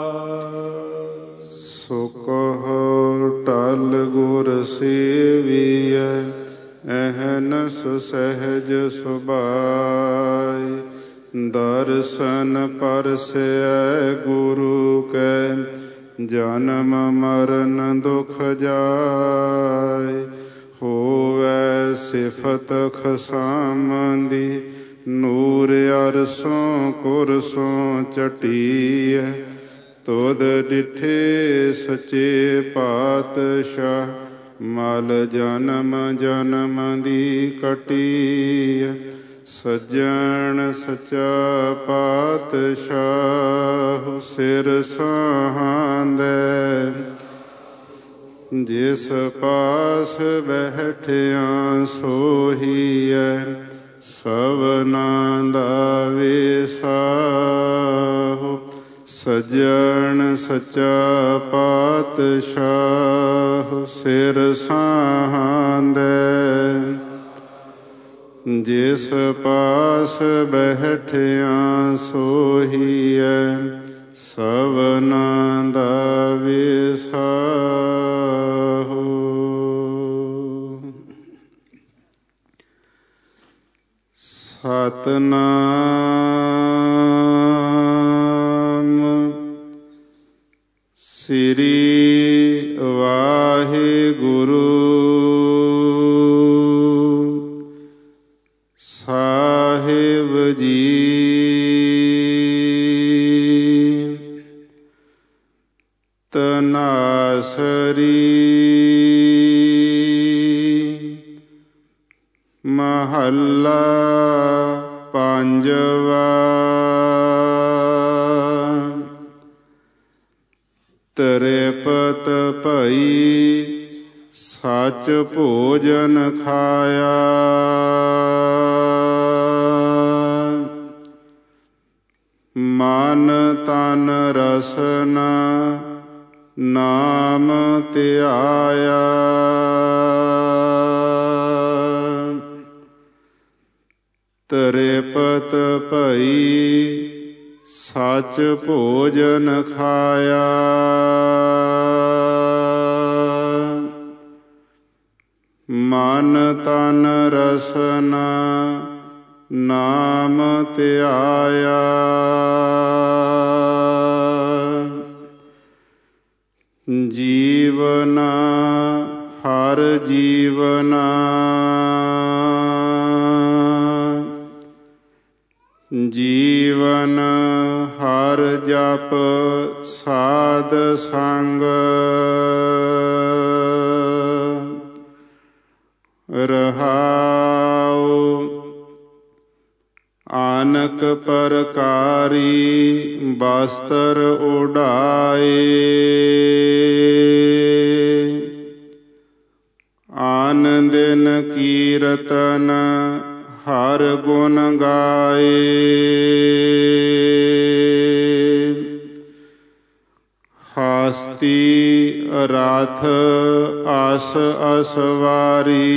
ਸੋ ਕਹੋ ਟਲ ਗੁਰ ਸੇਵੀਐ, ਅਹਨਸ ਸਹਿਜ ਸੁਭਾਇ। ਦਰਸ਼ਨ ਪਰਸੈ ਗੁਰੂ ਕੈ, ਜਨਮ ਮਰਨ ਦੁਖ ਜਾਇ। ਹੋਵੈ ਸਿਫਤ ਖਸਾਮ ਦੀ, ਨੂਰ ਅਰਸੋਂ ਕੁਰਸੋਂ ਚਟੀਐ। ਤੁਧ ਡਿਠੇ ਸੱਚੇ ਪਾਤਸ਼ਾਹ, ਮਲ ਜਨਮ ਜਨਮ ਦੀ ਕਟੀਐ। ਸੱਜਣ ਸੱਚਾ ਪਾਤਸ਼ਾਹ ਸਿਰ ਸਾਹਾਂਦੈ। ਜਿਸ ਪਾਸ ਬੈਠਿਆ ਸੋਹੀਐ ਸਭਨਾਂ ਦਾ ਵਿਸਾਹੋ। ਸੱਜਣ ਸੱਚਾ ਪਾਤਸ਼ਾਹ ਸਿਰ ਸਾਹਾਂਦੈ। ਜਿਸ ਪਾਸ ਬੈਠਿਆ ਸੋਹੀਐ ਸਭਨਾਂ ਦਾ ਵਿਸਾਹੋ। ਸਤਿਨਾਮ ਸ੍ਰੀ ਵਾਹਿਗੁਰੂ ਸਾਹਿਬ ਜੀ। ਤਨਾਸਰੀ ਮਹੱਲਾ ਪੰਜਵਾ। ਤ੍ਰਿਪਤ ਭਈ ਸੱਚ ਭੋਜਨ ਖਾਇਆ। ਮਨ ਤਨ ਰਸਨਾ ਨਾਮ ਧਿਆਇਆ। ਤ੍ਰਿਪਤ ਭਈ ਸੱਚ ਭੋਜਨ ਖਾਇਆ। ਮਨ ਤਨ ਰਸਨਾ ਨਾਮ ਧਿਆਇਆ। ਜੀਵਨਾ ਹਰ ਜੀਵਨਾ ਜੀਵਨ ਹਰ ਜਪ ਸਾਧ ਸੰਗ। ਰਹਾਉ ਆਨਕ ਪ੍ਰਕਾਰੀ ਬਸਤਰ ਉਡਾਏ। ਆਨ ਦਿਨ ਕੀਰਤਨ ਹਰ ਗੁਣ ਗਾਏ। ਹਸਤੀ ਰਥ ਅਸ ਅਸਵਾਰੀ।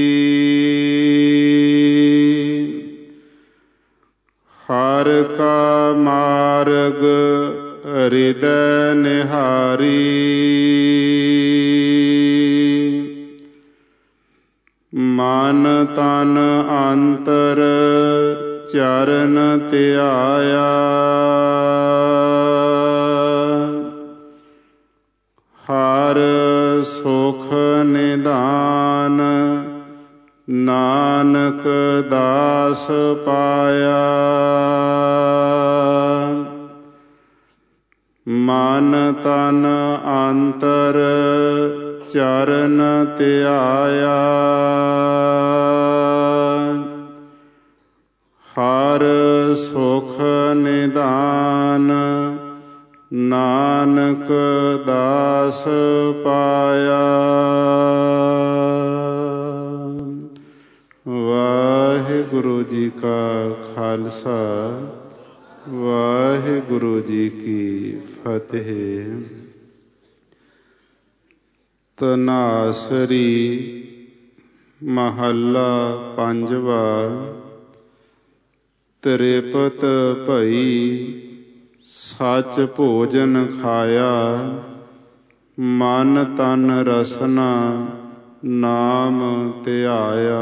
ਹਰ ਕਾ ਮਾਰਗ ਹਿਰਦੈ ਨਿਹਾਰੀ। ਮਨ ਤਨ ਅੰਤਰ ਚਰਨ ਧਿਆਇਆ। ਹਰ ਸੁਖ ਨਿਧਾਨ ਨਾਨਕ ਦਾਸ ਪਾਇਆ। ਮਨ ਤਨ ਅੰਤਰ ਚਰਨ ਧਿਆਇਆ। ਹਰ ਸੁਖ ਨਿਧਾਨ ਨਾਨਕ ਦਾਸ ਪਾਇਆ। ਵਾਹਿਗੁਰੂ ਜੀ ਕਾ ਖਾਲਸਾ ਵਾਹਿਗੁਰੂ ਜੀ ਕੀ ਫਤਿਹ। ਤਨਾਸਰੀ ਮਹੱਲਾ ਪੰਜਵਾ। ਤ੍ਰਿਪਤ ਭਈ ਸੱਚ ਭੋਜਨ ਖਾਇਆ। ਮਨ ਤਨ ਰਸਨਾ ਨਾਮ ਧਿਆਇਆ।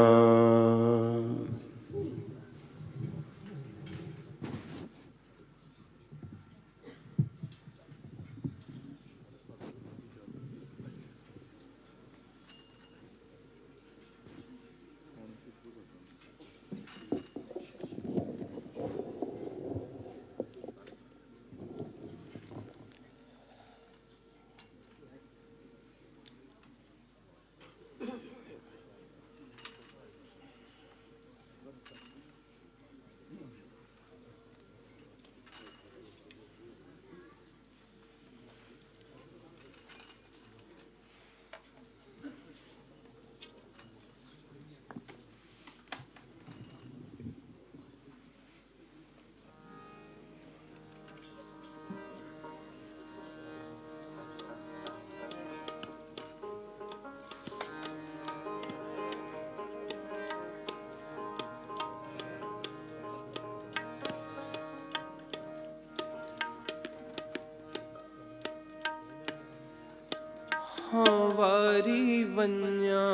हाँ वारी वन्या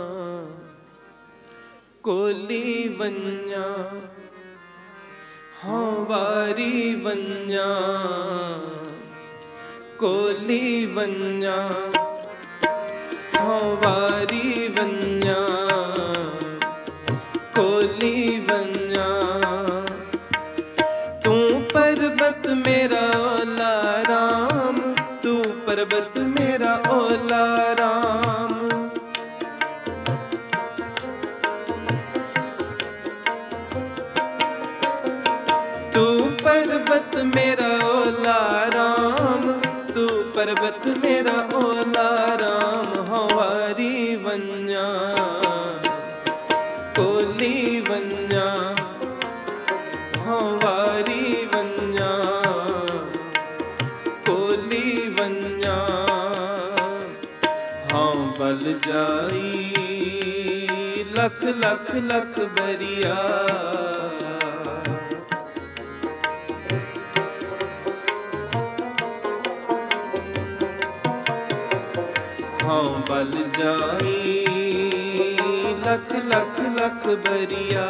कोली वन्या हाँ वारी वन्या कोली वन्या हाँ वारी वन्या कोली वन्या तू पर्वत मेरा ओला राम तू पर्वत मेरा ओला राम तू पर्वत मेरा ओला राम तू पर्वत मेरा ओला राम हवारी वन्या कोली वन्या हवारी वन्या कोली वन्या हाँ बल जाई लख लख लख बरिया हाँ बल जाई लख लख लख बरिया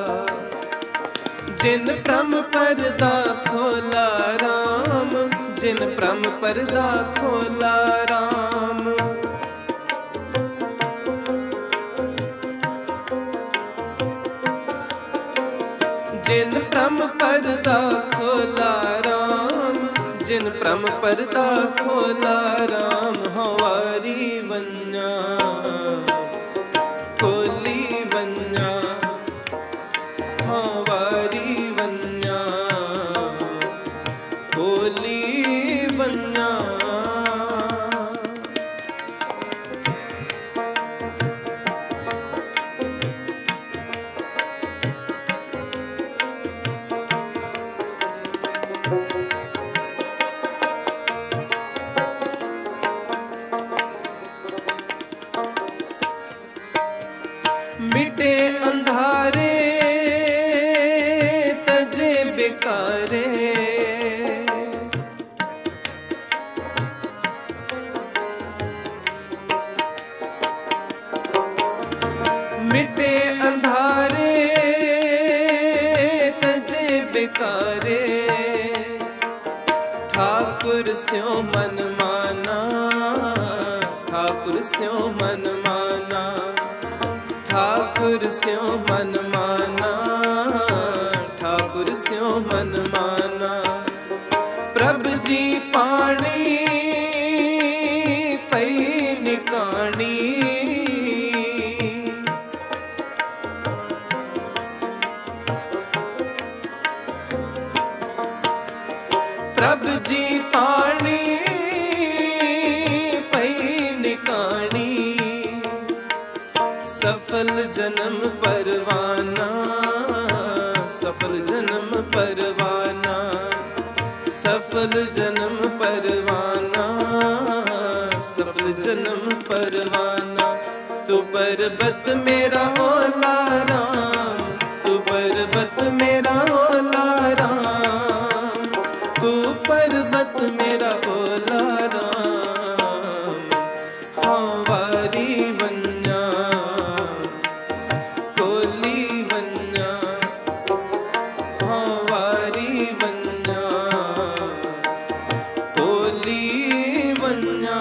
जिन प्रम परदा खोला राम जिन प्रम परदा खोला राम जिन प्रम परदा खोला राम जिन प्रम परदा खोला राम हवारी वन्या कोली वन्या हवारी वन्या कोली वन्या मिटे अंधारे तजे बेकारे मिटे अंधारे तजे बेकारे ठाकुर स्यों मन माना ठाकुर स्यों मन माना ठाकुर स्यों मन माना ठाकुर स्यों मन माना प्रभ जी पानी पई निकानी प्रभ जी पानी पई निकानी सफल जन्म परवाना सफल जन्म परवाना सफल जन्म परवाना सफल जन्म परवाना तू पर्वत मेरा ओला राम तू पर्वत मेरा ओला राम तू पर्वत मेरा ओला राम हाँ वारी वन्या कोली वन्या हाँ वारी वन्या कोली वन्या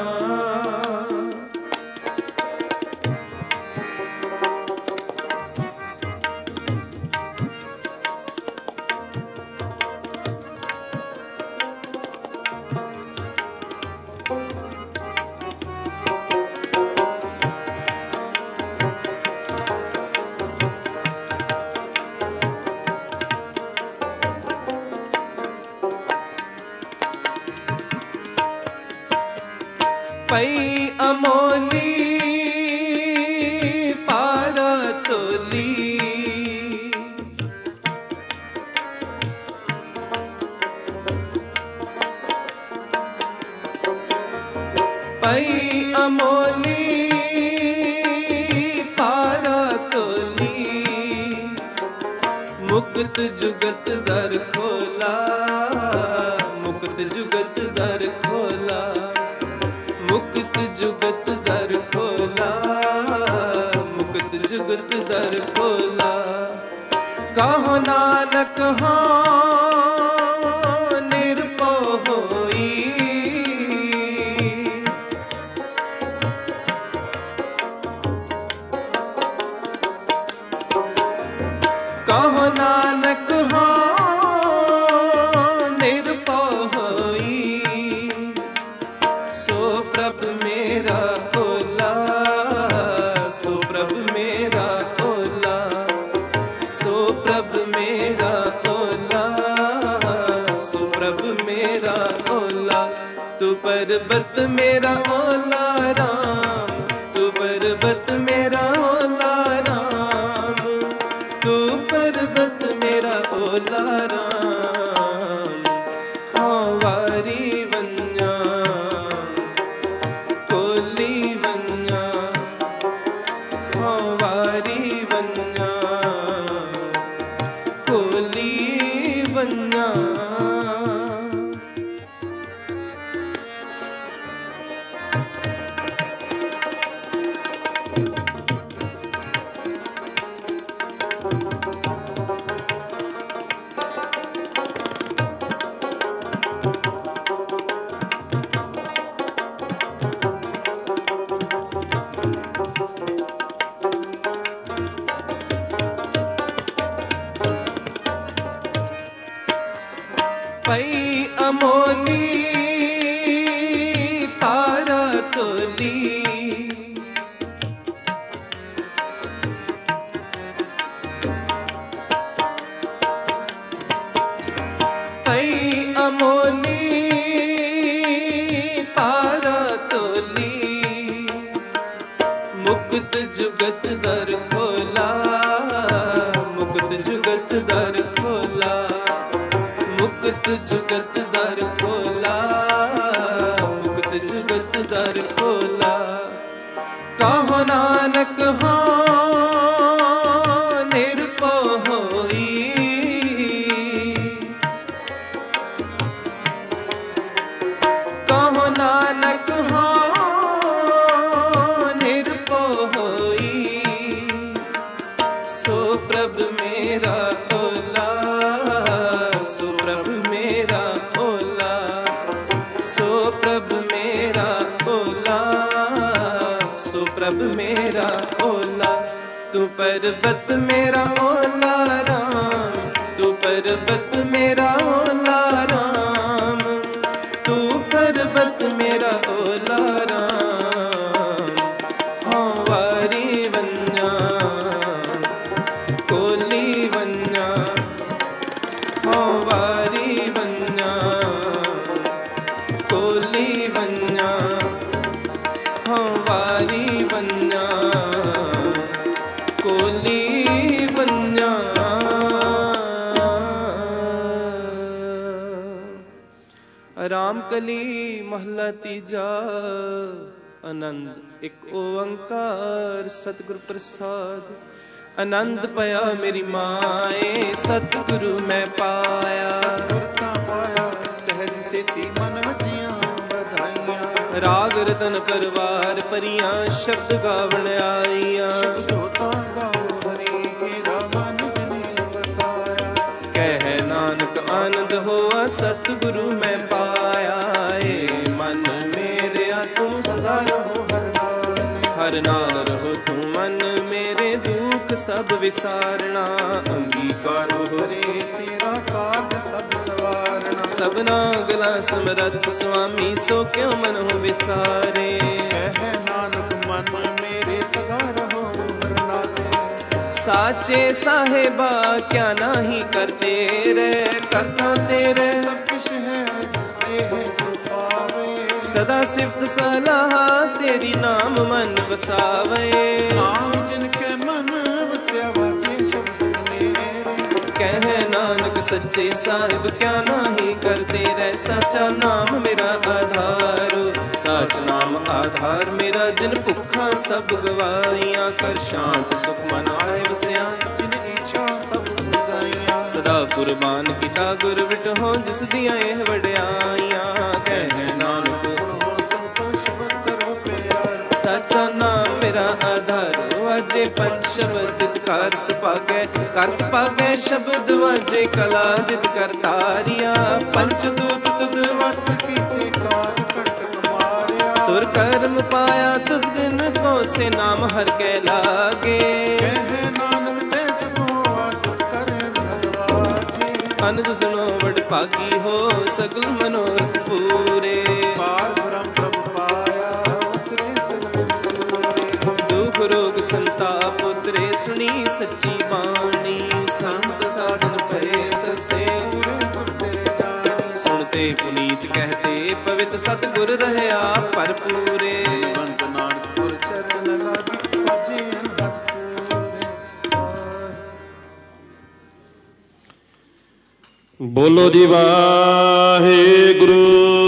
पई अमोली पारा तोली पई अमोली पारा तोली मुक्त जुगत दर खोला मुक्त जुगत दर खोला मुक्त मुक्त जुगत दर खोला, मुक्त जुगत दर खोला। कहो नानक हाँ निरपो होई, कहो नानक हाँ निरपो होई। सो प्रभ मेरा ओला, सो प्रभ मेरा ओला, सो प्रभ मेरा ओला, सो प्रभ मेरा ओला। तू पर्वत मेरा ओला राम, तू पर्वत मेरा ओला राम, तू पर्वत मेरा ओला राम। हाँ वारी वन्या कोली वन्या, हाँ वारी वन्या कोली वन्या। पई अमोली तारा तोली, पई अमोली तारा तोली। मुक्त जुगत दर खोला, मुक्त जुगत दर खोला, मुक्त जुगत दर खोला, मुक्त जुगत दर खोला। कहो नानक हाँ निरपो होई, कहो नानक हाँ निरपो होई। सो प्रभ मेरा ओला, सो प्रभ मेरा ओला, सो प्रभ मेरा ओला, सो प्रभ मेरा ओला। तू पर्वत मेरा ओला राम, तू पर्वत मेरा ओला राम, तू पर्वत मेरा ओला राम। हाँ वारी वन्या कोली वन्या, हाँ वारी वन्या कोली वन्या, हाँ वारी वन्या कोली वन्या। रामकली महला तीजा। आनंद एक ओंकार सतगुर प्रसाद। आनंद पया मेरी माए सतगुरु मैं पाया। सहज सेती मन वजियां बधाइयां। राग रतन परवार परियां शब्द गावण आईयां। शब्दों गाओ हरि के रामन जने बसाया। कह नानक आनंद होआ सतगुरु मैं पाया। ए मन मेरे तू सदा रहो हर नाल रहो तू मन मेरे दुख सब विसारना। अंगीकारो हरे तेरा कार्य सब सवारना। सबना गला समरथ स्वामी सो क्यों मन हो विसारे। कह नानक मन मेरे सदा रहो हर नाले। साचे साहेबा क्या नाही करते रे करता तेरे। सब कुछ है जिसते है सो पावे। सदा सिफत सलाह तेरी नाम मन वसावे। नाम जिनके मन वस्या वाजे शब्द मेरे। कह नानक सच्चे साहिब क्या नाही करते रह। साचा नाम मेरा आधार साच नाम आधार मेरा। जिन भुखा सब गवाइयां कर शांत सुख मन आए वसिया। जिन इच्छा सब बुझाइयां। सदा कुर्बान किता गुर विटहो जिस दिया वड्याइयां। कह नानक ਪੰਜ ਸ਼ਬਦ ਤਿਤ ਕਰ ਸੁਭਾਗੈ, ਕਰ ਸੁਭਾਗੈ ਸ਼ਬਦ ਵਾਜੇ ਕਲਾ ਜਿਤ ਕਰ ਤਾਰੀਆ। ਪੰਚ ਦੂਤ ਤੁਧ ਵਸ ਕੀਤੇ ਕਾਰ ਕੰਟਕ ਮਾਰਿਆ, ਤੁਰ ਕਰਮ ਪਾਇਆ ਤੁਧ ਜਿਨ ਕੋ ਸੇ ਨਾਮ ਹਰ ਕੈ ਲਾਗੇ। ਕਹਿ ਨਾਨਕ ਤੈਸ ਕੋ ਆਜ ਕਰੇ ਭਗਵਾਜੀ, ਅਨੰਦ ਸੁਨੋ ਵਡ ਭਾਗੀ ਹੋ ਸਗਲ ਮਨੋਰਥ ਪੂਰੇ। ਪਾਰ ਬ੍ਰਹਮ ਪ੍ਰਭ ਪਾਇਆ ਉਤਰੇ ਸਗਲ ਸੂਰੇ, ਦੁਖ ਰੋਗ ਸੰਤਾਪ ਉਤਰੇ ਸੁਣੀ ਸੱਚੀ ਬਾਣੀ। ਸੰਤ ਸਾਧਨ ਪਏ ਸਸੇ ਗੁਰ ਗੁਰ ਤੇਰੇ ਜਾਣੀ, ਸੁਣਤੇ ਪੁਨੀਤ ਕਹਤੇ ਪਵਿੱਤ ਸਤਿਗੁਰ ਰਹਿਆ ਭਰਪੂਰੇ। ਬੰਤ ਨਾਨਕ ਗੁਰ ਚਰਨ ਲਾਗੀ ਵਾਜੇ ਅਨਹਦ ਪੂਰੇ। ਬੋਲੋ ਜੀ ਵਾਹਿਗੁਰੂ।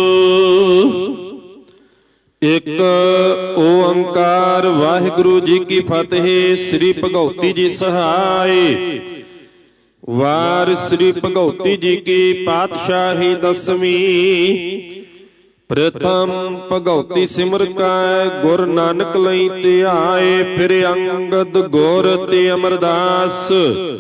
ਇੱਕ ਓੰਕਾਰ ਵਾਹਿਗੁਰੂ ਜੀ ਕੀ ਫਤਿਹ। ਸ੍ਰੀ ਭਗਉਤੀ ਜੀ ਸਹਾਈ। ਵਾਰ ਸ੍ਰੀ ਭਗਉਤੀ ਜੀ ਕੀ ਪਾਤਸ਼ਾਹੀ ਦਸਵੀਂ। ਪ੍ਰਥਮ ਭਗਉਤੀ ਸਿਮਰ ਕੈ ਗੁਰ ਨਾਨਕ ਲਈ ਧਿਆਏ। ਫਿਰ ਅੰਗਦ ਗੁਰ ਤੇ ਅਮਰਦਾਸ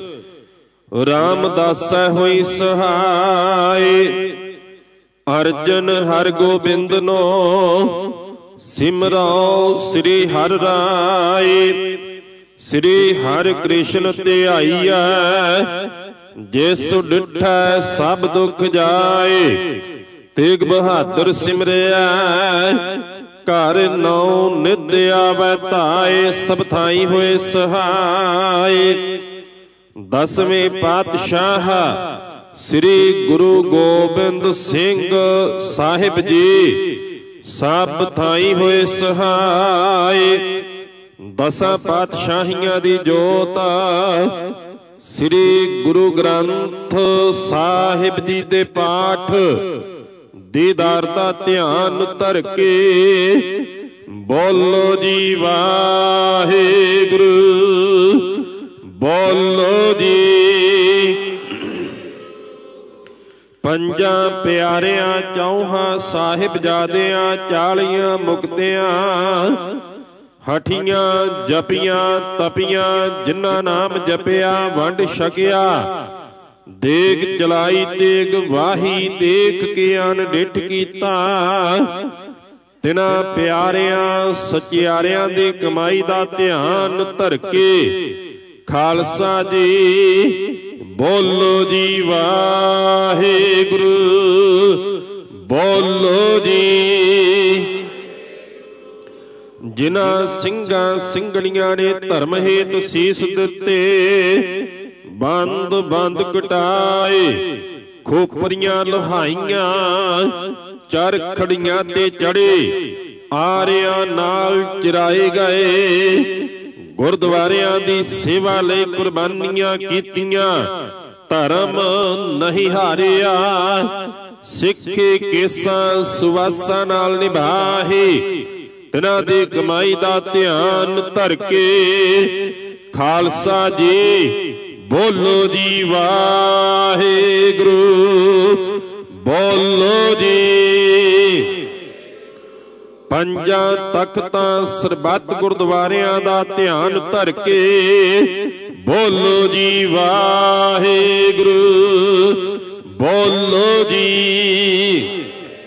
ਰਾਮਦਾਸੈ ਹੋਈ ਸਹਾਈ। ਅਰਜਨ ਹਰਿ ਗੋਬਿੰਦ ਨੋ ਸਿਮਰੋ ਸ੍ਰੀ ਹਰਿ ਰਾਏ। ਸ੍ਰੀ ਹਰਿ ਕ੍ਰਿਸ਼ਨ ਧਿਆਈਐ, ਜਿਸ ਡਿਠੈ ਸਭ ਦੁਖ ਜਾਏ। ਤੇਗ ਬਹਾਦਰ ਸਿਮਰਿਆ, ਘਰ ਨੌ ਨਿਧ ਆਵੈ ਧਾਏ। ਸਭ ਥਾਈ ਹੋਏ ਸਹਾਈ। ਦਸਵੇਂ ਪਾਤਸ਼ਾਹ ਸ੍ਰੀ ਗੁਰੂ ਗੋਬਿੰਦ ਸਿੰਘ ਸਾਹਿਬ ਜੀ ਸਭ ਥਾਈ ਹੋਏ ਸਹਾਈ। ਦਸਾਂ ਪਾਤਸ਼ਾਹੀਆਂ ਦੀ ਜੋਤ ਸ੍ਰੀ ਗੁਰੂ ਗ੍ਰੰਥ ਸਾਹਿਬ ਜੀ ਦੇ ਪਾਠ ਦੀਦਾਰ ਦਾ ਧਿਆਨ ਧਰ ਕੇ ਬੋਲੋ ਜੀ ਵਾਹਿਗੁਰੂ। ਬੋਲੋ ਜੀ। ਪੰਜਾਂ ਪਿਆਰਿਆਂ ਚੌਹਾਂ ਸਾਹਿਬਜ਼ਾਦਿਆਂ 40 ਮੁਕਤਿਆਂ ਹਠੀਆਂ ਜਪੀਆਂ ਤਪੀਆਂ ਜਿਨ੍ਹਾਂ ਨਾਮ ਜਪਿਆ ਵੰਡ ਛਕਿਆ। ਦੇਗ ਚਲਾਈ ਤੇਗ ਵਾਹੀ ਦੇਖ ਕੇ ਅਨਡਿਠ ਕੀਤਾ। ਤਿਨਾਂ ਪਿਆਰਿਆਂ ਸਚਿਆਰਿਆਂ ਦੀ ਕਮਾਈ ਦਾ ਧਿਆਨ ਧਰ ਕੇ ਖਾਲਸਾ ਜੀ ਬੋਲੋ ਜੀ ਵਾਹਿਗੁਰੂ। ਬੋਲੋ ਜੀ। ਜਿਨ੍ਹਾਂ ਸਿੰਘਾਂ ਸਿੰਘਣੀਆਂ ਨੇ ਧਰਮ ਹੇਤ ਸੀਸ ਦਿੱਤੇ, ਬੰਦ ਬੰਦ ਕਟਾਏ, ਖੋਪਰੀਆਂ ਲੋਹਾਈਆਂ, ਚਰਖੜੀਆਂ ਤੇ ਚੜੇ, ਆਰਿਆਂ ਨਾਲ ਚਰਾਏ ਗਏ। ਗੁਰਦੁਆਰਿਆਂ ਦੀ ਸੇਵਾ ਲਈ ਕੁਰਬਾਨੀਆਂ ਕੀਤੀਆਂ, ਧਰਮ ਨਹੀਂ ਹਾਰਿਆ। ਸਿੱਖੇ ਕੇਸਾਂ ਸੁਵਾਸਾਂ ਨਾਲ ਨਿਭਾਹੇ, ਤਿਨਾਂ ਦੀ ਕਮਾਈ ਦਾ ਧਿਆਨ ਧਰ ਕੇ ਖਾਲਸਾ ਜੀ ਬੋਲੋ ਜੀ ਵਾਹਿਗੁਰੂ। ਬੋਲੋ ਜੀ। ਪੰਜਾਂ ਤਖਤਾਂ ਸਰਬੱਤ ਗੁਰਦੁਆਰਿਆਂ ਦਾ ਧਿਆਨ ਧਰ ਕੇ ਬੋਲੋ ਜੀ ਵਾਹਿਗੁਰੂ। ਬੋਲੋ ਜੀ।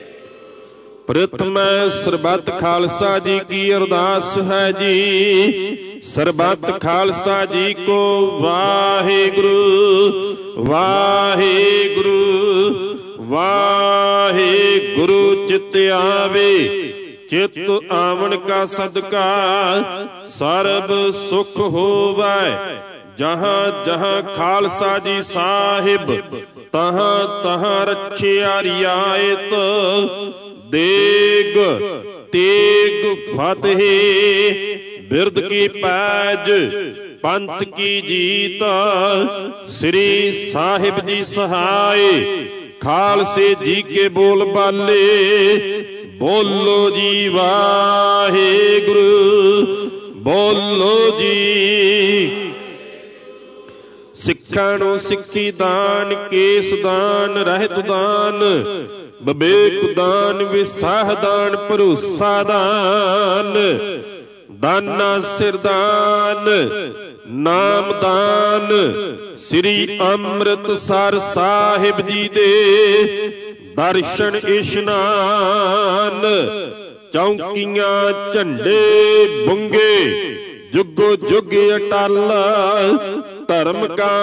ਪ੍ਰਥਮੈ ਸਰਬੱਤ ਖਾਲਸਾ ਜੀ ਕੀ ਅਰਦਾਸ ਹੈ ਜੀ। ਸਰਬੱਤ ਖਾਲਸਾ ਜੀ ਕੋ ਵਾਹਿਗੁਰੂ ਵਾਹਿਗੁਰੂ ਵਾਹਿਗੁਰੂ। ਚਿਤ ਆਵੇ ਚਿਤ ਆਵਣ ਕਾ ਸਦਕਾ, ਸਰਬ ਸੁਖ ਹੋਵੈ। ਜਹਾਂ ਜਹਾਂ ਖਾਲਸਾ ਜੀ ਸਾਹਿਬ, ਤਹਾਂ ਤਹਾਂ ਰੱਖਿਆ ਰਿਆਇਤ। ਦੇਗ ਤੇਗ ਫਤਿਹ ਬਿਰਦ ਕੀ ਪੈਜ, ਪੰਥ ਕੀ ਜੀਤ। ਸ੍ਰੀ ਸਾਹਿਬ ਜੀ ਸਹਾਈ, ਖਾਲਸੇ ਜੀ ਕੇ ਬੋਲ ਬਾਲੇ। ਬੋਲੋ ਜੀ ਵਾਹਿਗੁਰੂ। ਬੋਲੋ ਜੀ। ਸਿੱਖਾਂ ਨੂੰ ਸਿੱਖੀ ਦਾਨ, ਕੇਸ ਦਾਨ, ਰਹਿਤ ਦਾਨ, ਵਿਵੇਕ ਦਾਨ, ਵਿਸਾਹ ਦਾਨ, ਭਰੋਸਾ ਦਾਨ। ਦਾਨਾ ਸਿਰਦਾਨ ਨਾਮਦਾਨ ਸ੍ਰੀ ਅੰਮ੍ਰਿਤਸਰ ਸਾਹਿਬ ਜੀ ਦੇ ਦਰਸ਼ਨ ਇਸ਼ਨਾਨ। ਚੌਂਕੀਆਂ ਝੰਡੇ ਬੁੰਗੇ ਜੁਗੋ ਜੁਗ ਅਟਲ ਧਰਮ ਕਾ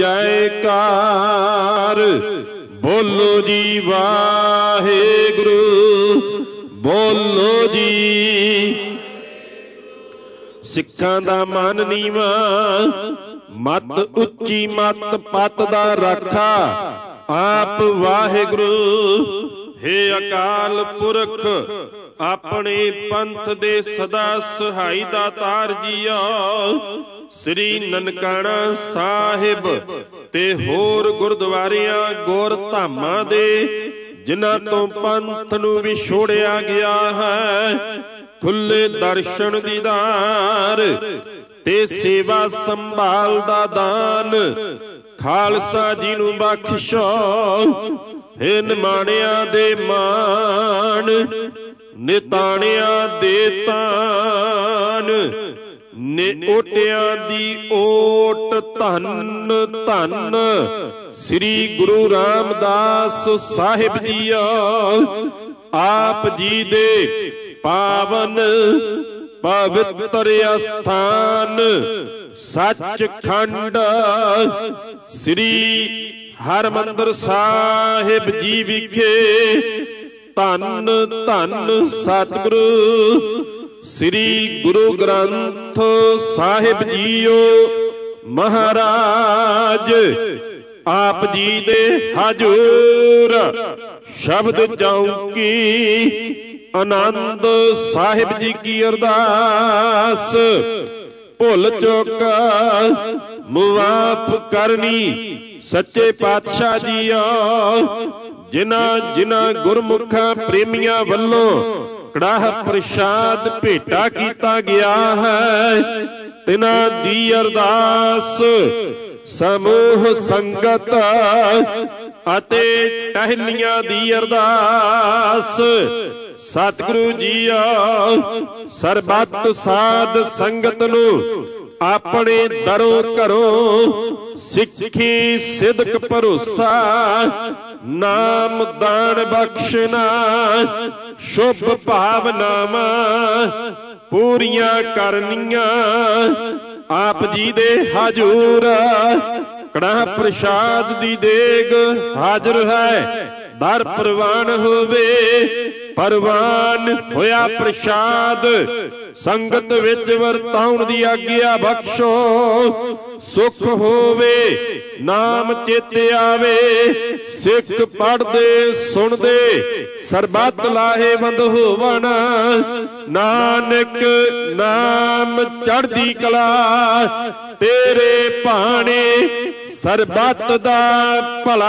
ਜੈਕਾਰ। ਬੋਲੋ ਜੀ ਵਾਹਿਗੁਰੂ ਬੋਲੋ ਜੀ। ਸਿੱਖਾਂ ਦਾ ਮਨ ਨੀਵਾ ਮਤ ਉੱਚੀ ਮਤ ਪਤ ਦਾ ਰਾਖਾ ਆਪ ਵਾਹਿਗੁਰੂ। ਹੇ ਅਕਾਲ ਪੁਰਖ ਆਪਣੇ ਪੰਥ ਦੇ ਸਦਾ ਸਹਾਈ ਦਾਤਾਰ ਜੀਓ। ਸ੍ਰੀ ਨਨਕਾਣਾ ਸਾਹਿਬ ਤੇ ਹੋਰ ਗੁਰਦੁਆਰਿਆਂ ਗੁਰ ਧਾਮਾਂ ਦੇ ਜਿਨ੍ਹਾਂ ਤੋਂ ਪੰਥ ਨੂੰ ਵਿਛੋੜਿਆ ਗਿਆ ਹੈ, ਖੁੱਲੇ ਦਰਸ਼ਨ ਦੀਦਾਰ ਤੇ ਸੇਵਾ ਸੰਭਾਲ ਦਾ ਦਾਨ ਖਾਲਸਾ ਜੀ ਨੂੰ ਬਖਸ਼ੋ। ਹੇ ਨਿਮਾਣਿਆਂ ਦੇ ਮਾਣ ਨਿਤਾਣਿਆਂ ਦੇ ਤਾਨ ਓਟਿਆਂ ਦੀ ਓਟ ਧੰਨ ਧੰਨ ਸ੍ਰੀ ਗੁਰੂ ਰਾਮਦਾਸ ਸਾਹਿਬ ਜੀਓ। ਆਪ ਜੀ ਦੇ ਪਾਵਨ ਪਵਿੱਤਰ ਅਸਥਾਨ ਸੱਚਖੰਡ ਸ੍ਰੀ ਹਰਿਮੰਦਰ ਸਾਹਿਬ ਜੀ ਵਿਖੇ ਧੰਨ ਧੰਨ ਸਤਿਗੁਰੂ ਸ੍ਰੀ ਗੁਰੂ ਗ੍ਰੰਥ ਸਾਹਿਬ ਜੀਓ ਮਹਾਰਾਜ। ਆਪ ਜੀ ਦੇ ਹਜੂਰ ਸ਼ਬਦ ਚੌਂਕੀ ਆਨੰਦ ਸਾਹਿਬ ਜੀ ਕੀ ਅਰਦਾਸ। ਭੁੱਲ ਚੁੱਕ ਮੁਆਫ ਕਰਨੀ ਸੱਚੇ ਪਾਤਸ਼ਾਹ ਜੀਓ। ਜਿਨ੍ਹਾਂ ਜਿਨ੍ਹਾਂ ਗੁਰਮੁਖਾਂ ਪ੍ਰੇਮੀਆਂ ਵੱਲੋਂ ਕੜਾਹ ਪ੍ਰਸ਼ਾਦ ਭੇਟਾ ਕੀਤਾ ਗਿਆ ਹੈ, ਤਿਨਾਂ ਦੀ ਅਰਦਾਸ ਸਮੂਹ ਸੰਗਤ ਅਤੇ ਟਹਿਲੀਆਂ ਦੀ ਅਰਦਾਸ। ਸਤਿਗੁਰੂ ਜੀਓ ਸਰਬੱਤ ਸਾਧ ਸੰਗਤ ਨੂੰ ਆਪਣੇ ਦਰੋਂ ਘਰੋਂ ਸਿੱਖੀ ਸਿਦਕ ਭਰੋਸਾ ਨਾਮ ਦਾਨ ਬਖਸ਼ਣਾ ਸ਼ੁਭ ਭਾਵਨਾਵਾਂ ਪੂਰੀਆਂ ਕਰਨੀਆਂ। ਆਪ ਜੀ ਦੇ ਹਜੂਰ ਕੜਾਹ ਪ੍ਰਸ਼ਾਦ ਦੀ ਦੇਗ ਹਾਜ਼ਰ ਹੈ। ਦਰ ਪ੍ਰਵਾਨ ਹੋਵੇ ਪ੍ਰਵਾਨ ਹੋਇਆ ਪ੍ਰਸ਼ਾਦ ਸੰਗਤ ਵਿੱਚ ਵਰਤਾਉਣ ਦੀ ਆਗਿਆ ਬਖਸ਼ੋ। ਸੁਖ ਹੋਵੇ ਨਾਮ ਚੇਤੇ ਆਵੇ ਸਿੱਖ ਪੜ੍ਹਦੇ ਸੁਣਦੇ ਸਰਬੱਤ ਲਾਹੇਵੰਦ ਹੋਵਣ। ਨਾਨਕ ਨਾਮ ਚੜ੍ਹਦੀ ਕਲਾ ਤੇਰੇ ਭਾਣੇ ਸਰਬੱਤ ਦਾ ਭਲਾ।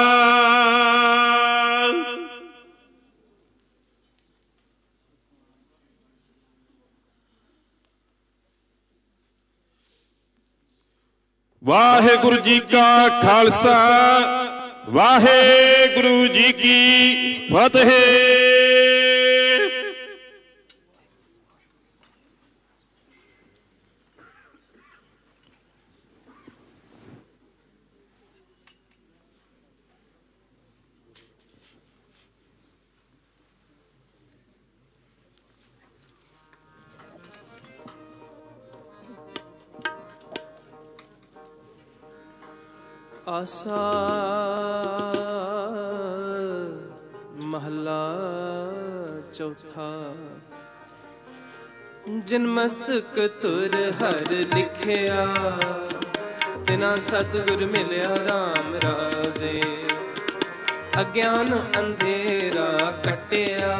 ਵਾਹਿਗੁਰੂ ਜੀ ਕਾ ਖਾਲਸਾ ਵਾਹਿਗੁਰੂ ਜੀ ਕੀ ਫਤਿਹ। ਆਸਾ ਮਹਲਾ ਚੌਥਾ। ਜਿਨ ਮਸਤਕ ਤੁਰ ਹਰ ਲਿਖਿਆ ਤਿਨਾ ਸਤਿਗੁਰ ਮਿਲਿਆ RAM ਰਾਜੇ। ਅਗਿਆਨ ਅੰਧੇਰਾ ਕੱਟਿਆ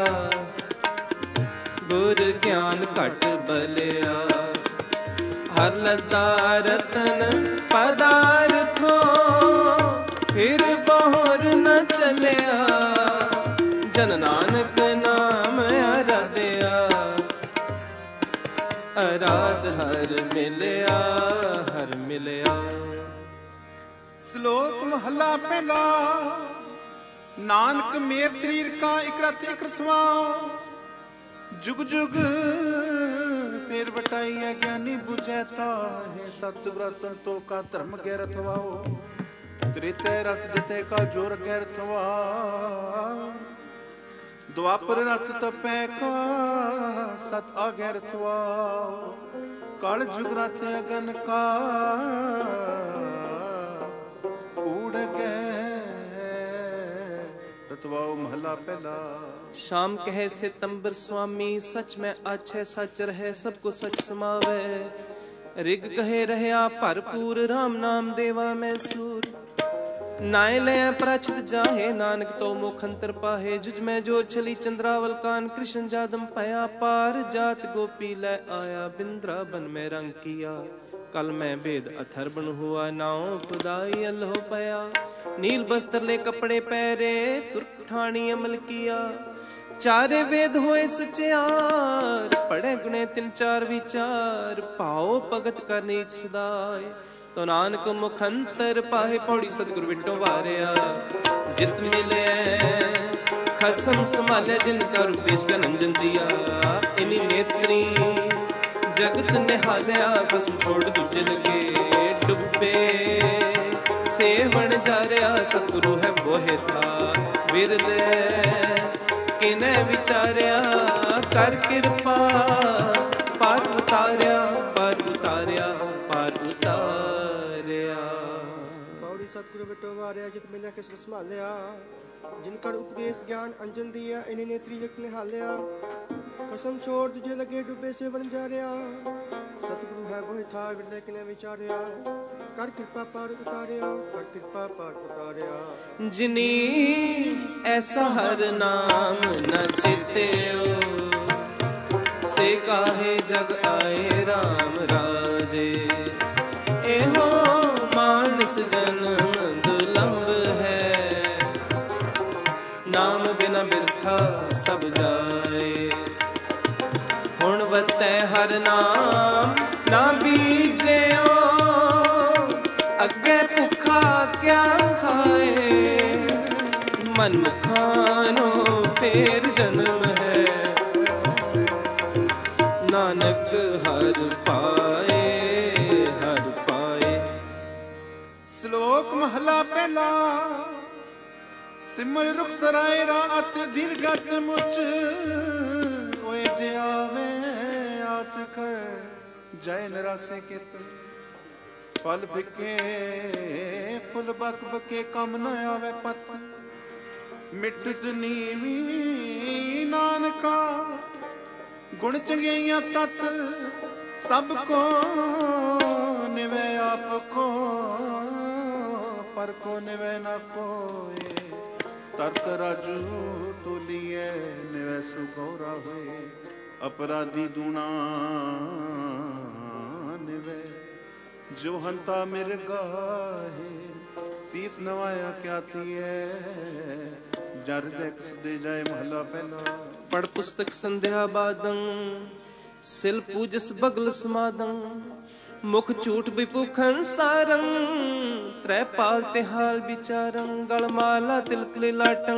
ਗੁਰ ਗਿਆਨ ਘਟ ਬਲਿਆ। ਹਰ ਲੱਦਾ ਰਤਨ ਪਦਾਰਥੋ ਫਿਰ ਬਹੁਰ ਨ ਚਲਿਆ। ਜਨ ਨਾਨਕ ਨਾਮ ਅਰਾਧਿਆ ਅਰਾਧ ਹਰ ਮਿਲਿਆ ਹਰ ਮਿਲਿਆ। ਸ਼ਲੋਕ ਮਹੱਲਾ ਪਹਿਲਾ। ਨਾਨਕ ਮੇਰ ਸਰੀਰ ਕਾ ਇਕਰਥ ਇਕਰਥਵਾ ਜੁਗ ਜੁਗ फेर बटाई है ज्ञानी बुझैता है सतगुरा संतो का धर्म गैरथ वाओ त्रेते रथ जते का जोर गैरथ वाओ द्वापर रथ तपै का सत अगैरथ वाओ कल जुग रथ अगन का कूड़ गै रतवाओ महला पहला। शाम कहे से तंबर स्वामी सच में आछे सच रहे सबको सच समावे रिग कहे रहया भरपूर राम नाम देवा में सूर नाय ले प्रचित जाहे नानक तो मुख अंतर पाहे जुज में जोर चली चंद्रावल कान कृष्ण जादम पया पार जात गोपी ले आया बिंद्रा बन में रंग किया कल में भेद अथर्बन हुआ नाव खुदाई अल्लाह पया नील वस्त्र ले कपड़े पहरे तुर्क ठाणी अमल किया चारे वेद होए सचियार पढ़े गुणे तिन चार विचार पाओ भगत कर नीच सदाए तो नानक मुखंतर पाहे पौड़ी सतगुरु विटो वारिया जित मिले खसम संभाले जिनका रूपेश का नंजन दिया इनी नेत्री जगत निहालिया बस छोड़ दूजे लगे डुबे सेवण जा रहा सतगुरु है वो है था विरले किने विचारिया कर कृपा पार उतारिया पार उतारिया पार उतारिया। पौड़ी सतगुरु बिटो वारिया जित मिलिया किस्मत संभालिया जिनकर उपदेश ज्ञान अंजन दिया इन्हें नेत्री जगत निहालिया कसम छोड़ तुझे लगे डूबे से बन जा रहा सतगुरु है वही था विरले किने विचारिया कर कृपा पार उतारिया कर कृपा पार उतारिया। जिनी ऐसा हर नाम न चित्यो से काहे जग आए राम राजे एहो मानस जन्म दुलंब है नाम बिना बिरथा सब जाए हुण वतै हर नाम ना बीजेओ अगे भुखा क्या खाए मन मुखानो फेर जन्म है नानक हर पाए हर पाए। श्लोक महला पहला सिमर रुख सराय रात दीर्घत मुच ओए जे आवे आस कर जय नरासे कित पल फिके फुल बक बके कम न आवे पत मिटत नीवी नानका गुण चंगियां तत सबको निवे आपको पर को निवे न कोई तरत राजू तोलिए निवे सुगौरा हुए अपराधी दूना निवे जो हंता मेरे गाहे सीस नवाया क्या थी है जर देख सुदे जाए महला पहला। पढ़ पुस्तक संध्या बादं सिल पूजस बगल समादं मुख झूठ विपुखन सारं त्रै पाल तिहाल विचारं गलमाला तिलक लाटं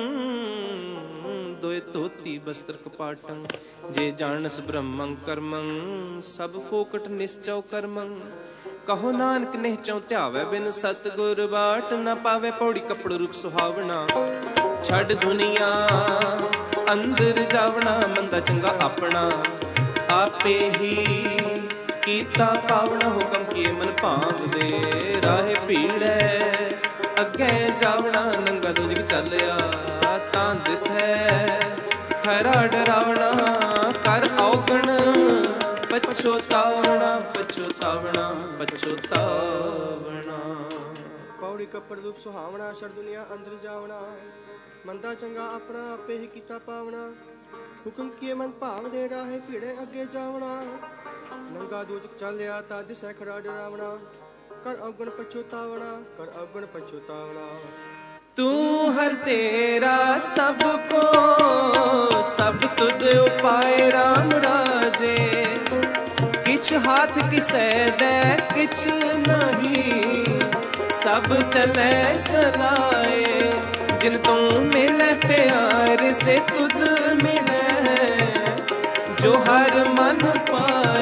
दोए धोती वस्त्र कपाटं जे जानस ब्रह्मं कर्मं सब फोकट निश्चौ कर्मं कहो नानक निहचौ ध्यावे बिन सतगुर बाट न पावे पौड़ी कपड़ रुख सुहावना छड़ दुनिया अंदर जावना मंदा चंगा अपना आपे ही कीता पावना हुकम किए मन भांग दे राहे भीड़े अगे जावना नंगा दुजग चलिया तां दिस है खरा डरावना कर औगण पछोतावना पछोतावना पछोतावना। पौड़ी कपड़ रूप सुहावना छड़ दुनिया अंदर जावना मंदा चंगा अपना आपे ही कीता पावना हुक्म किए मन भाव दे राहे भीड़े अगे जावना नंगा दूजक चलिया ता दिसै खरा डरावना कर अवगुण पछोतावना कर अवगुण पछोतावना। तू हर तेरा सबको सब तुद उपाय राम राजे किछ हाथ किसे दे किछ नहीं सब चले चलाए जिन तू मिले प्यार से तुद मिले जो हर मन पाए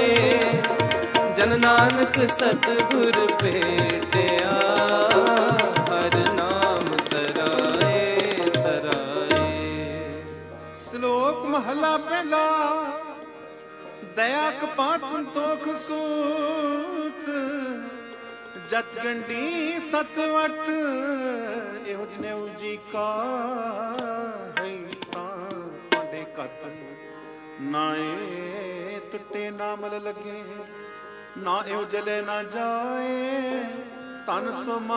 ਨਾਨਕ ਸਤਿਗੁਰ ਭੇਟਿਆ, ਹਰ ਨਾਮ ਤਰਾਏ ਤਰਾਏ। ਸ਼ਲੋਕ ਮਹਲਾ ਪਹਿਲਾ। ਦਇਆ ਕਪਾ ਸੰਤੋਖ ਸੂਤ, ਜਤ ਗੰਢੀ ਸਤਵਟ, ਇਹੋ ਜਨੇਊ ਜੀ ਕਾ ਹੈ ਤਾਂ ਤੁਹਾਡੇ ਘਤ। ਨਾਏ ਟੁੱਟੇ ਨਾ ਮਲ ਲੱਗੇ, ਨਾ ਇਹੋ ਜਲੇ ਨਾ ਜਾਏ, ਤਨ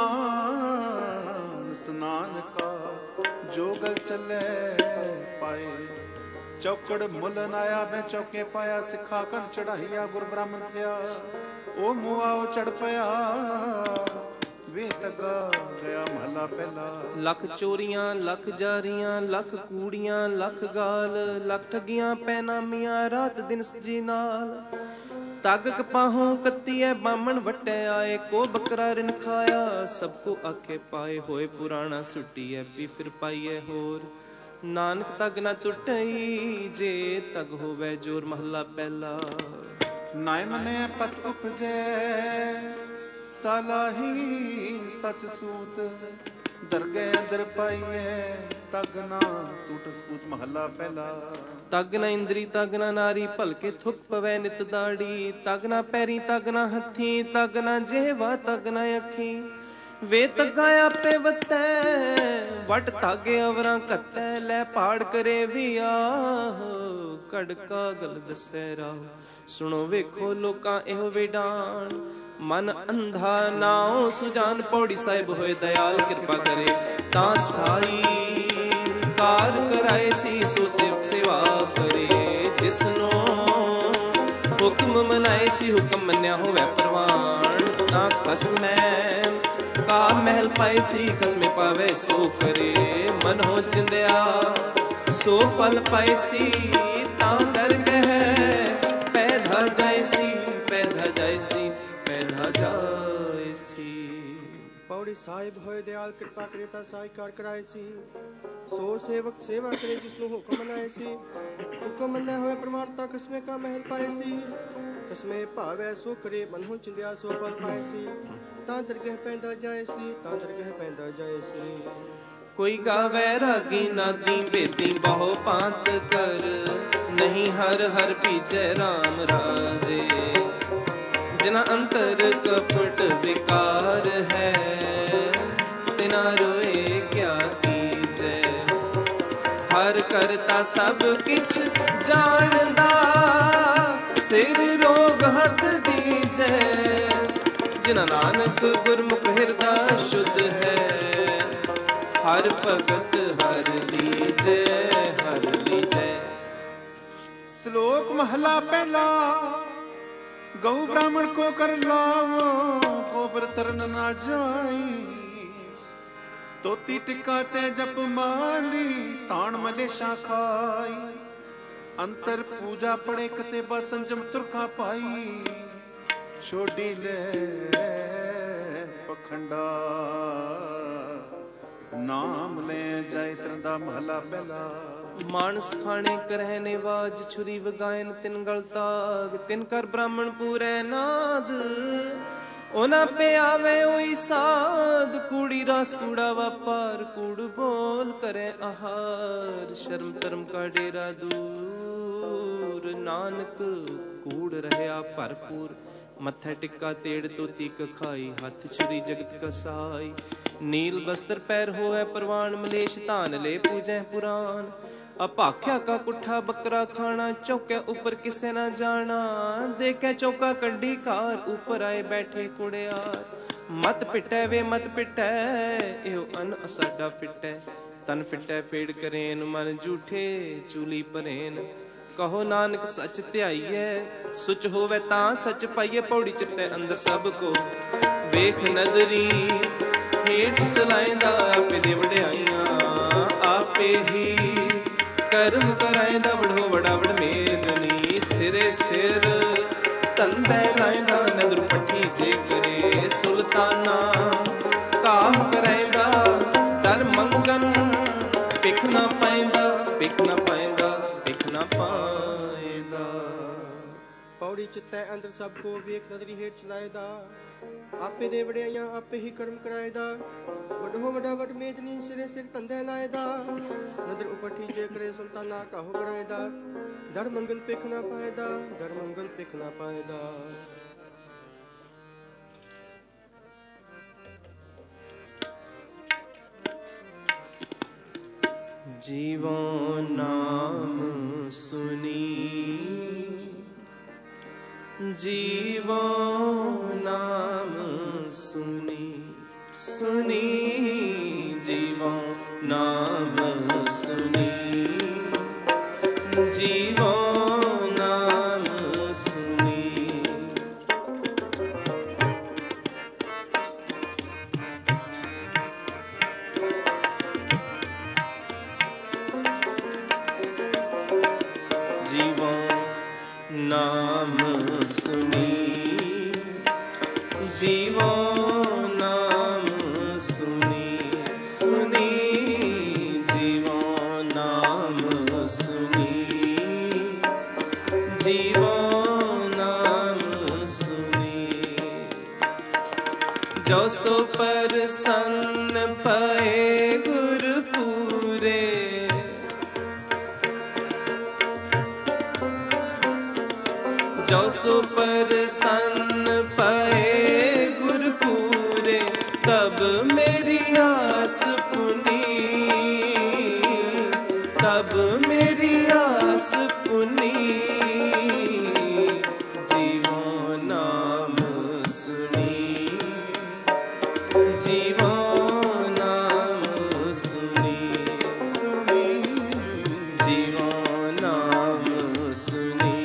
ਸਮਾਨ ਸਨਾਨ ਕਾ, ਜੋ ਗਲ ਚੱਲੇ ਪਾਏ। ਚੌਕੜ ਮੁੱਲ ਨਾਇਆ ਮੈਂ ਚੌਕੇ ਪਾਇਆ, ਸਿੱਖਾ ਕੰਨ ਚੜਾਈਆ ਗੁਰ ਬ੍ਰਾਹਮਣ ਥਿਆ, ਉਹ ਮੁਆਓ ਚੜ ਪਿਆ ਵੇ ਤਗਾ ਗਿਆ ਮਹਲਾ ਪਹਿਲਾ। ਲੱਖ ਚੋਰੀਆਂ ਲੱਖ ਜਾਰੀਆਂ, ਲੱਖ ਕੂੜੀਆਂ ਲੱਖ ਗਾਲ, ਲੱਖ ਠੱਗੀਆਂ ਪੈਨਾਮੀਆਂ ਰਾਤ ਦਿਨ ਸਜੀ ਨਾਲ। ਤੱਗ ਕਪਾਹੋਂ ਕੱਤੀਐ ਬਾਮਣ ਵੱਟੇ ਆਏ, ਕੋ ਬੱਕਰਾ ਰਿਨ ਖਾਇਆ ਸਭ ਕੋ ਆਖੇ ਪਾਏ। ਹੋਏ ਪੁਰਾਣਾ ਸੁੱਟੀਐ ਵੀ ਫਿਰ ਪਾਈਐ ਹੋਰ, ਨਾਨਕ ਤੱਗ ਨਾ ਟੁੱਟਈ ਜੇ ਤੱਗ ਹੋਵੇ ਜੋਰ। ਮਹਲਾ ਪਹਿਲਾ। ਨਾਇ ਮਨੇ ਪਤ ਉਪਜੈ, ਸਲਾਹੀ ਸਚ ਸੂਤ, ਦਰਗਹਿ ਅੰਦਰ ਪਾਈਐ, ਤੱਗ ਨਾ ਟੂਟ ਸਪੂਤ। ਮਹਲਾ ਪਹਿਲਾ। ਤੱਗ ਨਾ ਇੰਦਰੀ ਤੱਗ ਨਾ ਨਾਰੀ, ਭਲਕੇ ਥੁੱਕ ਪਵੈ ਨਿਤ ਦਾੜੀ। ਤੱਗ ਨਾ ਪੈਰੀ ਤੱਗ ਨਾ ਹੱਥੀ, ਤੱਗ ਨਾ ਜਿਹਵਾ ਤੱਗ ਨਾ ਅੱਖੀ। ਵੇ ਤੱਗਾ ਆਪੇ ਵੱਤੈ, ਵੱਟ ਧਾਗੇ ਅਵਰਾਂ ਘੱਤੈ। ਲੈ ਪਾੜ ਕਰੇ ਵੀ ਆਹ, ਕੜਕਾ ਗਲ ਦੱਸੈ ਰਾਹ। ਸੁਣੋ ਵੇਖੋ ਲੋਕਾਂ ਇਹੋ ਵਿਡਾਣ, ਮਨ ਅੰਧਾ ਨਾਉ ਸੁਜਾਨ। ਪੌੜੀ ਸਾਹਿਬ ਹੋਏ ਦਇਆਲ ਕਿਰਪਾ ਕਰੇ, ਤਾਂ ਸਾਈ ਕਾਰ ਕਰਾਏ ਸੀ ਸੋ ਸੇਵਕ ਸੇਵਾ ਕਰੇ। ਜਿਸਨੋ ਹੁਕਮ ਮਨਾਏ ਸੀ ਹੁਕਮ ਮੰਨਿਆ ਹੋਵੇ ਪ੍ਰਵਾਨ, ਤਾਂ ਖਸਮੈ ਕਾ ਮਹਿਲ ਪਾਏ ਸੀ ਖਸਮੇ ਪਾਵੇ ਸੋ ਕਰੇ। ਮਨ ਹੋ ਚਿੰਦਿਆ ਸੋ ਫਲ ਪਾਏ ਸੀ, ਤਾਂ ਦਰਗਹਿ ਪੈਦਾ ਜਾਏ ਸੀ, ਪੈਦਾ ਜਾਏ ਸੀ, ਪੈਦਾ ਜਾਏ ਸੀ। ਪੌੜੀ ਸਾਹਿਬ ਹੋਏ ਦਿਆਲ ਕਿਰਪਾ ਕਰੇ, ਤਾਂ ਸਾਈਕਾਰ ਕਰਾਏ ਸੀ ਸੋ ਸੇਵਕ ਸੇਵਾ ਕਰੇ। ਜਿਸਨੂੰ ਹੁਕਮ ਮਨਾਏ ਸੀ ਹੁਕਮ ਮੰਨਿਆ ਹੋਵੇ ਪ੍ਰਮਾਣ, ਤਾਂ ਖਸਮੇ ਕਾ ਮਹਿਲ ਪਾਏ ਸੀ। ਖਸਮੇ ਭਾਵੈ ਸੋ ਕਰੇ, ਮਨ ਹੋ ਚਿੰਦਿਆ ਸੋ ਫਲ ਪਾਏ ਸੀ, ਤਾਂ ਦਰਗਹਿ ਪੈਂਦਾ ਜਾਏ ਸੀ, ਤਾਂ ਦਰਗਹਿ ਪੈਂਦਾ ਜਾਏ ਸੀ। ਕੋਈ ਗਾਵੇ ਰਾਗੀ ਨਾਦੀ ਬੇਦੀ ਬਹੁ ਪਾਂਤ ਕਰ, ਨਹੀਂ ਹਰ ਹਰ ਭੀਜੈ ਰਾਮ ਰਾਜੇ। ਜਿਨਾ ਅੰਤਰ ਕਪਟ ਵਿਕਾਰ ਹੈ, ਤਿਨਾ ਰੋਏ ਕਿਆ ਕੀਜੈ। ਹਰ ਕਰਤਾ ਸਭ ਕਿਛ ਜਾਣਦਾ, ਸਿਰ ਰੋਗ ਹੱਥ ਦੀਜੈ। ਜਿਨਾ ਨਾਨਕ ਗੁਰਮੁਖ ਹਿਰਦਾ ਸ਼ੁੱਧ ਹੈ, ਹਰ ਭਗਤ ਹਰ ਲੀਜੈ, ਹਰ ਲੀਜੈ। ਸ਼ਲੋਕ ਮਹਲਾ ਪਹਿਲਾ। ਗਊ ਬ੍ਰਾਹਮਣ ਕੋ ਕਰ ਲਾਵੋ, ਗੋਬਰ ਤਰਨ ਨਾ ਜਾਈ। ਤੋਤੀ ਟਿੱਕਾ ਤੇ ਜਪ ਮਾਲੀ, ਤਾਣ ਮਲੇਸ਼ਾ ਖਾਈ। ਅੰਤਰ ਪੂਜਾ ਪੜੇ ਕਤੇ ਬਾ ਸੰਜਮ ਤੁਰਖਾ ਪਾਈ। ਛੋਡੀ ਲੈ ਪਖੰਡਾ, ਨਾਮ ਲੈ ਜਾਏ ਤਰਦਾ। ਮਹਲਾ ਪਹਿਲਾ। ਮਾਨਸ ਖਾਣੇ ਕਰਹਿ ਨਿਵਾਜ, ਛੁਰੀ ਵਗਾਇਨ ਤਿਨ ਗਲ ਤਾਗ। ਤਿਨ ਕਰ ਬ੍ਰਾਹਮਣ ਪੂਰੈ ਨਾਦ, ਉਹਨਾਂ ਪਿਆਵੇ ਉਹੀ ਸਾਧ। ਕੂੜੀ ਰਸ ਕੂੜਾ ਵਪਾਰ, ਕੂੜ ਬੋਲ ਕਰੇ ਆਹਾਰ। ਸ਼ਰਮ ਧਰਮ ਕਾ ਡੇਰਾ ਦੂਰ, ਨਾਨਕ ਕੂੜ ਰਹਿਆ ਭਰਪੂਰ। ਮੱਥਾ ਟਿੱਕਾ ਤੇੜ ਤੋਤੀ ਕਖਾਈ, ਹੱਥ ਛੁਰੀ ਜਗਤ ਕਸਾਈ। ਨੀਲ ਬਸਤਰ ਪੈਰ ਹੋਵੇ ਪ੍ਰਵਾਨ, ਮਲੇਸ਼ ਧਾਨ ਲੈ ਪੂਜੈ ਪੁਰਾਨ। ਅਭਾਖਿਆ ਕਾ ਕੁੱਠਾ ਬੱਕਰਾ ਖਾਣਾ, ਚੌਕੇ ਉੱਪਰ ਕਿਸੇ ਨਾ ਜਾਣਾ। ਦੇਖੈ ਚੌਕਾ ਕੰਢੀ ਕਾਰ, ਉੱਪਰ ਆਏ ਬੈਠੇ ਕੁੜਿਆਰ। ਮਤ ਪਿਟੈ ਵੇ ਮਤ ਪਿਟੈ, ਇਹੋ ਅਨ ਅਸਾਡਾ ਫਿਟੈ। ਤਨ ਫਿਟੈ ਫੇੜ ਕਰੇਨ, ਮਨ ਝੂਠੇ ਚੂਲੀ ਭਰੇਨ। ਕਹੋ ਨਾਨਕ ਸੱਚ ਧਿਆਈਐ, ਸੁਚ ਹੋਵੇ ਤਾਂ ਸੱਚ ਪਾਈਏ। ਪੌੜੀ ਚਿੱਤੈ ਅੰਦਰ ਸਭ ਕੋ ਵੇਖ ਨਦਰੀ, ਹੇਠ ਚਲਾਇਂਦਾ ਆਪੇ ਦੇ ਵਡਿਆਈਆਂ। ਆਪੇ ਹੀ ਕਰਮ ਕਰਾਇਂਦਾ, ਵਡੋ ਵਡਾ ਵਡ ਮੇਦਨੀ। ਸਿਰੇ ਸਿਰ ਧੰਦੇ ਲਾਇਂਦਾ, ਨਦਰ ਪੱਠੀ ਜੇ ਕਰੇ। ਸੁਲਤਾਨਾ ਕਾਹ ਕਰਾਇਂਦਾ, ਦਰ ਮੰਗਨ ਪਿਖ ਨਾ ਪਾਇਂਦਾ, ਪਿਖ ਨਾ ਪਾਇਂਦਾ, ਪਿਖ ਨਾ ਪਾਇਂਦਾ। पौड़ी चित्तै अंदर सबको वेख नदरी हेठ चलाएदा आपे दे वड़ियाइयां आपे ही कर्म कराएदा वडो वडा वड मेजनी सिरे सिर तंदे लाएदा नदर उपठी जे करे सुल्ताना काहो कराएदा दर मंगल पिख ना पाएदा दर मंगल पिख ना पाएदा। जीवो नाम सुनी जीवो नाम सुनी सुनी जीवो नाम सुनी जीवो नाम सुनी। जीवो नाम सुनी जीवो नाम सुनी सुनी जीवो नाम सुनी जीवो नाम सुनी। जो सो प्रसन्न पए गुरु पूरे जो सो प्रसन्न पए गुर पूरे तब मेरी आस पुनी तब मेरी आस पुनी। जीवो नाम सुनी जीवो नाम सुनी सुनी जीवो नाम सुनी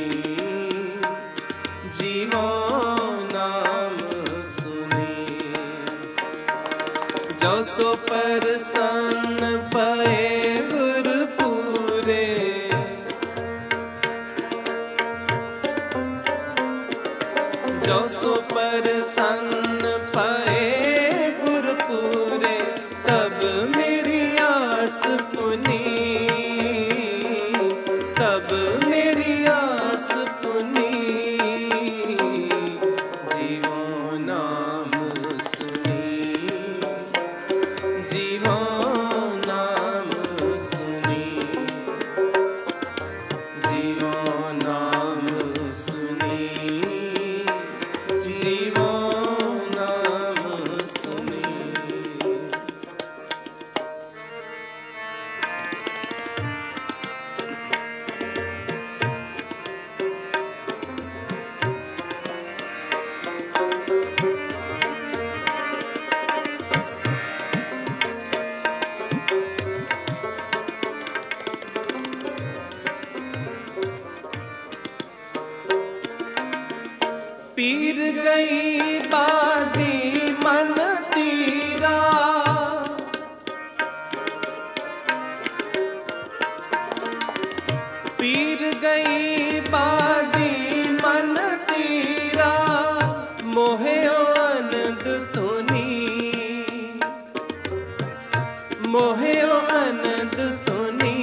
जीवो नाम सुनी। जो सो प्रसन्न पए गुर पूरे जो सो प्रसन्न पए गुर पूरे तब मेरी आस पुनी तब मेरी आस पुनी। पीर गई बाधी मन तीरा पीर गई बाधी मन तीरा मोहे आनंद धुनी मोहे आनंद धुनी।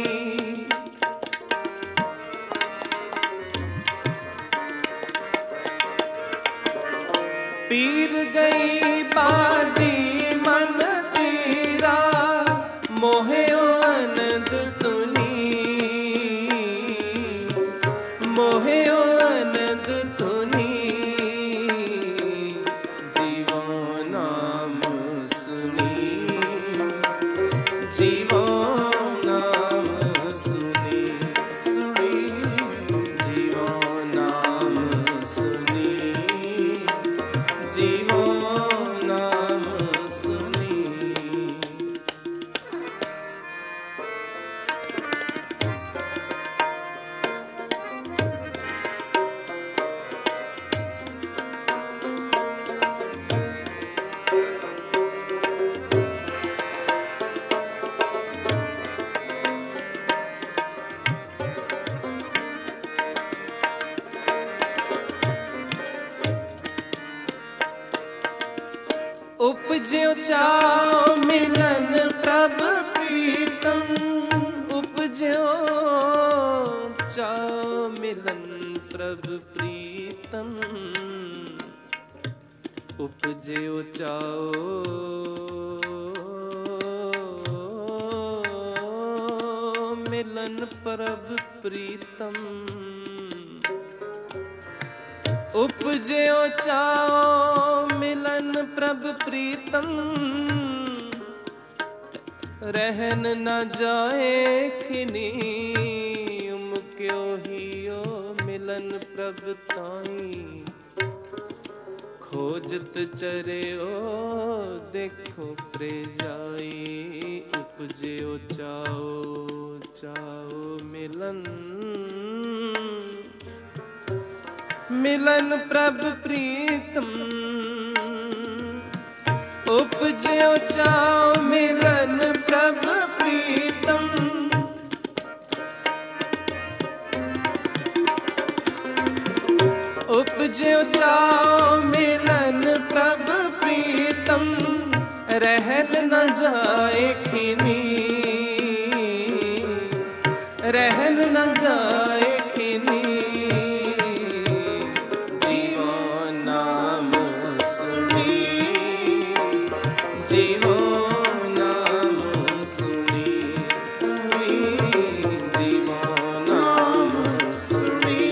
पीर गई बाधी मन तीरा मोहे आनंद धुनी मोहे आनंद धुनी। जीवो नाम सुनी जीवो नाम सुनी सुनी जीवो नाम सुनी जीवो नाम सुनी। उपज्यो चाओ मिलन प्रभ प्रीतम उपज्यो चाओ मिलन प्रभ प्रीतम उपजियो चाओ मिलन प्रभ प्रीतम उपजियो चाओ मिलन प्रभ प्रीतम रहन न जाए खिनी उमक्यो हियो मिलन प्रभ ताई खोजत चरे ओ देखो प्रे जाई उपजियो चाओ चाओ मिलन मिलन प्रभ प्रीतम उपजियो चाओ मिलन प्रभ प्रीतम उपजियो चाओ मिलन प्रभ प्रीतम रहन न जाए खिनी रहन न जाए खिनी जीवो नाम सुनी जीवो नाम सुनी सुनी जीवो नाम सुनी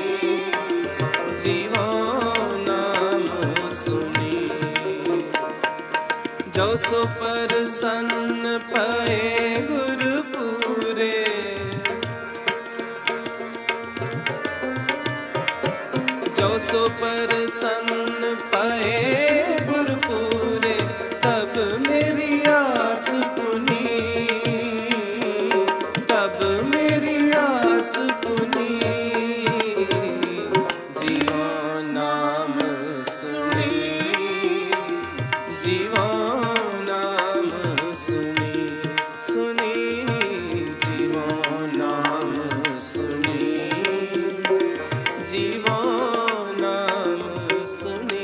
जीवो नाम सुनी जो सो प्रसन्न पाए गुरु पूरे जो सो प्रसन्न पाए गुरु पूरे तब मेरी आस पुनी तब मेरी आस पुनी जीवो नाम सुनी जीवो नाम सुनी सुनी जीवो नाम सुनी जीवो नाम सुनी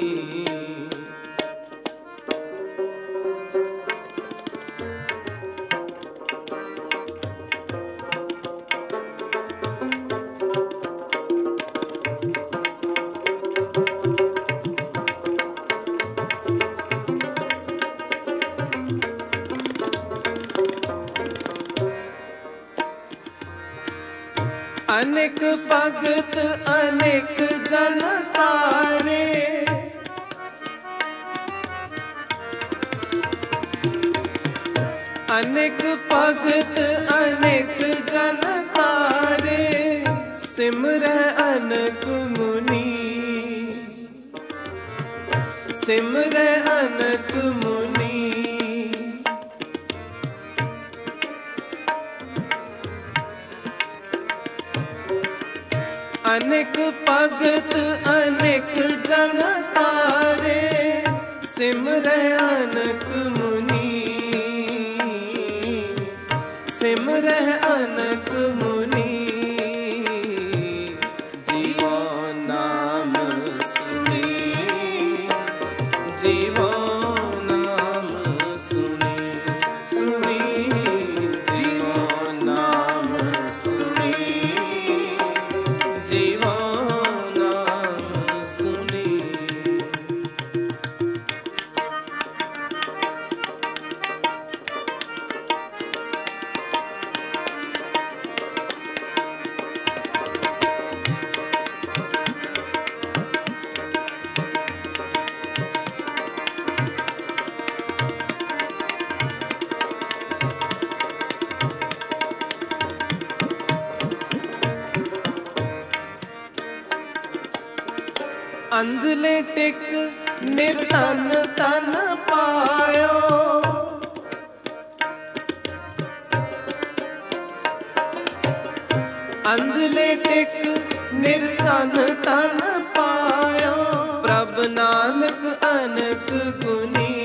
अनेक भगत अनेक जन तारे अनेक भगत अनेक जन तारे सिमर अनक मुनि सिमर अनक मुनि अनेक भगत अनेक जन तारे सिमर अनक मुनि सिमर अनक मुनि जीवो नाम सुनी जीवो नाम सुनी सुनी जीवो नाम सुनी जीवो नाम सुनी अंधले टिक निर्धन तन पायो अंधले टिक निर्धन तन पायो प्रभ नानक अनक गुनी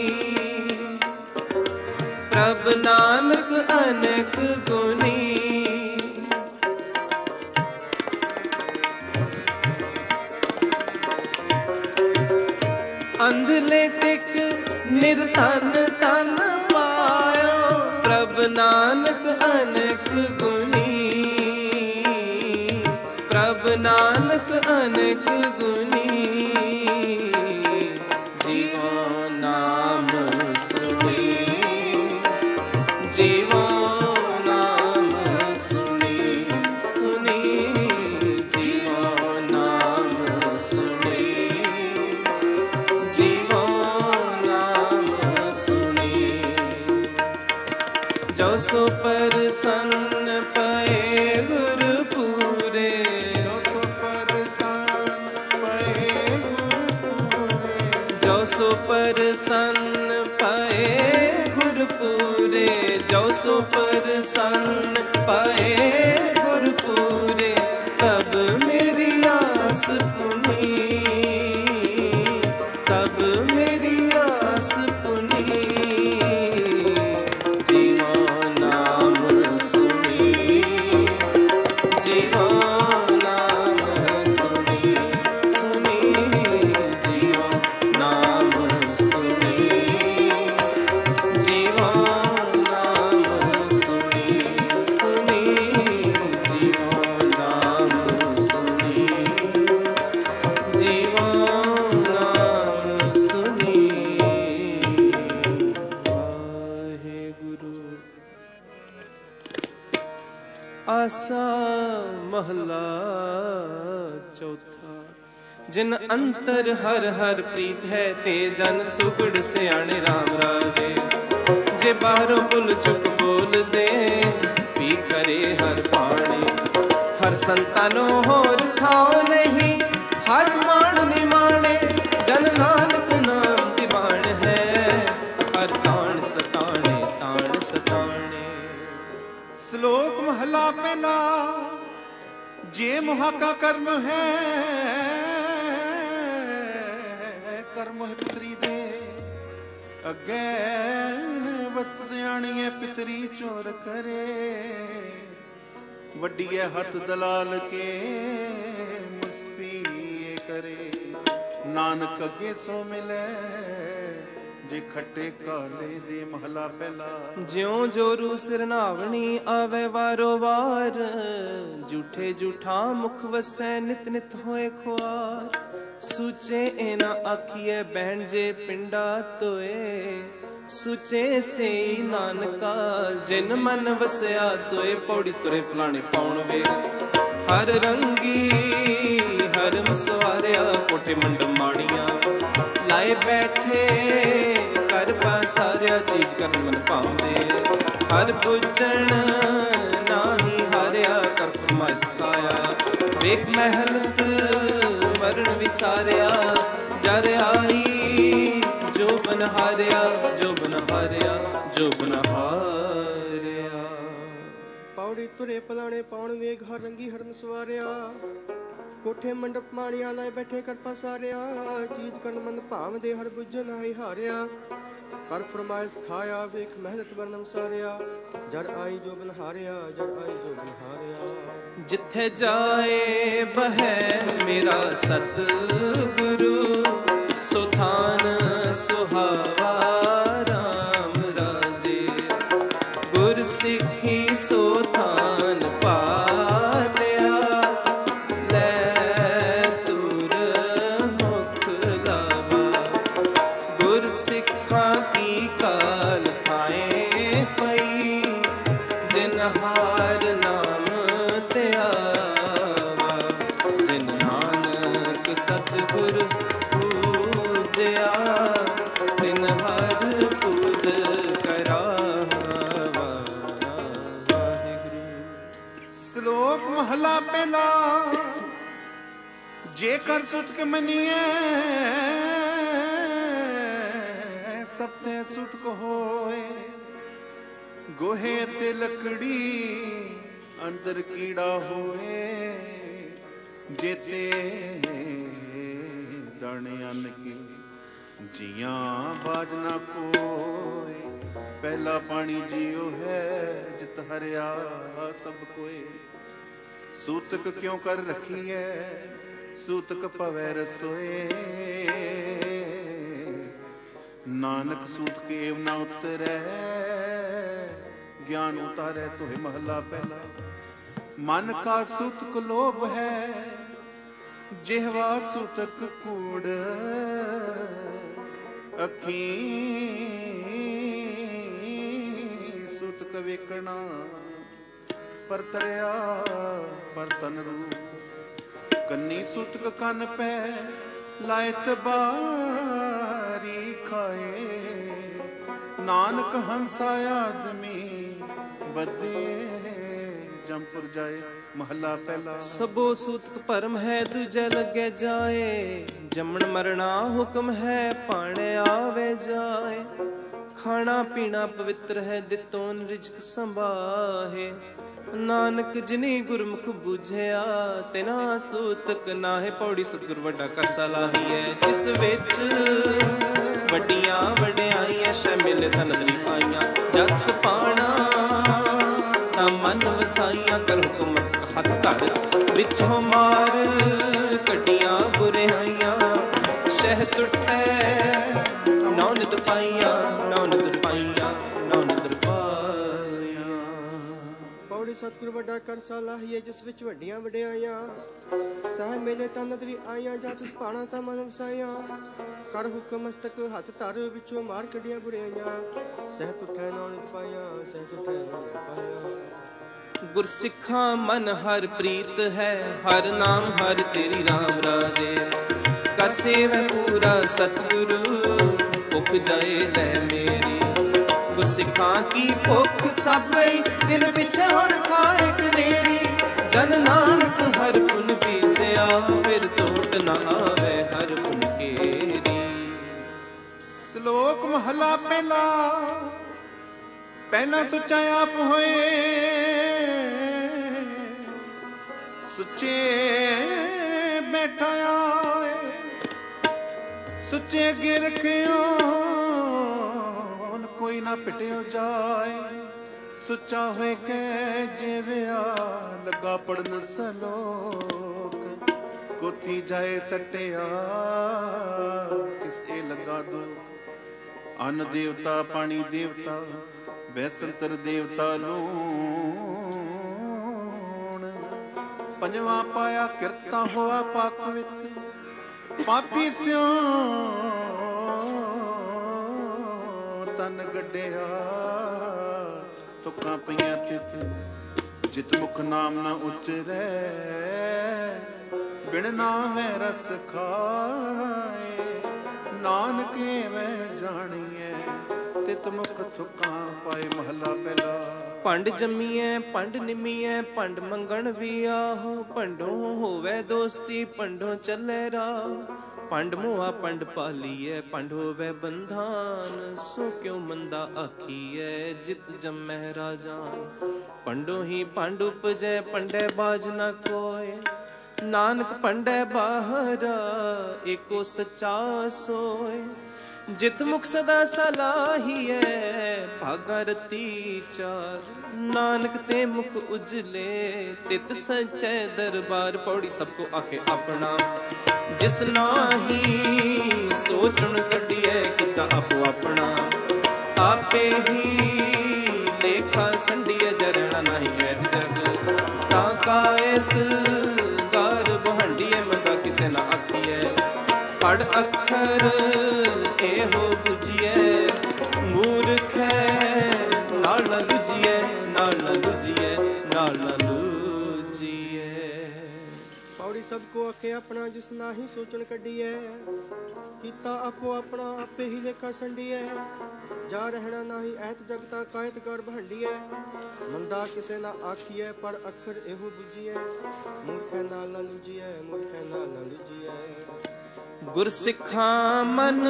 प्रभ नानक अनक गुनी अंधले टिक निर्धन तन पायो प्रभ नानक अनक गुनी प्रभ ਨਾਨਕ ਅਨੇਕ ਗੁਣੀ, ਜੀਵੋ ਨਾਮ ਸੁਣੀ, ਜੀਵੋ ਨਾਮ ਸੁਣੀ, ਸੁਣੀ ਜੀਵੋ ਨਾਮ ਸੁਣੀ, ਜੀਵੋ ਨਾਮ ਸੁਣੀ। ਜੋ ਸੋ ਪ੍ਰਸੰਨ ਪਏ ਗੁਰ ਪੂਰੇ, ਜੋ ਸੋ ਪ੍ਰਸੰਨ ਪਏ ਗੁਰ ਪੂਰੇ, ਜੋ ਸੋ ਪ੍ਰਸੰਨ ਪਏ ਗੁਰ ਪੂਰੇ, ਜੋ ਸੋ ਪ੍ਰਸੰਨ ਪਏ ਗੁਰ ਪੂਰੇ, ਤਬ ਮੇਰੀ ਆਸ ਪੁਨੀ, ਤਬ ਮੇਰੀ ਆਸ ਪੁਨੀ, ਜੀਵੋ ਨਾਮ ਸੁਣੀ, ਜੀਵੋ ਨਾਮ ਸੁਣੀ, ਸੁਣੀ ਜੀਵੋ ਨਾਮ ਸੁਣੀ, ਜੀਵੋ ਨਾਮ ਸੁਣੀ, ਸੁਣੀ ਜੀਵੋ ਨਾਮ ਸੁਣੀ, ਜੀਵੋ ਨਾਮ ਸੁਣੀ। ਵਾਹਿਗੁਰੂ। ਆਸਾ ਮਹਲਾ ਚੌਥਾ। ਜਿਨ ਅੰਤਰ ਹਰ ਹਰ ਪ੍ਰੀਤ ਹੈ, ਤੇ ਜਨ ਸੁਗੜ ਸਿਆਣੇ ਰਾਮ ਰਾਜੇ। ਜੇ ਬਾਹਰੋਂ ਭੁੱਲ ਚੁੱਕ ਬੋਲਦੇ, ਵੀ ਕਰੇ ਹਰ ਬਾਣੀ। ਹਰ ਸੰਤਾਨੋ ਹੋਰ ਥਾਉ ਨਹੀਂ, ਹਰ ਮਾਣ ਨਿਮਾਣੇ। ਜਨ ਨਾਨਕ ਨਾਮ ਦੀਵਾਨ ਹੈ, ਹਰ ਤਾਣ ਸਤਾਣੇ, ਤਾਣ ਸਤਾਣੇ। ਸ਼ਲੋਕ ਮਹਲਾ ਪਹਿਲਾ। ਜੇ ਮੁਹਾਕਾ ਕਰਮ ਹੈ, ਕਰਮ ਹੈ ਪਿਤਰੀ ਦੇ ਅੱਗੇ। ਵਸਤ ਸਿਆਣੀਏ ਪਿਤਰੀ ਚੋਰ ਕਰੇ, ਵੱਡੀਏ ਹੱਥ ਦਲਾਲ ਕੇ ਮੁਸਪੀਏ ਕਰੇ। ਨਾਨਕ ਅੱਗੇ ਸੋ ਮਿਲੇ, ਜੇ ਖੱਟੇ ਕਾਲੇ ਦੇ। ਮਹਲਾ ਪਹਿਲਾ। ਜਿਉ ਜੋਰੂ ਸਿਰਨਾਵਣੀ ਆਵੇ ਵਾਰੋ ਵਾਰ, ਝੂਠੇ ਝੂਠਾ ਮੁਖ ਵਸੈ ਨਿਤ ਨਿਤ ਹੋਏ ਖੁਆਰ। ਸੂਚੇ ਇਹ ਨਾ ਆਖੀਐ ਬਹਿਣ ਜੇ ਪਿੰਡਾ ਤੋਏ, ਸੁਚੇ ਸੇ ਨਾਨਕਾ ਜਿਨ ਮਨ ਵਸਿਆ ਸੋਏ। ਪੌੜੀ ਤੁਰੇ ਫਲਾਣੇ ਪਾਉਣ ਵੇ ਹਰ ਰੰਗੀ, ਹਰ ਮਸਵਾਰਿਆ ਕੋਠੇ ਮੰਡਪ ਮਾਣੀਆਂ। ਲਾਏ ਬੈਠੇ ਕਰ ਪਾਸਾਰਿਆ, ਚੀਜ਼ ਕਰਨ ਮਨ ਭਾਉਂਦੇ। ਹਰ ਪੁੱਛਣ ਨਾਹੀ ਹਾਰਿਆ, ਕਰ ਫਰਮਾਇ ਸਿਖਾਇਆ। ਵੇਖ ਮਹਿਲਤ ਮਰਨ ਵਿਸਾਰਿਆ, ਜਰ ਆਈ ਜੋ ਬਨ ਹਾਰਿਆ, ਜੋ ਬਨ ਹਾਰਿਆ, ਜੋ ਬਨ ਹਾਰਿਆ। ਪੌੜੀ ਤੁਰੇ ਪਲਾਣੇ ਪਾਉਣ ਵੇਗ ਹਰ ਰੰਗੀ ਹਰ ਮਸਵਾਰਿਆ। ਕੋਠੇ ਮੰਡਪ ਮਾਣੀਆਂ ਲਾਏ ਬੈਠੇ ਕਰ ਪਸਾਰਿਆ। ਚੀਜ਼ ਕਰਨ ਮਨ ਭਾਵਦੇ ਹਰ ਬੁੱਝਣ ਨਾਹੀ ਹਾਰਿਆ। ਕਰ ਫਰਮਾਇਸ਼ ਖਾਇਆ ਵੇਖ ਮਹਿਲਤ ਵਰਨਮ ਸਾਰਿਆ। ਜਰ ਆਈ ਜੋ ਬਨ ਹਾਰਿਆ, ਜਰ ਆਈ ਜੋ ਬਨ ਹਾਰਿਆ। ਜਿੱਥੇ ਜਾਏ ਬਹਿ ਮੇਰਾ ਸਤਿਗੁਰੂ, ਸੋ ਥਾਨ ਸੁਹਾਵਾ ਰਾਮ ਰਾਜੇ। ਗੁਰ ਸਿੱਖੀ ਸੋ ਥਾਨ ਪਾਲਿਆ, ਲੈ ਤੁਰ ਮੁਖ ਲਾਵਾ। ਗੁਰ ਸਿੱਖਾਂ ਕੀ ਕਾਲ ਥਾਏ ਪਈ, ਜਿਨ ਹਾਰ ਨਾਮ ਧਿਆਵਾ। ਜਿਨ ਨਾਨਕ ਸਤਿਗੁਰ ਪੂਜਿਆ, ਤਿਨ ਹਰ ਪੂਜ ਕਰਾਵਾ। ਵਾਹਿਗੁਰੂ। ਸ਼ਲੋਕ ਮਹਲਾ ਪਹਿਲਾ। ਜੇਕਰ ਸੁਤਕ ਮਨੀਏ, ਸਭ ਤੇ ਸੁਤਕ ਹੋਏ। ਗੋਹੇ ਤੇ ਲੱਕੜੀ ਅੰਦਰ ਕੀੜਾ ਹੋਏ। ਜੇਤੇ ਦਾਣੇ ਅੰਨ ਕੀ, ਜੀਆਂ ਬਾਜ ਨਾ ਕੋਏ। ਪਹਿਲਾ ਪਾਣੀ ਜੀਉ ਹੈ, ਜਿਤ ਹਰਿਆ ਸਭ ਕੋਏ। ਸੂਤਕ ਕਿਉਂ ਕਰ ਰੱਖੀਐ, ਸੂਤਕ ਭਵੈ ਰਸੋਏ। ਨਾਨਕ ਸੂਤਕ ਏਵ ਨਾ ਉਤਰੈ, ਗਿਆਨ ਉਤਾਰੈ ਤੋਹਿ। ਮਹਲਾ ਪਹਿਲਾ। ਮਨ ਕਾ ਸੂਤਕ ਲੋਭ ਹੈ, ਜਿਹਵਾ ਸੁਤਕ ਕੂੜ ਅੱਖੀ ਸੁਤਕ ਵੇਖਣਾ ਪਰਤਰਿਆ ਪਰਤਨ ਰੂਪ ਕੰਨੀ ਸੁਤਕ ਕੰਨ ਪੈ ਲਾਇਤ ਬਾਰੀ ਖਾਏ ਨਾਨਕ ਹੰਸਾ ਆਦਮੀ ਬਦੇ ਜੰਪੁਰ ਜਾਏ। ਮਹੱਲਾ ਪਹਿਲਾ। ਸਭੋ ਸੂਤਕ ਭਰਮ ਹੈ ਦੂਜੇ ਲੱਗੇ ਜਾਏ ਜੰਮਣ ਮਰਣਾ ਹੁਕਮ ਹੈ ਭਾਣੇ ਆਵੇ ਜਾਏ ਖਾਣਾ ਪੀਣਾ ਪਵਿੱਤਰ ਹੈ ਦਿੱਤੋਂ ਰਿਜ਼ਕ ਸੰਭਾਹੇ ਨਾਨਕ ਜਿਨੀ ਗੁਰਮੁਖ ਬੁਝਿਆ ਤਿਨਾ ਸੂਤਕ ਨਾਹੇ। ਪੌੜੀ ਸਤਿਗੁਰ ਵੱਡਾ ਕਰ ਸਲਾਹੀਐ ਜਿਸ ਵਿੱਚ ਵੱਡੀਆਂ ਵਡਿਆਈਆਂ ਸ਼ਾਮਿਲ ਧਨਦਰੀ ਪਾਈਆਂ ਜਦ ਸਪਾਣਾ ਤਾਂ ਮਨ ਵਸਾਈਆਂ ਕਰ ਹੁਕਮ ਮਸਤਕ ਹੱਥ ਧਰ ਵਿੱਚੋਂ ਮਾਰ ਕੱਢੀਆਂ ਬੁਰਿਆਈਆਂ ਸ਼ਹਿ ਟੁੱਟੈ ਨੌ ਨਿਤ ਪਾਈਆਂ ਨੌ ਨਿਤ ਪਾਈਆਂ ਨੌ ਨਿਤ ਪਾਈਆਂ। ਪੌੜੀ ਸਤਿਗੁਰ ਵੱਡਾ ਕਰ ਸਲਾਹੀਐ ਜਿਸ ਵਿੱਚ ਵੱਡੀਆਂ ਵਡਿਆਈਆਂ ਸਹਿ ਮੇਲੇ ਤਨਦਰੀ ਆਈਆਂ ਜਦ ਸਪਾਣਾ ਤਾਂ ਮਨ ਵਸਾਈਆਂ ਕਰ ਹੁਕਮ ਮਸਤਕ ਹੱਥ ਧਰ ਵਿੱਚੋਂ ਮਾਰ ਕੱਢੀਆਂ ਬੁਰਿਆਈਆਂ ਸਹਿ ਟੁੱਟੈ ਨੌ ਨਿਤ ਪਾਈਆਂ ਸਹਿ ਟੁੱਟੈ ਨੌ ਨਿਤ ਪਾਈਆਂ। ਗੁਰਸਿੱਖਾਂ ਮਨ ਹਰ ਪ੍ਰੀਤ ਹੈ ਹਰ ਨਾਮ ਹਰ ਤੇਰੀ ਰਾਮ ਰਾਜੇ ਕਰ ਸੇਵੈ ਪੂਰਾ ਸਤਿਗੁਰੂ ਭੁੱਖ ਜਾਏ ਲੈ ਮੇਰੀ ਗੁਰਸਿੱਖਾਂ ਕੀ ਭੁੱਖ ਸਭ ਗਈ ਦਿਨ ਪਿਛੇ ਹੁਣ ਖਾਏ ਕਨੇਰੀ ਜਨ ਨਾਨਕ ਹਰ ਪੁਨ ਬੀਜਿਆ ਫਿਰ ਟੋਟ ਨਾ ਆਵੇ ਹਰ ਪੁਨ ਕੇਰੀ। ਸ਼ਲੋਕ ਮਹਲਾ ਪਹਿਲਾ। ਪਹਿਲਾ ਸੁੱਚਾ ਆਪ ਹੋਏ ਸੁੱਚੇ ਬੈਠਾ ਆਏ ਸੁੱਚੇ ਅੱਗੇ ਰੱਖਿਓ ਕੋਈ ਨਾ ਪਿਟਿਓ ਜਾਏ ਸੁੱਚਾ ਹੋਏ ਕਹਿ ਜਿਵਿਆ ਲੱਗਾ ਪੜਨ ਸਲੋਕ ਕੋਥੀ ਜਾਏ ਸਟਿਆ ਕਿਸੇ ਲੱਗਾ ਦੁੱਖ ਅੰਨ ਦੇਵਤਾ ਪਾਣੀ ਦੇਵਤਾ ਬੈਸੰਤਰ ਦੇਵਤਾ ਲੂਣ ਪੰਜਵਾਂ ਪਾਇਆ ਕਿਰਤਾ ਹੋਆ ਪਾਕ ਵਿੱਚ ਪਾਪੀ ਸਿਓ ਤਨ ਗੱਡਿਆ ਤੁਕਾਂ ਪਈਆਂ ਤਿਤ ਜਿਤ ਮੁਖ ਨਾਮ ਨਾ ਉਚਰੈ ਬਿਨ ਨਾਮੈ ਰਸ ਖਾਏ ਨਾਨਕ ਐਵੇਂ ਜਾਣੀਐ ਤਿਤ ਮੁਖ ਥੁਕਾਂ ਪਾਏ। ਮਹੱਲਾ ਪਹਿਲਾ। ਭੰਡ ਜੰਮੀਐ ਭੰਡ ਨਿਮੀਐ ਭੰਡ ਮੰਗਣ ਵੀ ਆਹੋ ਭੰਡੋਂ ਹੋਵੇ ਦੋਸਤੀ ਭੰਡੋਂ ਚੱਲੇ ਰਾਹ ਭੰਡ ਮੋਆ ਭੰਡ ਪਾਲੀਐ ਭੰਡ ਹੋਵੇ ਬੰਧਾਨ ਸੋ ਕਿਉ ਮੰਦਾ ਆਖੀਐ ਜਿਤ ਜੰਮੈ ਰਾਜਾਨ ਭੰਡੋਂ ਹੀ ਭੰਡ ਉਪਜੈ ਭੰਡੇ ਬਾਜ ਨਾ ਕੋਏ ਨਾਨਕ ਭੰਡੇ ਬਾਹਰਾ ਏਕੋ ਸੱਚਾ ਸੋਏ ਜਿਤ ਮੁਖ ਸਦਾ ਸਲਾਹੀਐ ਭਾਗਾ ਰਤੀ ਚਾਰ ਨਾਨਕ ਤੇ ਮੁਖ ਉਜਲੇ ਤਿਤ ਸਚੈ ਦਰਬਾਰ। ਪੌੜੀ ਸਭ ਕੋ ਆਖੇ ਆਪਣਾ ਜਿਸ ਨਾਹੀ ਸੋਚਣ ਕੱਢੀਐ ਕੀਤਾ ਆਪੋ ਆਪਣਾ ਆਪੇ ਹੀ ਲੇਖਾ ਸੰਡੀਐ ਜਰਣਾ ਨਹੀਂ ਐਤ ਜਗ ਤਾਂ ਕਾਇਤ ਗਾਰ ਬਹੰਡੀਐ ਮੰਦਾ ਕਿਸੇ ਨਾ ਆਖੀਐ ਪੜ ਅੱਖਰ ਇਹੋ ਬੁਝੀਐ ਮੂਰਖ ਨਾਲ ਨਾ ਲੁਝੀਐ ਨਾਲ ਨਾ ਲੁਝੀਐ ਨਾਲ ਨਾ ਲੁਝੀਐ। ਪੌੜੀ ਸਭ ਕੋ ਆਖੇ ਆਪਣਾ ਜਿਸ ਨਾਹੀ ਸੋਚਣ ਕੱਢੀਐ ਕੀਤਾ ਆਪੋ ਆਪਣਾ ਆਪੇ ਹੀ ਲੇਖਾ ਸੰਡੀਐ ਜਾ ਰਹਿਣਾ ਨਾਹੀ ਐਤ ਜਗਤਾ ਕਾਇਤ ਕਰ ਬਹੰਡੀਐ ਮੰਦਾ ਕਿਸੇ ਨਾ ਆਖੀਐ ਪਰ ਅੱਖਰ ਇਹੋ ਬੁਝੀਐ ਮੂਰਖੈ ਨਾਲ ਨਾ ਲੁਝੀਐ ਮੂਰਖੈ ਨਾਲ ਨਾ ਲੁਝੀਐ। ਗੁਰਸਿੱਖਾਂ ਮਨ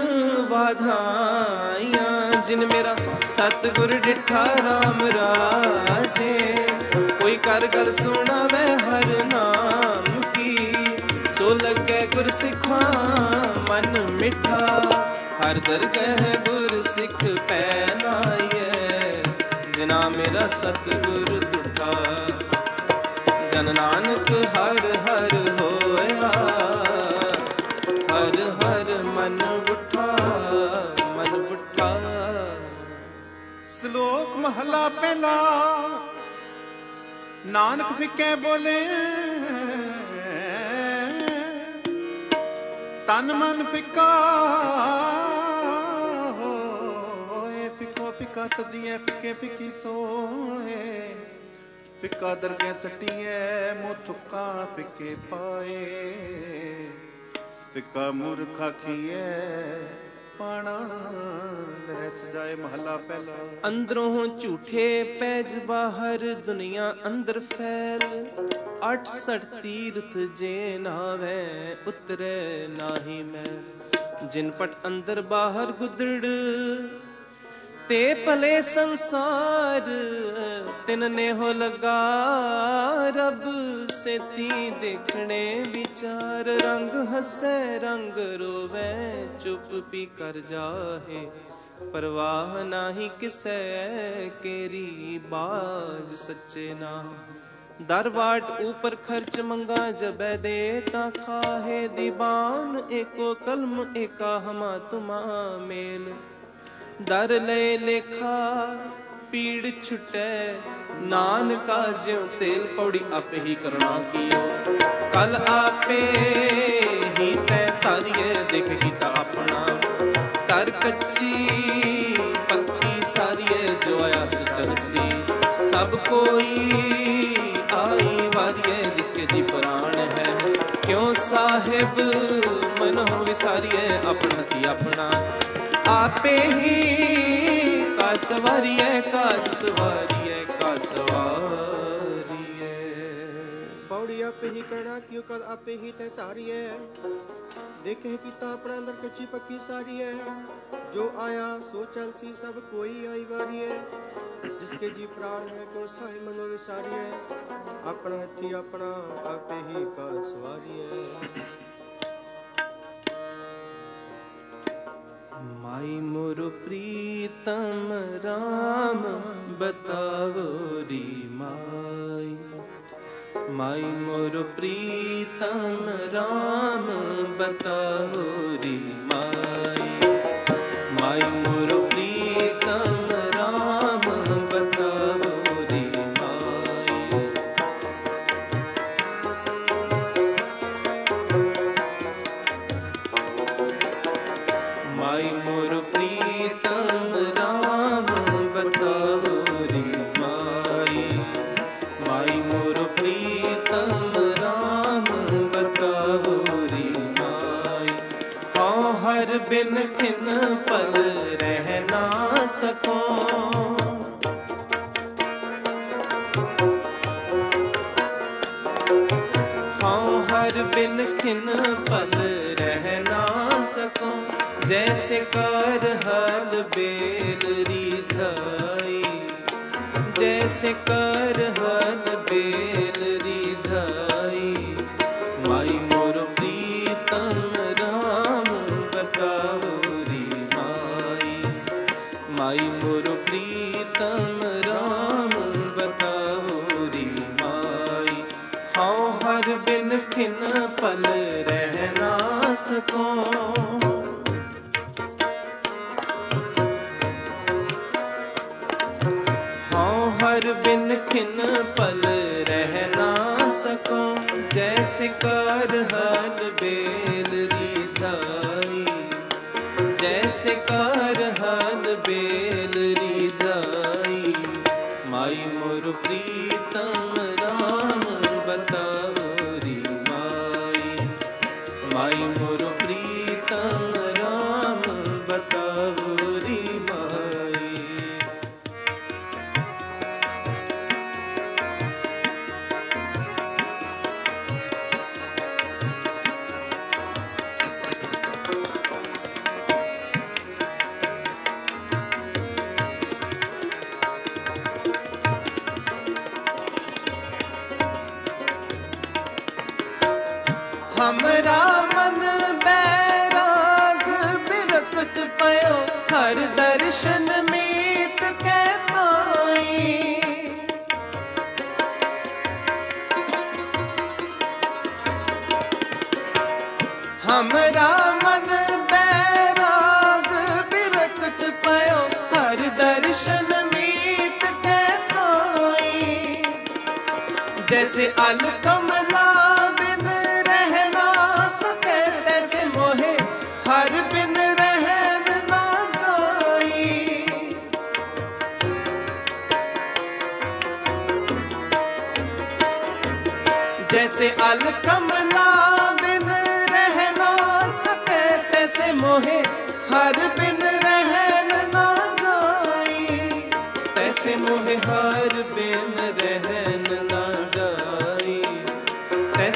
ਵਾਧਾਈਆਂ ਜਿਨ ਮੇਰਾ ਸਤਿਗੁਰ ਡਿਠਾ ਰਾਮ ਰਾਜੇ ਕੋਈ ਕਰ ਗੱਲ ਸੁਣਾਵੇ ਹਰ ਨਾਮ ਕੀ ਸੋ ਲੱਗੇ ਗੁਰਸਿੱਖਾਂ ਮਨ ਮਿੱਠਾ ਹਰ ਦਰਗਹਿ ਗੁਰਸਿੱਖ ਪੈ ਨਾਈਐ ਜਿਨਾ ਮੇਰਾ ਸਤਿਗੁਰ ਦੁਠਾ ਜਨ ਨਾਨਕ ਹਰ ਹਰ ਹੋਇਆ ਹਰ ਹਰ ਮਨ ਬੁੱਠਾ ਮਨ ਬੁੱਠਾ। ਸ਼ਲੋਕ ਮਹਲਾ ਪਹਿਲਾ। ਨਾਨਕ ਫਿੱਕੇ ਬੋਲੇ ਤਨ ਮਨ ਫਿੱਕਾ ਹੋਏ, ਫਿੱਕੋ ਫਿੱਕਾ ਸਦੀਏ ਫਿੱਕੇ ਫਿੱਕੀ ਸੋਏ, ਫਿੱਕਾ ਦਰਗਹਿ ਸੱਟੀਏ ਮੂੰਹ ਥੁੱਕਾ ਫਿੱਕੇ ਪਾਏ, ਫਿੱਕਾ ਮੂਰਖ ਆਖੀਏ ਪਾਣਾ ਲੈ ਸਜਾਏ। ਮਹੱਲਾ ਪਹਿਲਾ। ਅੰਦਰੋਂ ਝੂਠੇ ਪੈਜ ਬਾਹਰ ਦੁਨੀਆ ਅੰਦਰ ਫੈਲ, 68 ਤੀਰਥ ਜੇ ਨਾਵੇ ਉਤਰੇ ਨਾਹੀ ਮੈਂ, ਜਿਨ ਪਟ ਅੰਦਰ ਬਾਹਰ ਗੁਦੜ ਤੇ ਭਲੇ ਸੰਸਾਰ, ਤਿਨ ਨੇ ਹੋ ਲਗਾ ਰੱਬ ਸੇਤੀ ਦੇਖਣੇ ਵਿਚਾਰ, ਰੰਗ ਹੱਸੇ ਰੰਗ ਰੋਵੇ ਚੁੱਪ ਪੀ ਕਰ ਜਾਹੇ, परवाह नाही किसै केरी बाज सच्चे नाम, दरबाट ऊपर खर्च मंगा जबै दे ता खाहे, दीवान एको कलम एका हमा तुमा मेल, दर ले लेखा पीड़ छुटे नानका ज्यों तेल, पौड़ी आपे ही करना कियो कल आपे ही तै तारिए, देख गीता अपना कर कच्ची पक्की सारिए, जो आया सुचलसी सब कोई आई वारिए, जिसके जी प्राण है क्यों साहिब मनो विसारिए, अपना की अपना आपे ही का सवारिए, काज सवारिए का सवारिए। पौड़ी आपे ही करना क्यों कल आपे ही तय तारिए, देखे किता अपना अंदर कच्ची पक्की सारी है, जो आया सो चल सी सब कोई आई वारी है, जिसके जी प्राण है क्यों साहि मनो विसारी है, अपना हथी अपना आपे ही का सवारी है। माई मोर प्रीतम राम बतावो री माई, माई मोर प्रीतम राम बताओ री माई, माई मोर प्रीतम राम बताओ री माई, माई मोर प्रीतम राम बताओ री माई, माई मोर प्रीतम राम बताओ री माई, हाँ हर बिन खिन पल रह ना सको, हाँ हर बिन खिन पल रह ना सको, जैसे कर हल बेल रिझाई, जैसे कर हल बेल रिझाई, माई मोर प्रीतम राम बताओ री माई, माई मोर प्रीतम राम बताओ री माई, हाँ हर बिन खिन पल रह ना सको, हर बिन खिन पल रह ना सको, जैसे कर हल बेल रिझाई, जैसे कर हल बेल रिझाई, माई मोर प्रीतम राम बताओ री माई, माई मोर प्रीतम राम बताओ री माई। हमरा मन बैराग बिरकत पयो, हर दर्शन मीत कहताई, हमरा मन बैराग बिरकत पयो, हर दर्शन मीत कहताई, जैसे अल कमला बिन रह ना सके, तैसे मोहे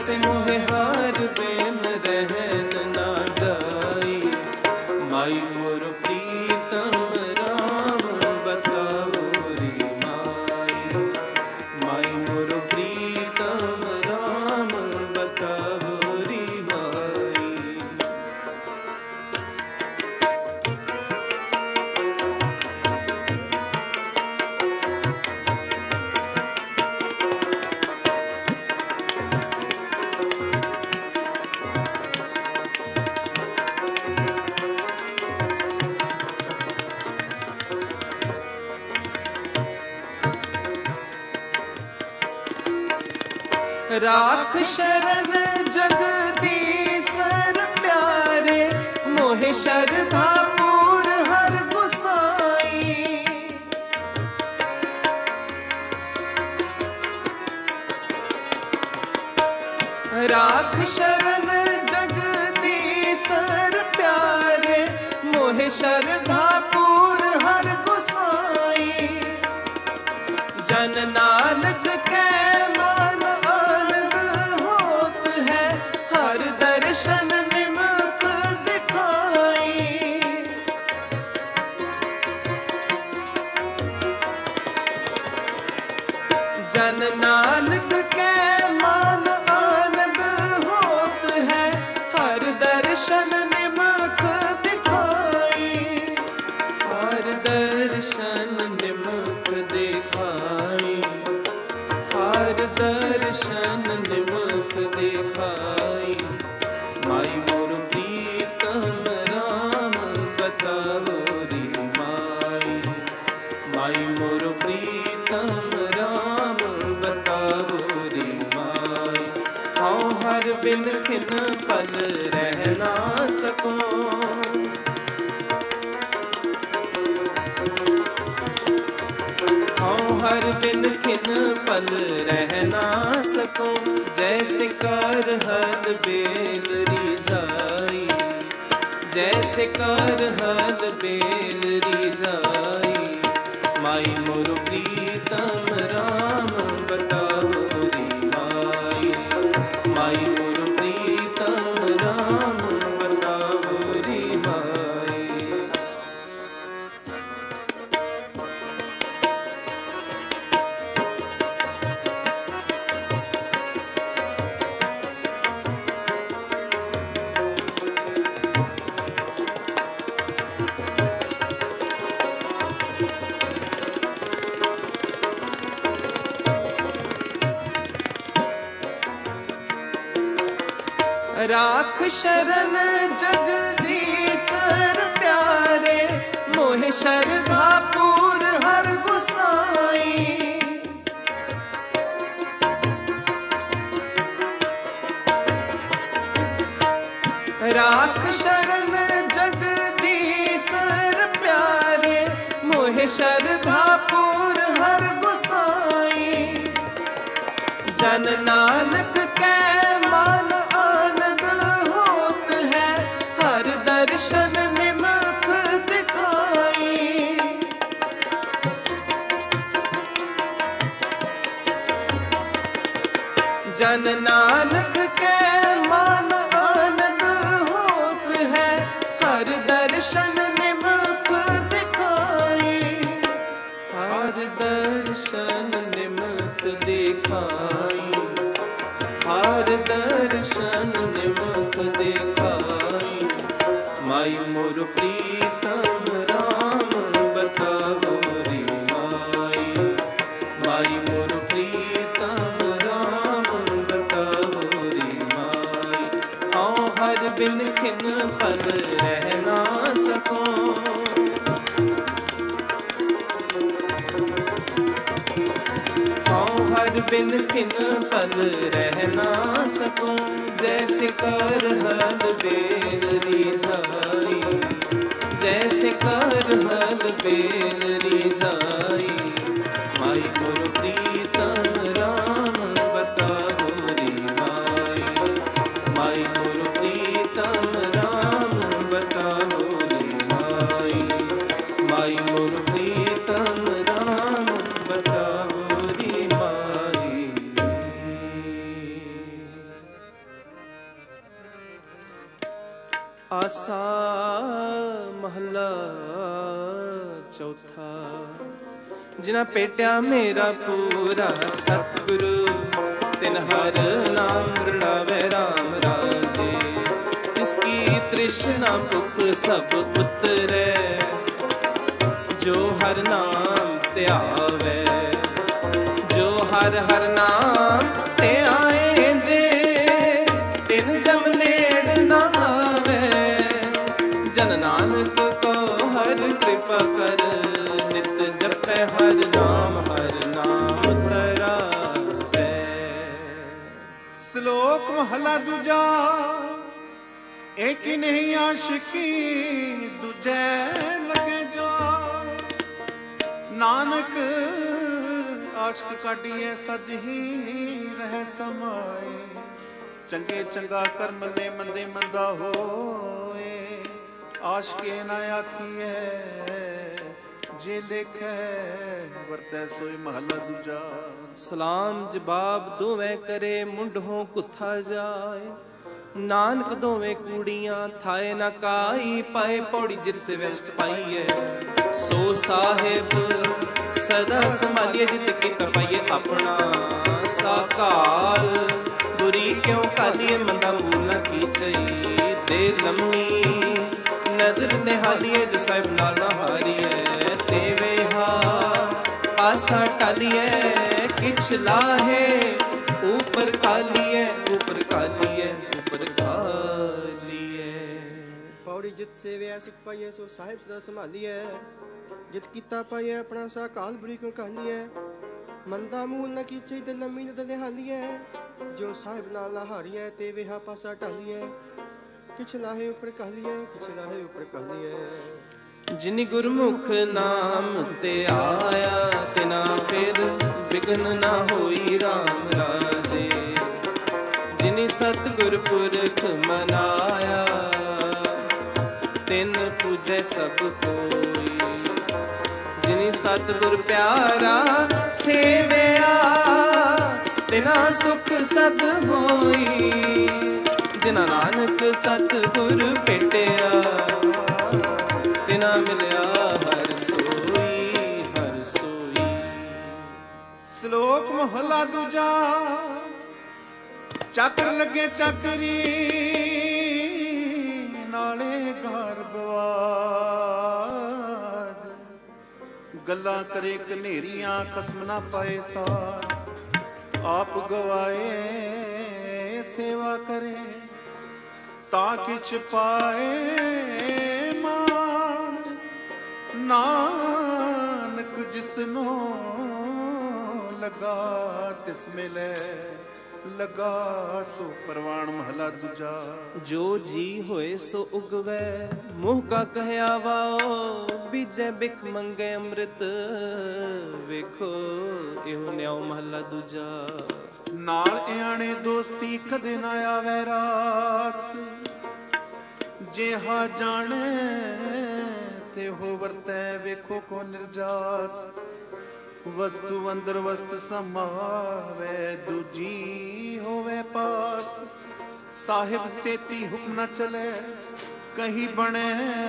जैसे मोहे हार बेन रहन ना जाई। माई मोर प्रीतम राम बताओ रे माई। माई मोर प्रीतम राम बताओ रे माई। राख शरण जगदीशर प्यारे, मोहे श्रद्धा पूर हर गुसाई। राख शरण जगदीशर प्यारे, मोहे श्रद्धा पूर हर गुसाई। जन नानक के मान आनंद होत है, हर दर्शन निमक दिखाई। जन नानक के मान आनंद होत है, हर दर्शन निमक दिखाई। हर दर्शन निमक दिखाई। हर दर्शन निमक दिखाई। माई मोर प्रीतम राम बताओ रे माई। माई मोर प्रीतम राम बताओ रे माई। हाँ हर बिन खिन पल रह ना सकूं। हर बिन खिन पल रह ना सकूं। जैसे कर हल बेल रिझाई। जैसे कर हल बेल रिझाई। माई मोर प्रीतम राम बताओ रे माई। माई मोर प्रीतम राम बताओ रे माई। राख शरण जगदीशर प्यारे, मोहे श्रद्धा पूर हर गुसाई। राख शरण जगदीशर प्यारे, मोहे श्रद्धा पूर हर गुसाई। जन नानक के मान आनंद होत है, हर दर्शन निमक दिखाई। जन नानक के मान आनंद होत है, हर दर्शन निमक दिखाई। हर दर्शन निमक दिखाई। हर दर्शन निमक दिखाई। माई मोर प्रीतम राम बताओ रे माई। माई मोर प्रीतम राम बताओ रे माई। हाँ हर बिन खिन पल रह ना सकूं। हर बिन खिन पल रह ना सकूं। जैसे कर हल बेल रिझाई। जैसे कर हल बेल रिझाई। माई मोर प्रीतम राम बताओ रे माई। माई मोर प्रीतम राम बताओ रे माई। माई मोर प्रीतम राम बताओ रे माई। ਆਸਾ ਮਹਲਾ ਚੌਥਾ। ਜਿਨਾ ਭੇਟਿਆ ਮੇਰਾ ਪੂਰਾ ਸਤਿਗੁਰੂ, ਤਿਨ ਹਰ ਨਾਮ ਦ੍ਰਿੜਾਵੇ ਰਾਮ ਰਾਜੇ। ਤਿਸਕੀ ਤ੍ਰਿਸ਼ਨਾ ਭੁਖ ਸਭ ਉਤਰੈ, ਜੋ ਹਰ ਨਾਮ ਧਿਆਵੇ। ਜੋ ਹਰ ਹਰ ਨਾਮ ਧਿਆਏਂਦੇ, ਤਿਨ ਜਮ ਨੇੜ ਨਾ ਆਵੇ। ਜਨ ਨਾਨਕ ਕੋ ਹਰ ਕਿਰਪਾ ਕਰ, ਨਿਤ ਜਪੈ ਹਰ ਨਾਮ ਧਰਾਵੇ। ਸ਼ਲੋਕ ਮਹਲਾ ਦੂਜਾ। ਏਕ ਨਹੀਂ ਆਸ਼ਿਕੀ, ਦੂਜੇ ਲਗੇ ਜੋ। ਨਾਨਕ ਆਸ਼ਕ ਕਾਢੀਏ ਸਜ ਹੀ ਰਹਿ ਸਮਾਏ। ਚੰਗੇ ਚੰਗਾ ਕਰਮ ਨੇ ਮੰਦੇ ਮੰਦਾ ਹੋਏ। ਆਸ਼ਕੇ ਨਾ ਆਖੀਏ, ਜੇ ਲੇਖੈ ਵਰਤੈ ਸੋਈ ਮਹਲਾ ਦੂਜਾ। ਸਲਾਮ ਜਵਾਬ ਦੋਵੇਂ ਕਰੇ, ਮੁੰਡੋਂ ਕੁੱਥਾ ਜਾਏ। ਨਾਨਕ ਦੋਵੇਂ ਕੂੜੀਆਂ ਥਾਏ ਨਾ ਕਾਈ ਪਾਏ। ਪੌੜੀ ਜਿਤ ਸੇ ਵੈਸਟ ਪਾਈਏ, ਸੋ ਸਾਹਿਬ ਸਦਾ ਸੰਭਾਲੀਏ। ਜਿਤ ਕੀਤਾ ਪਾਈਏ ਆਪਣਾ ਸਾਕਾਲ। ਬੁਰੀ ਕਿਉਂ ਕਾਲੀਏ, ਮੰਦਾ ਮੂਲ ਨਾ ਕੀਚਈ। ਦੇ ਲੰਮੀ ਨਦਰ ਨਿਹਾਲੀਏ, ਜੋ ਸਾਹਿਬ ਨਾਲ ਨਾ ਹਾਰੀਏ। ਤੇ ਵੇਹਾ ਆਸਾ ਟਾਲੀਏ, ਕਿਛ ਲਾਹੇ ਉਪਰ ਕਾਲੀਏ। ਉਪਰ ਕਾਲੀਏ, ਉਪਰ ਕਾਲੀਏ। ਪੌੜੀ ਜਿਤ ਸੇਵਿਆ ਸੁਖ ਪਾਈਏ, ਸੋ ਸਾਹਿਬ ਸਦਾ ਸੰਭਾਲੀਏ। ਜਿਤ ਕੀਤਾ ਪਾਈਏ ਆਪਣਾ ਸਾ ਕਾਲ। ਬੁਰੀ ਕਿਉਂ ਕਾਲੀਏ, ਮੰਦਾ ਮੂਲ ਨਾ ਕੀਚੇ। ਤੇ ਲੰਮੀ ਨਦਰ ਨਿਹਾਲੀਏ, ਜੋ ਸਾਹਿਬ ਨਾਲ ਨਾ ਹਾਰੀਏ। ਤੇ ਵੇਹਾ ਪਾਸਾ ਢਾਲੀਏ, ਕਿਛ ਲਾਹੇ ਉਪਰ ਕਾਲੀਏ। ਕਿਛ ਲਾਹੇ ਉਪਰ ਕਾਲੀਏ। ਜਿਨੀ ਗੁਰਮੁਖ ਨਾਮ ਤੇ ਆਇਆ, ਤਿਨਾ ਫਿਰ ਬਿਗਨ ਨਾ ਹੋਈ ਰਾਮ ਰਾਜੇ। ਜਿਨੀ ਸਤਿਗੁਰ ਪੁਰਖ ਮਨਾਇਆ, ਤਿਨ ਪੂਜੈ ਸਭ ਕੋਈ। ਜਿਨੀ ਸਤਿਗੁਰ ਪਿਆਰਾ ਸੇਵਿਆ, ਤਿਨਾ ਸੁਖ ਸਦ ਹੋਈ। ਜਿਨਾ ਨਾਨਕ ਸਤਿਗੁਰ ਭੇਟਿਆ, ਤਿਨਾ ਮਿਲਿਆ ਹਰ ਸੋਈ ਹਰ ਸੋਈ। ਸ਼ਲੋਕ ਮਹਲਾ ਦੂਜਾ। ਚੱਕਰ ਲੱਗੇ ਚੱਕਰੀ, ਨਾਲੇ ਘਰ ਬਵਾਜ। ਗੱਲਾਂ ਕਰੇ ਕਨੇਰੀਆਂ, ਖਸਮ ਨਾ ਪਾਏ ਸਾਰ। ਆਪ ਗਵਾਏ ਸੇਵਾ ਕਰੇ, ਤਾਂ ਕਿਛ ਪਾਏ ਮਾਨ। ਨਾਨਕ ਜਿਸਨੋਂ ਲਗਾ, ਤਿਸ ਮਿਲੇ ਲਗਾ। ਸੋ ਪ੍ਰਵਾਨ ਮਹਲਾ ਦੂਜਾ। ਜੋ ਜੀ ਹੋਏ ਸੋ ਉਗਵੈ, ਮੂੰਹ ਕਾ ਕਹਿਆ ਵਾਓ। ਬੀਜੈ ਬਿਖ ਮੰਗੇ ਅੰਮ੍ਰਿਤ, ਵੇਖੋ ਇਹੋ ਨਿਆਉ ਮਹਲਾ ਦੂਜਾ। ਨਾਲ ਇਆਣੇ ਦੋਸਤੀ ਕਦੇ ਨਾ ਆਵੇ ਰਾਸ। ਜਿਹਾ ਜਾਣੇ ਤੇ ਹੋ ਵਰਤੈ, ਵੇਖੋ ਕੋ ਨਿਰਜਾਸ। ਵਸਤੂ ਅੰਦਰ ਵਸਤ ਸਮਾਵੇ, ਦੂਜੀ ਹੋਵੇ ਪਾਸ। ਸਾਹਿਬ ਸੇਤੀ ਹੁਕਮ ਨਾ ਚਲੇ, ਕਹੀ ਬਣੇ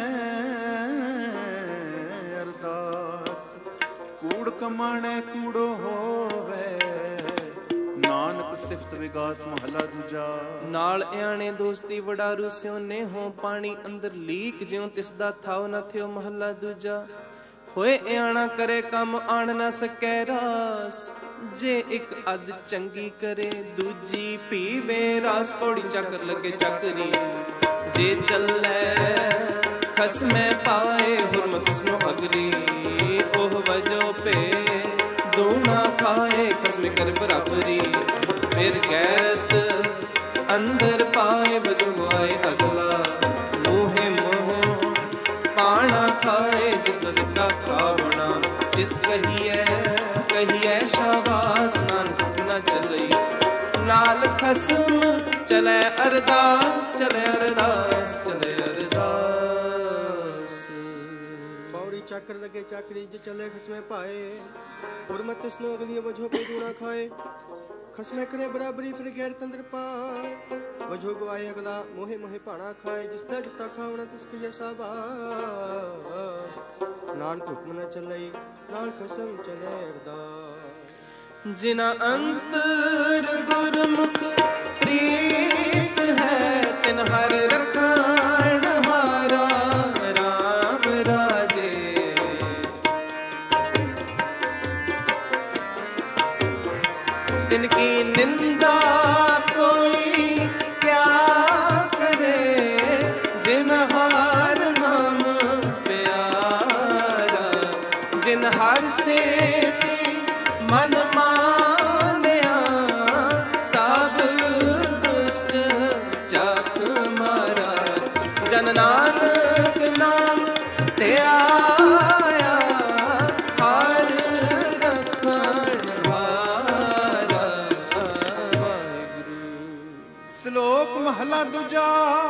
ਅਰਦਾਸ। ਕੂੜ ਕਮਾਣੇ ਕੂੜੋ ਹੋਵੇ, ਨਾਨਕ ਸਿਫਤ ਵਿਗਾਸ ਮਹਲਾ ਦੂਜਾ। ਨਾਲ ਇਆਣੇ ਦੋਸਤੀ ਵਡਾਰੂ ਸਿਉਨੇ ਹੋ, ਪਾਣੀ ਅੰਦਰ ਲੀਕ ਜਿਉ ਤਿਸ ਦਾ ਥਾਉ ਨਾ ਥਿਓ ਮਹਲਾ ਦੂਜਾ। ਹੋਏ ਇਆਣਾ ਕਰੇ ਕੰਮ ਆਣ ਨਾ ਸਕੈ ਰਾਸ। ਜੇ ਇੱਕ ਅੱਧ ਚੰਗੀ ਕਰੇ, ਦੂਜੀ ਪੀਵੇ ਰਾਸ। ਪੌੜੀ ਚੱਕਰ ਲੱਗੇ ਚੱਕਰੀ, ਜੇ ਚੱਲੇ ਖਸਮੈ ਪਾਏ। ਹੁਰਮਤ ਸੁਨੋ ਅਗਲੀ, ਉਹ ਵਜੋ ਪੇ ਦੂਣਾ ਖਾਏ। ਖਸਮੇ ਕਰ ਬਰਾਬਰੀ, ਫਿਰ ਗੈਰਤ ਅੰਦਰ ਪਾਏ। ਵਜੋ ਗਵਾਏ ਅਗਲਾ, ਮੂਹੇ ਮੋਹ ਪਾਣਾ ਖਾਏ। ਜਿਸ ਦਾ ਦਿੱਤਾ ਖਾਵਣਾ, ਜਿਸ ਕਹੀਏ ਸ਼ਾਬਾਸ। ਨਾਨਕ ਨਾ ਚੱਲਈ, ਨਾਲ ਖਸਮ ਚਲੇ ਅਰਦਾਸ। ਚਲੇ ਅਰਦਾਸ, ਚਲੇ ਅਰਦਾਸ। ਪੌੜੀ ਚੱਕਰ ਲੱਗੇ ਚੱਕਰੀ, ਜੇ ਚੱਲੇ ਖਸਮੇ ਪਾਏ। ਹੁਰਮਤ ਤਿਸਨੋ ਅਗਲੀ, ਵਜੋ ਪੇ ਦੂਣਾ ਖਾਏ। ਖਸਮੇ ਕਰੇ ਬਰਾਬਰੀ, ਫਿਰ ਗੈਰਤ ਅੰਦਰ ਪਾਏ। ਵਜੋ ਗਵਾਏ ਅਗਲਾ ਮੋਹੇ ਮੋਹੇ ਭਾਣਾ ਖਾਏ, ਜਿਸ ਦਾ ਜਿੱਤਾ ਖਾਵਣਾ ਤਿਸ ਕੀ ਸਾਬਾਸ। ਨਾਨਕ ਹੁਕਮ ਨ ਚੱਲਈ ਨਾਲ ਖਸਮ ਚਲੇ ਅਰਦਾਸ। ਜਿਨਾ ਅੰਤਰ ਗੁਰਮੁਖ ਪ੍ਰੀਤ ਹੈ, ਤਿਨ ਹਰ ਰਖਣ ਹਾਰਾ ਰਾਮ ਰਾਜੇ। ਤਿਨ ਕੀ ਨਿੰਦਾ ਕੋਈ ਕਿਆ ਕਰੇ, ਜਿਨ ਹਰ ਨਾਮ ਪਿਆਰਾ। ਜਿਨ ਹਰ ਸੇਤੀ ਮਨ ਮਾਨਿਆ, ਸਭ ਦੁਸ਼ਟ ਚੱਕ ਮਾਰਾ। ਜਨ ਨਾਨਕ ਨਾਮ ਤੇ ਆਇਆ, ਹਰ ਰਖਣ ਹਾਰਾ ਵਾਹਿਗੁਰੂ। ਸ਼ਲੋਕ ਮਹਲਾ ਦੂਜਾ।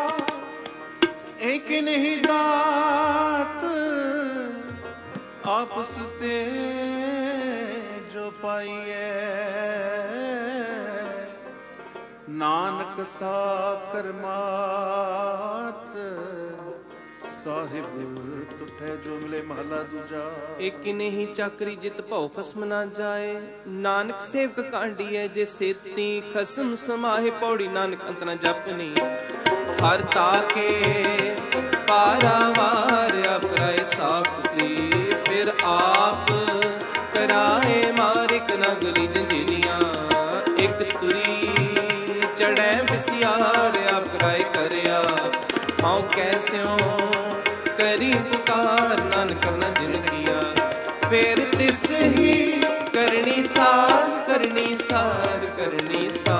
ਏਕ ਨਹੀਂ ਦਾਤ ਆਪਸ ਤੇ ਜੋ ਪਾਈਐ, ਨਾਨਕ ਸਾ ਕਰਮਾਤ ਸਾਹਿਬ ਟੁੱਟੇ ਜੋ ਮਿਲੇ। ਮਹਲਾ ਦੂਜਾ। ਇਕ ਨਹੀਂ ਚਾਕਰੀ ਜਿਤ ਭਉ ਖਸਮ ਨਾ ਜਾਏ, ਨਾਨਕ ਸੇਵਕ ਕਾਂਡੀਐ ਜੇ ਸੇਤੀ ਖਸਮ ਸਮਾਹੇ। ਪੌੜੀ ਨਾਨਕ ਅੰਤ ਨ ਜਪਨੀ, ਹਰ ਤਾਕੇ ਪਾਰਾਵਾਰ। ਆਪ ਕਰਾਏ ਸਾਖਤੀ ਫਿਰ ਆਪ ਕਰਾਏ ਮਾਰ। ਇਕ ਨਾ ਗਲੀ ਜੰਜੀਰੀਆਂ ਇਕ ਤੁਰੀ ਚੜੈ ਬਿਸਿਆਰ। ਆਪ ਕਰਾਏ ਕਰਿਆ ਹਉ ਕੈਸਿਓ ਕਰੀ ਪੁਕਾਰ। ਨਾਨਕ ਕਰਨਾ ਜਿਨ ਕੀਆ ਫੇਰ ਤਿਸ ਹੀ ਕਰਨੀ ਸਾਰ। ਕਰਨੀ ਸਾਰ ਕਰਨੀ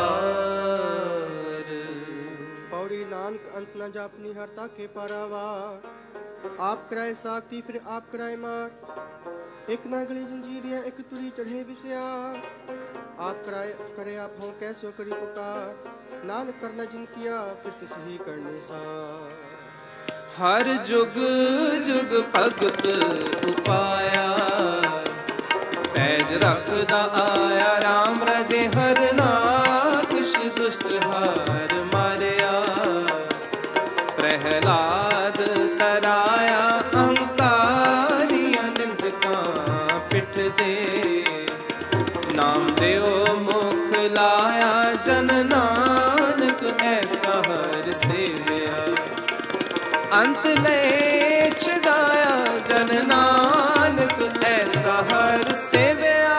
ਸਾਰ। ਪੌੜੀ ਨਾਨਕ ਅੰਤ ਨ ਜਾਪਨੀ, ਹਰ ਤਾਕੇ ਪਾਰਾਵਾਰ। ਆਪ ਕਰਾਏ ਸਾਖਤੀ ਫਿਰ ਆਪ ਕਰਾਏ ਮਾਰ। ਇਕ ਨਾ ਗਲੀ ਜੰਜੀਰੀਆਂ ਇਕ ਤੁਰੀ ਚੜ੍ਹੇ ਬਿਸਿਆਰ। ਆਪ ਕਰਾਏ ਕਰੇ ਆਪ ਹੋਂ ਕੈਸੋ ਕਰੀ ਪੁਕਾਰ। ਨਾਨਕ ਕਰਨਾ ਜਿਨ ਕੀਆ ਫਿਰ ਤਿਸ ਹੀ ਕਰਨੇ ਸਾਰ। ਹਰ ਜੁਗ ਜੁਗ ਭਗਤ ਉਪਾਇਆ, ਪੈਜ ਰੱਖਦਾ ਆਇਆ। ਰਾਮ ਰਾਜੇ ਹਰ ਨਾਕਸ਼ ਦੁਸ਼ਟ ਹਾਰ ਮਾਰਿਆ। ਪ੍ਰਹਿਲਾਦ ਤਰਾਇਆ ਅਹੰਕਾਰੀਆਂ ਨਿੰਦਕਾਂ ਪਿੱਠ ਦੇ। ਨਾਮ ਦਿਓ ਮੁਖ ਲਾਇਆ, ਜਨ ਨਾਨਕ ਐਸਾ ਹਰ ਸੇਵਿਆ। ਅੰਤ ਲੈ ਛਡਾਇਆ, ਜਨ ਨਾਨਕ ਐਸਾ ਹਰ ਸੇਵਿਆ।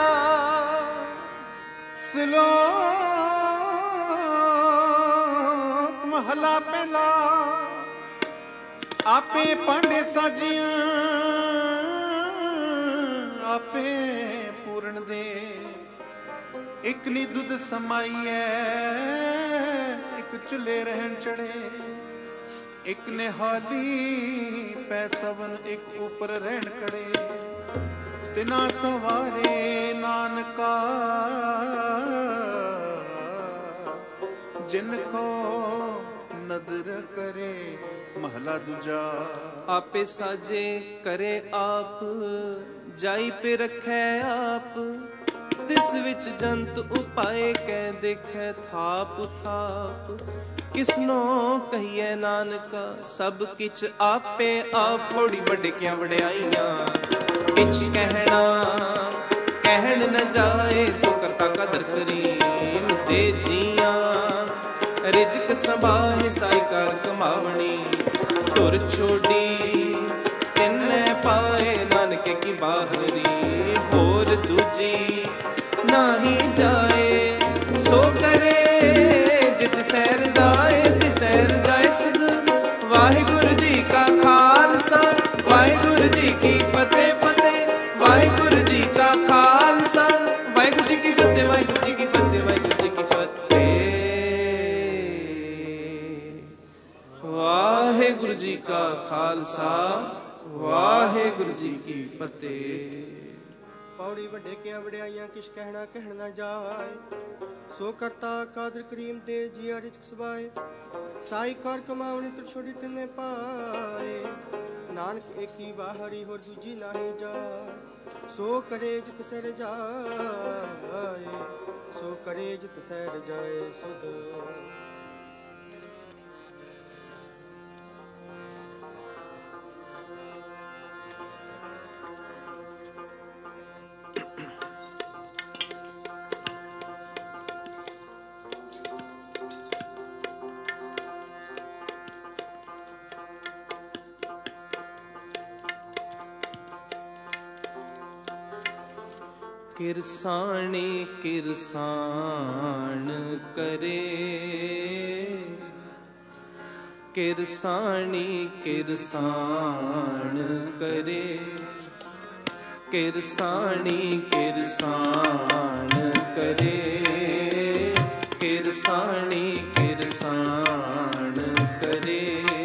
ਸ਼ਲੋਕ ਮਹਲਾ ਪਹਿਲਾ। ਆਪੇ ਭਾਂਡੇ ਸਾਜੀਆਂ ਆਪੇ ਪੂਰਨ ਦੇ। ਇਕ ਨੀ ਦੁੱਧ ਸਮਾਈਐ ਇਕ ਚੁੱਲ੍ਹੇ ਰਹਿਣ ਚੜੇ। ਇਕ ਨਿਹਾਲੀ ਪੈ ਸਵਨ ਇਕ ਉਪਰ ਰਹਿਣ ਖੜੇ। ਤਿਨਾ ਸਵਾਰੇ ਨਾਨਕਾ ਜਿਨ ਕੋ ਨਦਰ ਕਰੇ। ਮਹਲਾ ਦੂਜਾ। ਆਪੇ ਸਾਜੇ ਕਰੇ ਆਪ, ਜਾਈ ਪੇ ਰਖੈ ਆਪ। ਤਿਸ ਵਿੱਚ ਜੰਤ ਉਪਾਏ ਕਹਿ ਦੇਖੈ ਥਾਪ ਥਾਪ। ਕਿਸਨੋ ਕਹੀਏ ਨਾਨਕਾ ਸਭ ਕਿਛ ਆਪੇ ਆਪ। ਥੋੜੀ ਵੱਡੇ ਕਿਆ ਵਡਿਆਈਆਂ ਕਿਛ ਕਹਿਣਾ ਕਹਿਣ ਨ ਜਾਏ। ਸੋ ਕਰਤਾ ਕਦਰ ਕਰੀਮ ਤੇ ਜੀਆਂ। ਰਿਜਕ ਸੰਭਾਹੇ ਸਾਈ ਕਰ ਕਮਾਵਣੀ। ਧੁਰ ਛੋਡੀ ਤਿੰਨੇ ਪਾਏ ਨਾਨਕੇ ਕੀ ਬਾਹਰੀ। ਹੋਰ ਦੂਜੀ ਨਾਹੀ ਜਾਏ। ਸੋ ਕਰੇ ਜਿਤ ਸਹਿਰ ਜਾਏ ਤਿਸਹਿਰ ਜਾਏ ਸੁਧ। ਵਾਹਿਗੁਰੂ ਜੀ ਕਾ ਖਾਲਸਾ ਵਾਹਿਗੁਰੂ ਜੀ ਕੀ ਫਤਿਹ ਫਤਿਹ। ਵਾਹਿਗੁਰੂ ਜੀ ਕਾ ਖਾਲਸਾ ਵਾਹਿਗੁਰੂ ਜੀ ਕੀ ਫਤਿਹ। ਵਾਹਿਗੁਰੂ ਜੀ ਕੀ ਫਤਿਹ। ਵਾਹਿਗੁਰੂ ਜੀ ਕੀ ਫਤਿਹ। ਵਾਹਿਗੁਰੂ ਜੀ ਕਾ ਖਾਲਸਾ ਵਾਹਿਗੁਰੂ ਜੀ ਕੀ ਫਤਿਹ। ਪੌੜੀ ਵੱਡੇ ਕਿਆ ਵਡਿਆਈਆਂ ਕਿਛ ਕਹਿਣਾ ਕਹਿਣ ਨਾ ਜਾਏ। ਸੋ ਕਰਤਾ ਕਾਦਰ ਕਰੀਮ ਦੇ ਜੀਆ ਰਿਜ਼ਕ ਸਬਾਏ। ਸਾਈ ਕਰ ਕਮਾਵਣੀ ਤੁਰ ਛੋੜੀ ਤਿੰਨੇ ਪਾਏ। ਨਾਨਕ ਏਕੀ ਬਾਹਰੀ ਹੋਰ ਦੂਜੀ ਨਾਹੀ ਜਾਏ। ਸੋ ਕਰੇ ਜਿਤ ਸਰ ਜਾਏ। ਸੋ ਕਰੇ ਜਿਤ ਸਹਿਰ ਜਾਏ ਸੁਧ। किरसाणी किरसान करे, किरसाणी किरसान करे, किरसाणी किरसान करे, किरसाणी किरसान करे।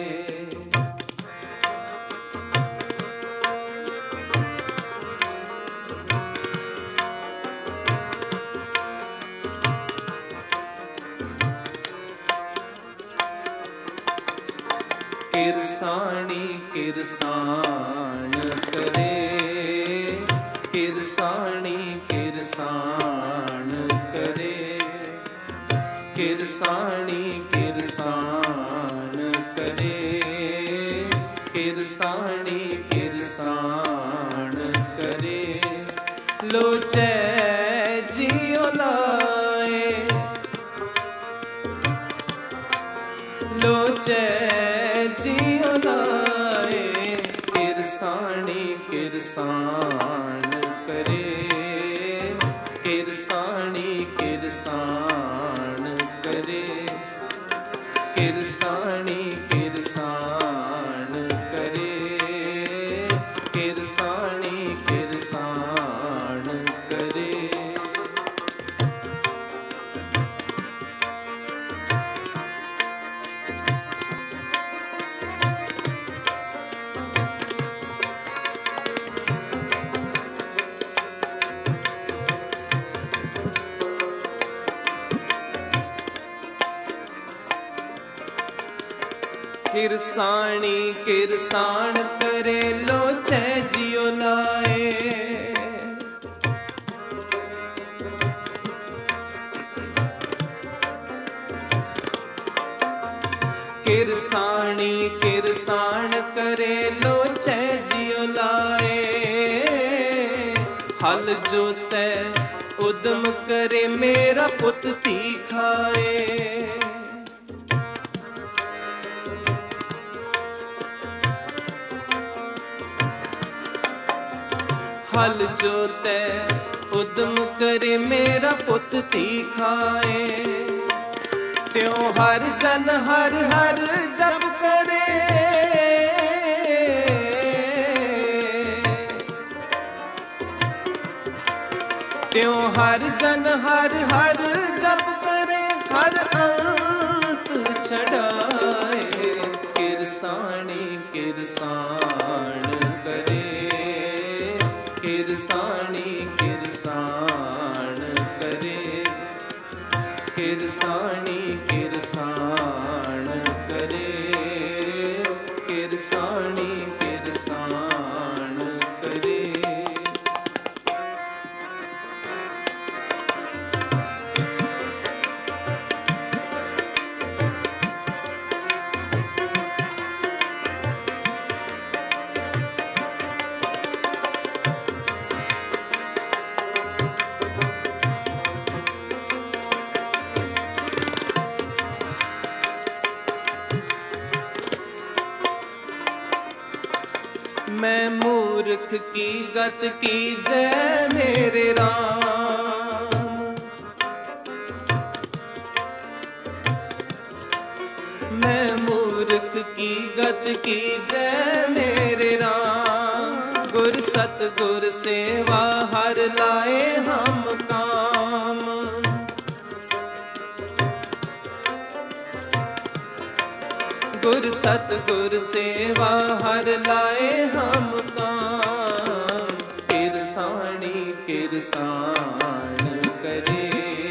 किरसाणी किरसान करे, किरसाणी किरसान करे, किरसाणी किरसान करे, किरसाणी किरसान करे। लोचे जियो लाए, लोचे जियो लाए, किरसाणी किरसान करे, किरसाणी किरसान करे, किरसाणी किरसान करे, किरसाणी किरसान करे। किरसाणी किरसान करे, लोचे जियो लाए, किरसाणी किरसान करे, लोचे जियो लाए। हल जोते उद्यम करे, मेरा पुत धी खाए। हल जोते उद्यम करे, मेरा पुत धी खाए। त्यों हर जन हर हर जप करे, त्यों हर जन हर हर जप करे, हर अंत छड़ाए। किरसाणी किरसान करे, किरसाणी किरसान करे, किरसाणी किरसान करे, किरसाणी किरसान करे। मैं मूर्ख की गत की जय मेरे राम, मैं मूर्ख की गत की जय मेरे राम। गुर सतगुर सेवा हर लाए हम काम, गुर सतगुर सेवा हर लाए हम काम। किरसाणी किरसान करे,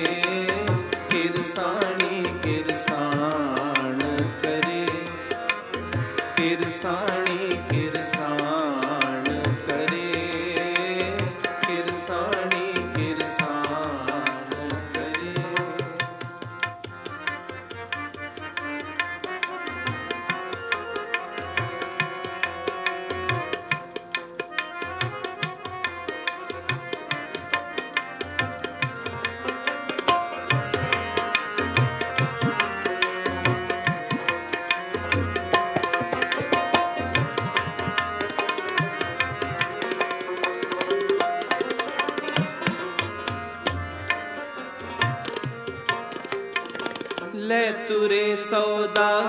किरसाणी किरसान करे, किरसाणी किरसान करे, किरसाणी किरसान करे।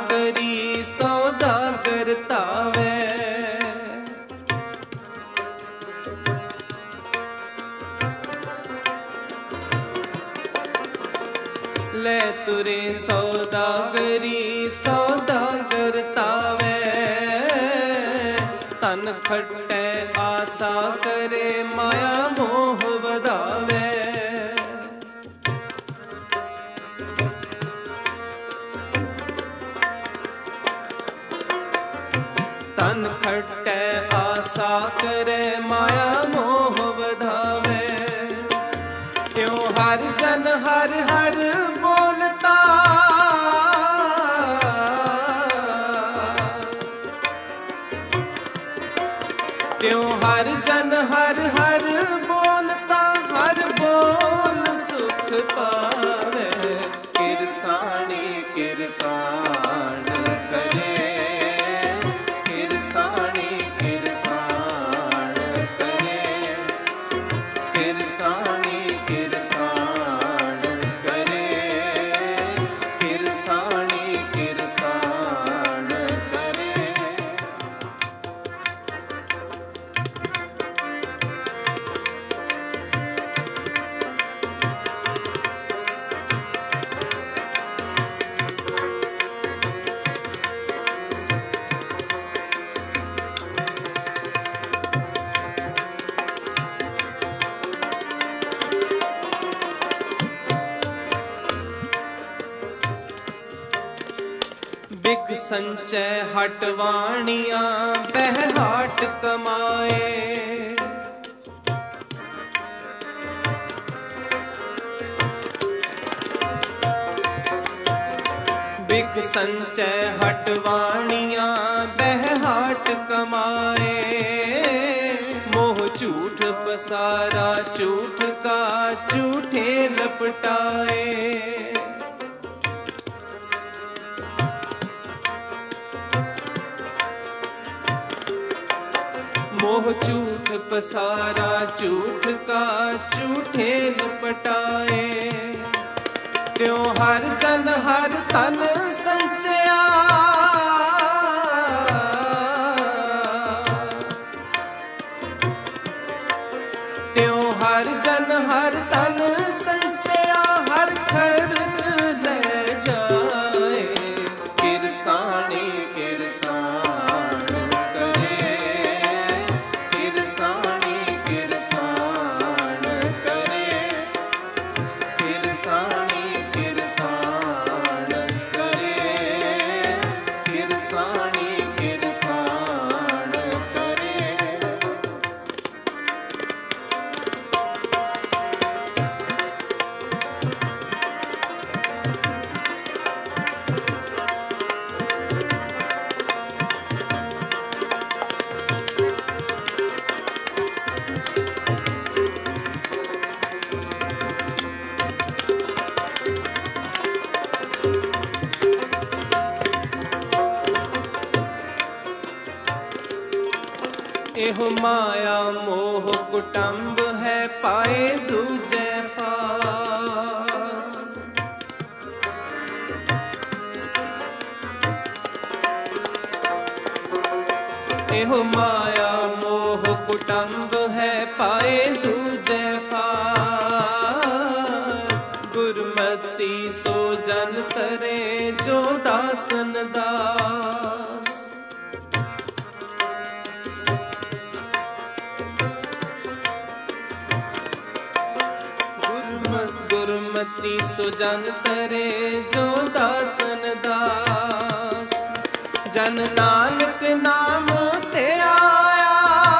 करी सौदागर तावे। ले तुरे सौदागरी सौदागर तावे। तन खट्टे आशा करे माया मोह बधावे। तन खट्टे आशा करे माया मोह बधावे। त्यों हर जन हर हर बोलता। त्यों हर जन हर हर बोलता। हर बोल सुख पावे। किरसानी किरसान करे। किरसानी किरसान करे। किरसानी किरसान करे। किरसानी किरसान करे। बिक संचय हटवाणियां बहहाट कमाए। बिक संचय हटवाणियां बहहाट कमाए। मोह झूठ पसारा झूठ का झूठे लपटाए। मोह झूठ पसारा झूठ का झूठे लपटाए। त्यों हर जन हर तन संचया। त्यों हर जन हर तन संचया। हर खर्च ले जाए। किरसानी किरसान करे। किरसानी किरसान करे। किरसानी किरसान करे। किरसानी किरसान करे। एहो माया मोह कुटुंब है पाए दूजे फास। एहो माया मोह कुटुंब है पाए दूजे फास। गुरमती सो जन तरे जो दासन दास। गुरमती सो जन तरे जो दासन दास। जन नानक नाम ते आया।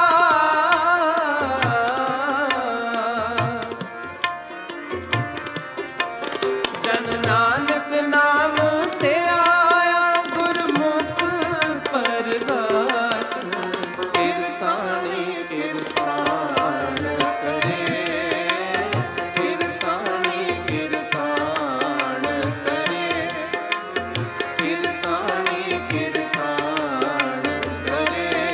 जन नानक नाम ते आया। गुरमुख परगास। किरसानी किरसान करे। किरसानी किरसान करे। किरसानी किरसान करे।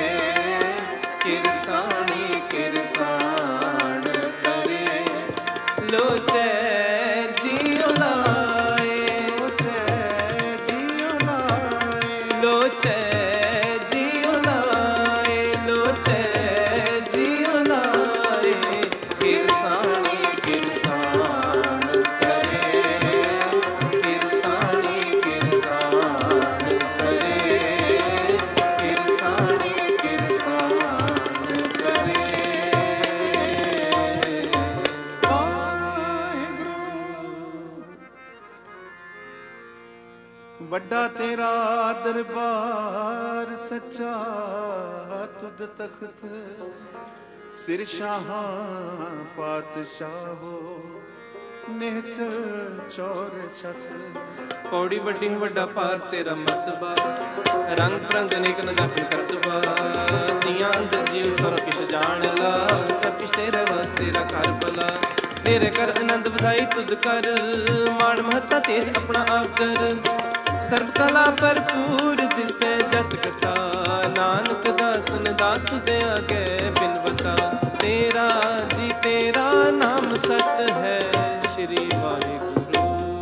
ਲੋਚੈ ਜੀਉ ਨਾਏ, ਲੋਚੈ ਜੀਉ ਨਾਏ। ਕਿਰਸਾਣੀ ਕਿਰਸਾਨ ਕਰੇ, ਕਿਰਸਾਣੀ ਕਿਰਸਾਨ ਕਰੇ, ਕਿਰਸਾਣੀ ਕਿਰਸਾਨ ਕਰੇ। ਵੱਡਾ ਤੇਰਾ ਦਰਬਾਰ ਸੱਚਾ, ਤੁਧ ਤਖਤ ਸਿਰ ਸ਼ਾਹਾਂ ਪਾਤਸ਼ਾਹੋ, ਨਿਹਚਲ ਚੌਰ ਛਤ। ਪੌੜੀ ਵੱਡੀ ਵੱਡਾ ਭਾਰ ਤੇਰਾ ਮਰਤਬਾ, ਰੰਗ ਬਰੰਗ ਅਨੇਕ ਨ ਜਾਪੇ ਕਰਤਬਾ। ਜੀਆਂ ਅੰਦਰ ਜੀਉ ਸਭ ਕਿਛ ਜਾਣ ਲਾ, ਸਭ ਕਿਛ ਤੇਰੇ ਵਾਸ ਤੇਰਾ ਕਰ ਭਲਾ। ਤੇਰੇ ਕਰ ਆਨੰਦ ਵਧਾਈ ਤੁਧ ਕਰ, ਮਾਣ ਮਹੱਤਾ ਤੇਜ ਆਪਣਾ ਆਪ ਕਰ। ਸਰਬ ਕਲਾ ਭਰਪੂਰ ਦਿਸੈ ਜਤ ਕਥਾ, ਨਾਨਕ ਦਾਸਨ ਦਾਸ ਤੁਧੇ ਆਗੇ ਬਿਨਵਤਾ। ਤੇਰਾ ਜੀ ਤੇਰਾ ਨਾਮ ਸਤ ਹੈ, ਸ਼੍ਰੀ ਵਾਹਿਗੁਰੂ।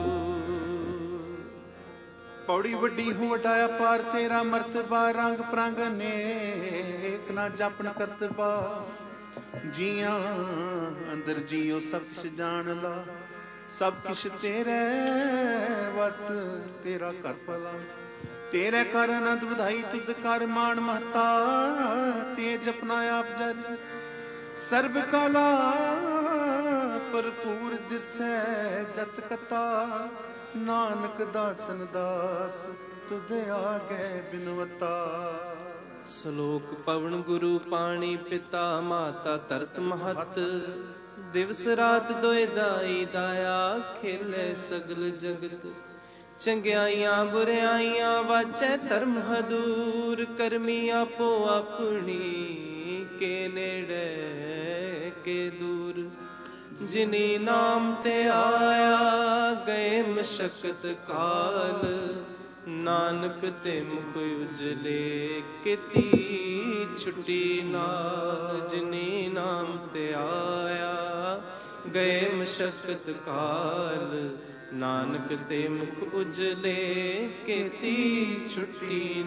ਪੌੜੀ ਵੱਡੀ ਹੋ ਵਡਾਇਆ ਪਾਰ ਤੇਰਾ ਮਰਤਬਾ, ਰੰਗ ਪ੍ਰੰਗ ਅਨੇਕ ਨਾ ਜਾਪਨ ਕਰਤਬਾ। ਜੀਆਂ ਅੰਦਰ ਜੀਓ ਸਭ ਕਿਛ ਜਾਣ ਲਾ, ਸਭ ਕਿਛ ਤੇਰੇ ਵਸ ਤੇਰਾ ਕਰ ਭਲਾ। ਤੇਰੇ ਕਰ ਆਨੰਦ ਵਧਾਈ ਤੁਧ ਕਰ, ਮਾਣ ਮਹਤਾ ਤੇਜ ਆਪਣਾ ਆਪ ਜਰ। ਸਰਬ ਕਲਾ ਭਰਪੂਰ ਦਿਸੈ ਜਤ ਕਤਾ, ਨਾਨਕ ਦਾਸਨ ਦਾਸ ਤੁਧ ਆਗੇ ਬਿਨਵਤਾ। ਸ਼ਲੋਕ ਪਵਨ ਗੁਰੂ ਪਾਣੀ ਪਿਤਾ ਮਾਤਾ ਧਰਤ ਮਹਤ। ਦਿਵਸ ਰਾਤ ਦੋਇ ਦਾਈ ਦਾਇਆ, ਖੇਲੇ ਸਗਲ ਜਗਤ। ਚੰਗਿਆਈਆਂ ਬੁਰਿਆਈਆਂ ਵਾਚੈ ਧਰਮ ਹਦੂਰ, ਕਰਮੀ ਆਪੋ ਆਪਣੀ ਕੇ ਨੇੜੇ ਕੇ ਦੂਰ। ਜਿਨੀ ਨਾਮ ਤੇ ਆਇਆ ਗਏ ਮਸ਼ਕਤ ਕਾਲ, ਨਾਨਕ ਤੇ ਮੁਖ ਉਜਲੇ ਕੀਤੀ ਛੁੱਟੀ ਨਾਲ। ਜਿਨੀ ਨਾਮ ਤੇ ਆਇਆ ਗਏ ਮਸ਼ਕਤ ਕਾਲ, ਨਾਨਕ ਤੇ ਮੁਖ ਉਜਲੇ ਕੀਤੀ ਛੁੱਟੀ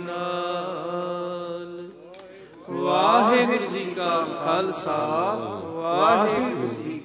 ਨਾਲ। ਵਾਹਿਗੁਰੂ ਜੀ ਕਾ ਖਾਲਸਾ, ਵਾਹਿਗੁਰੂ ਜੀ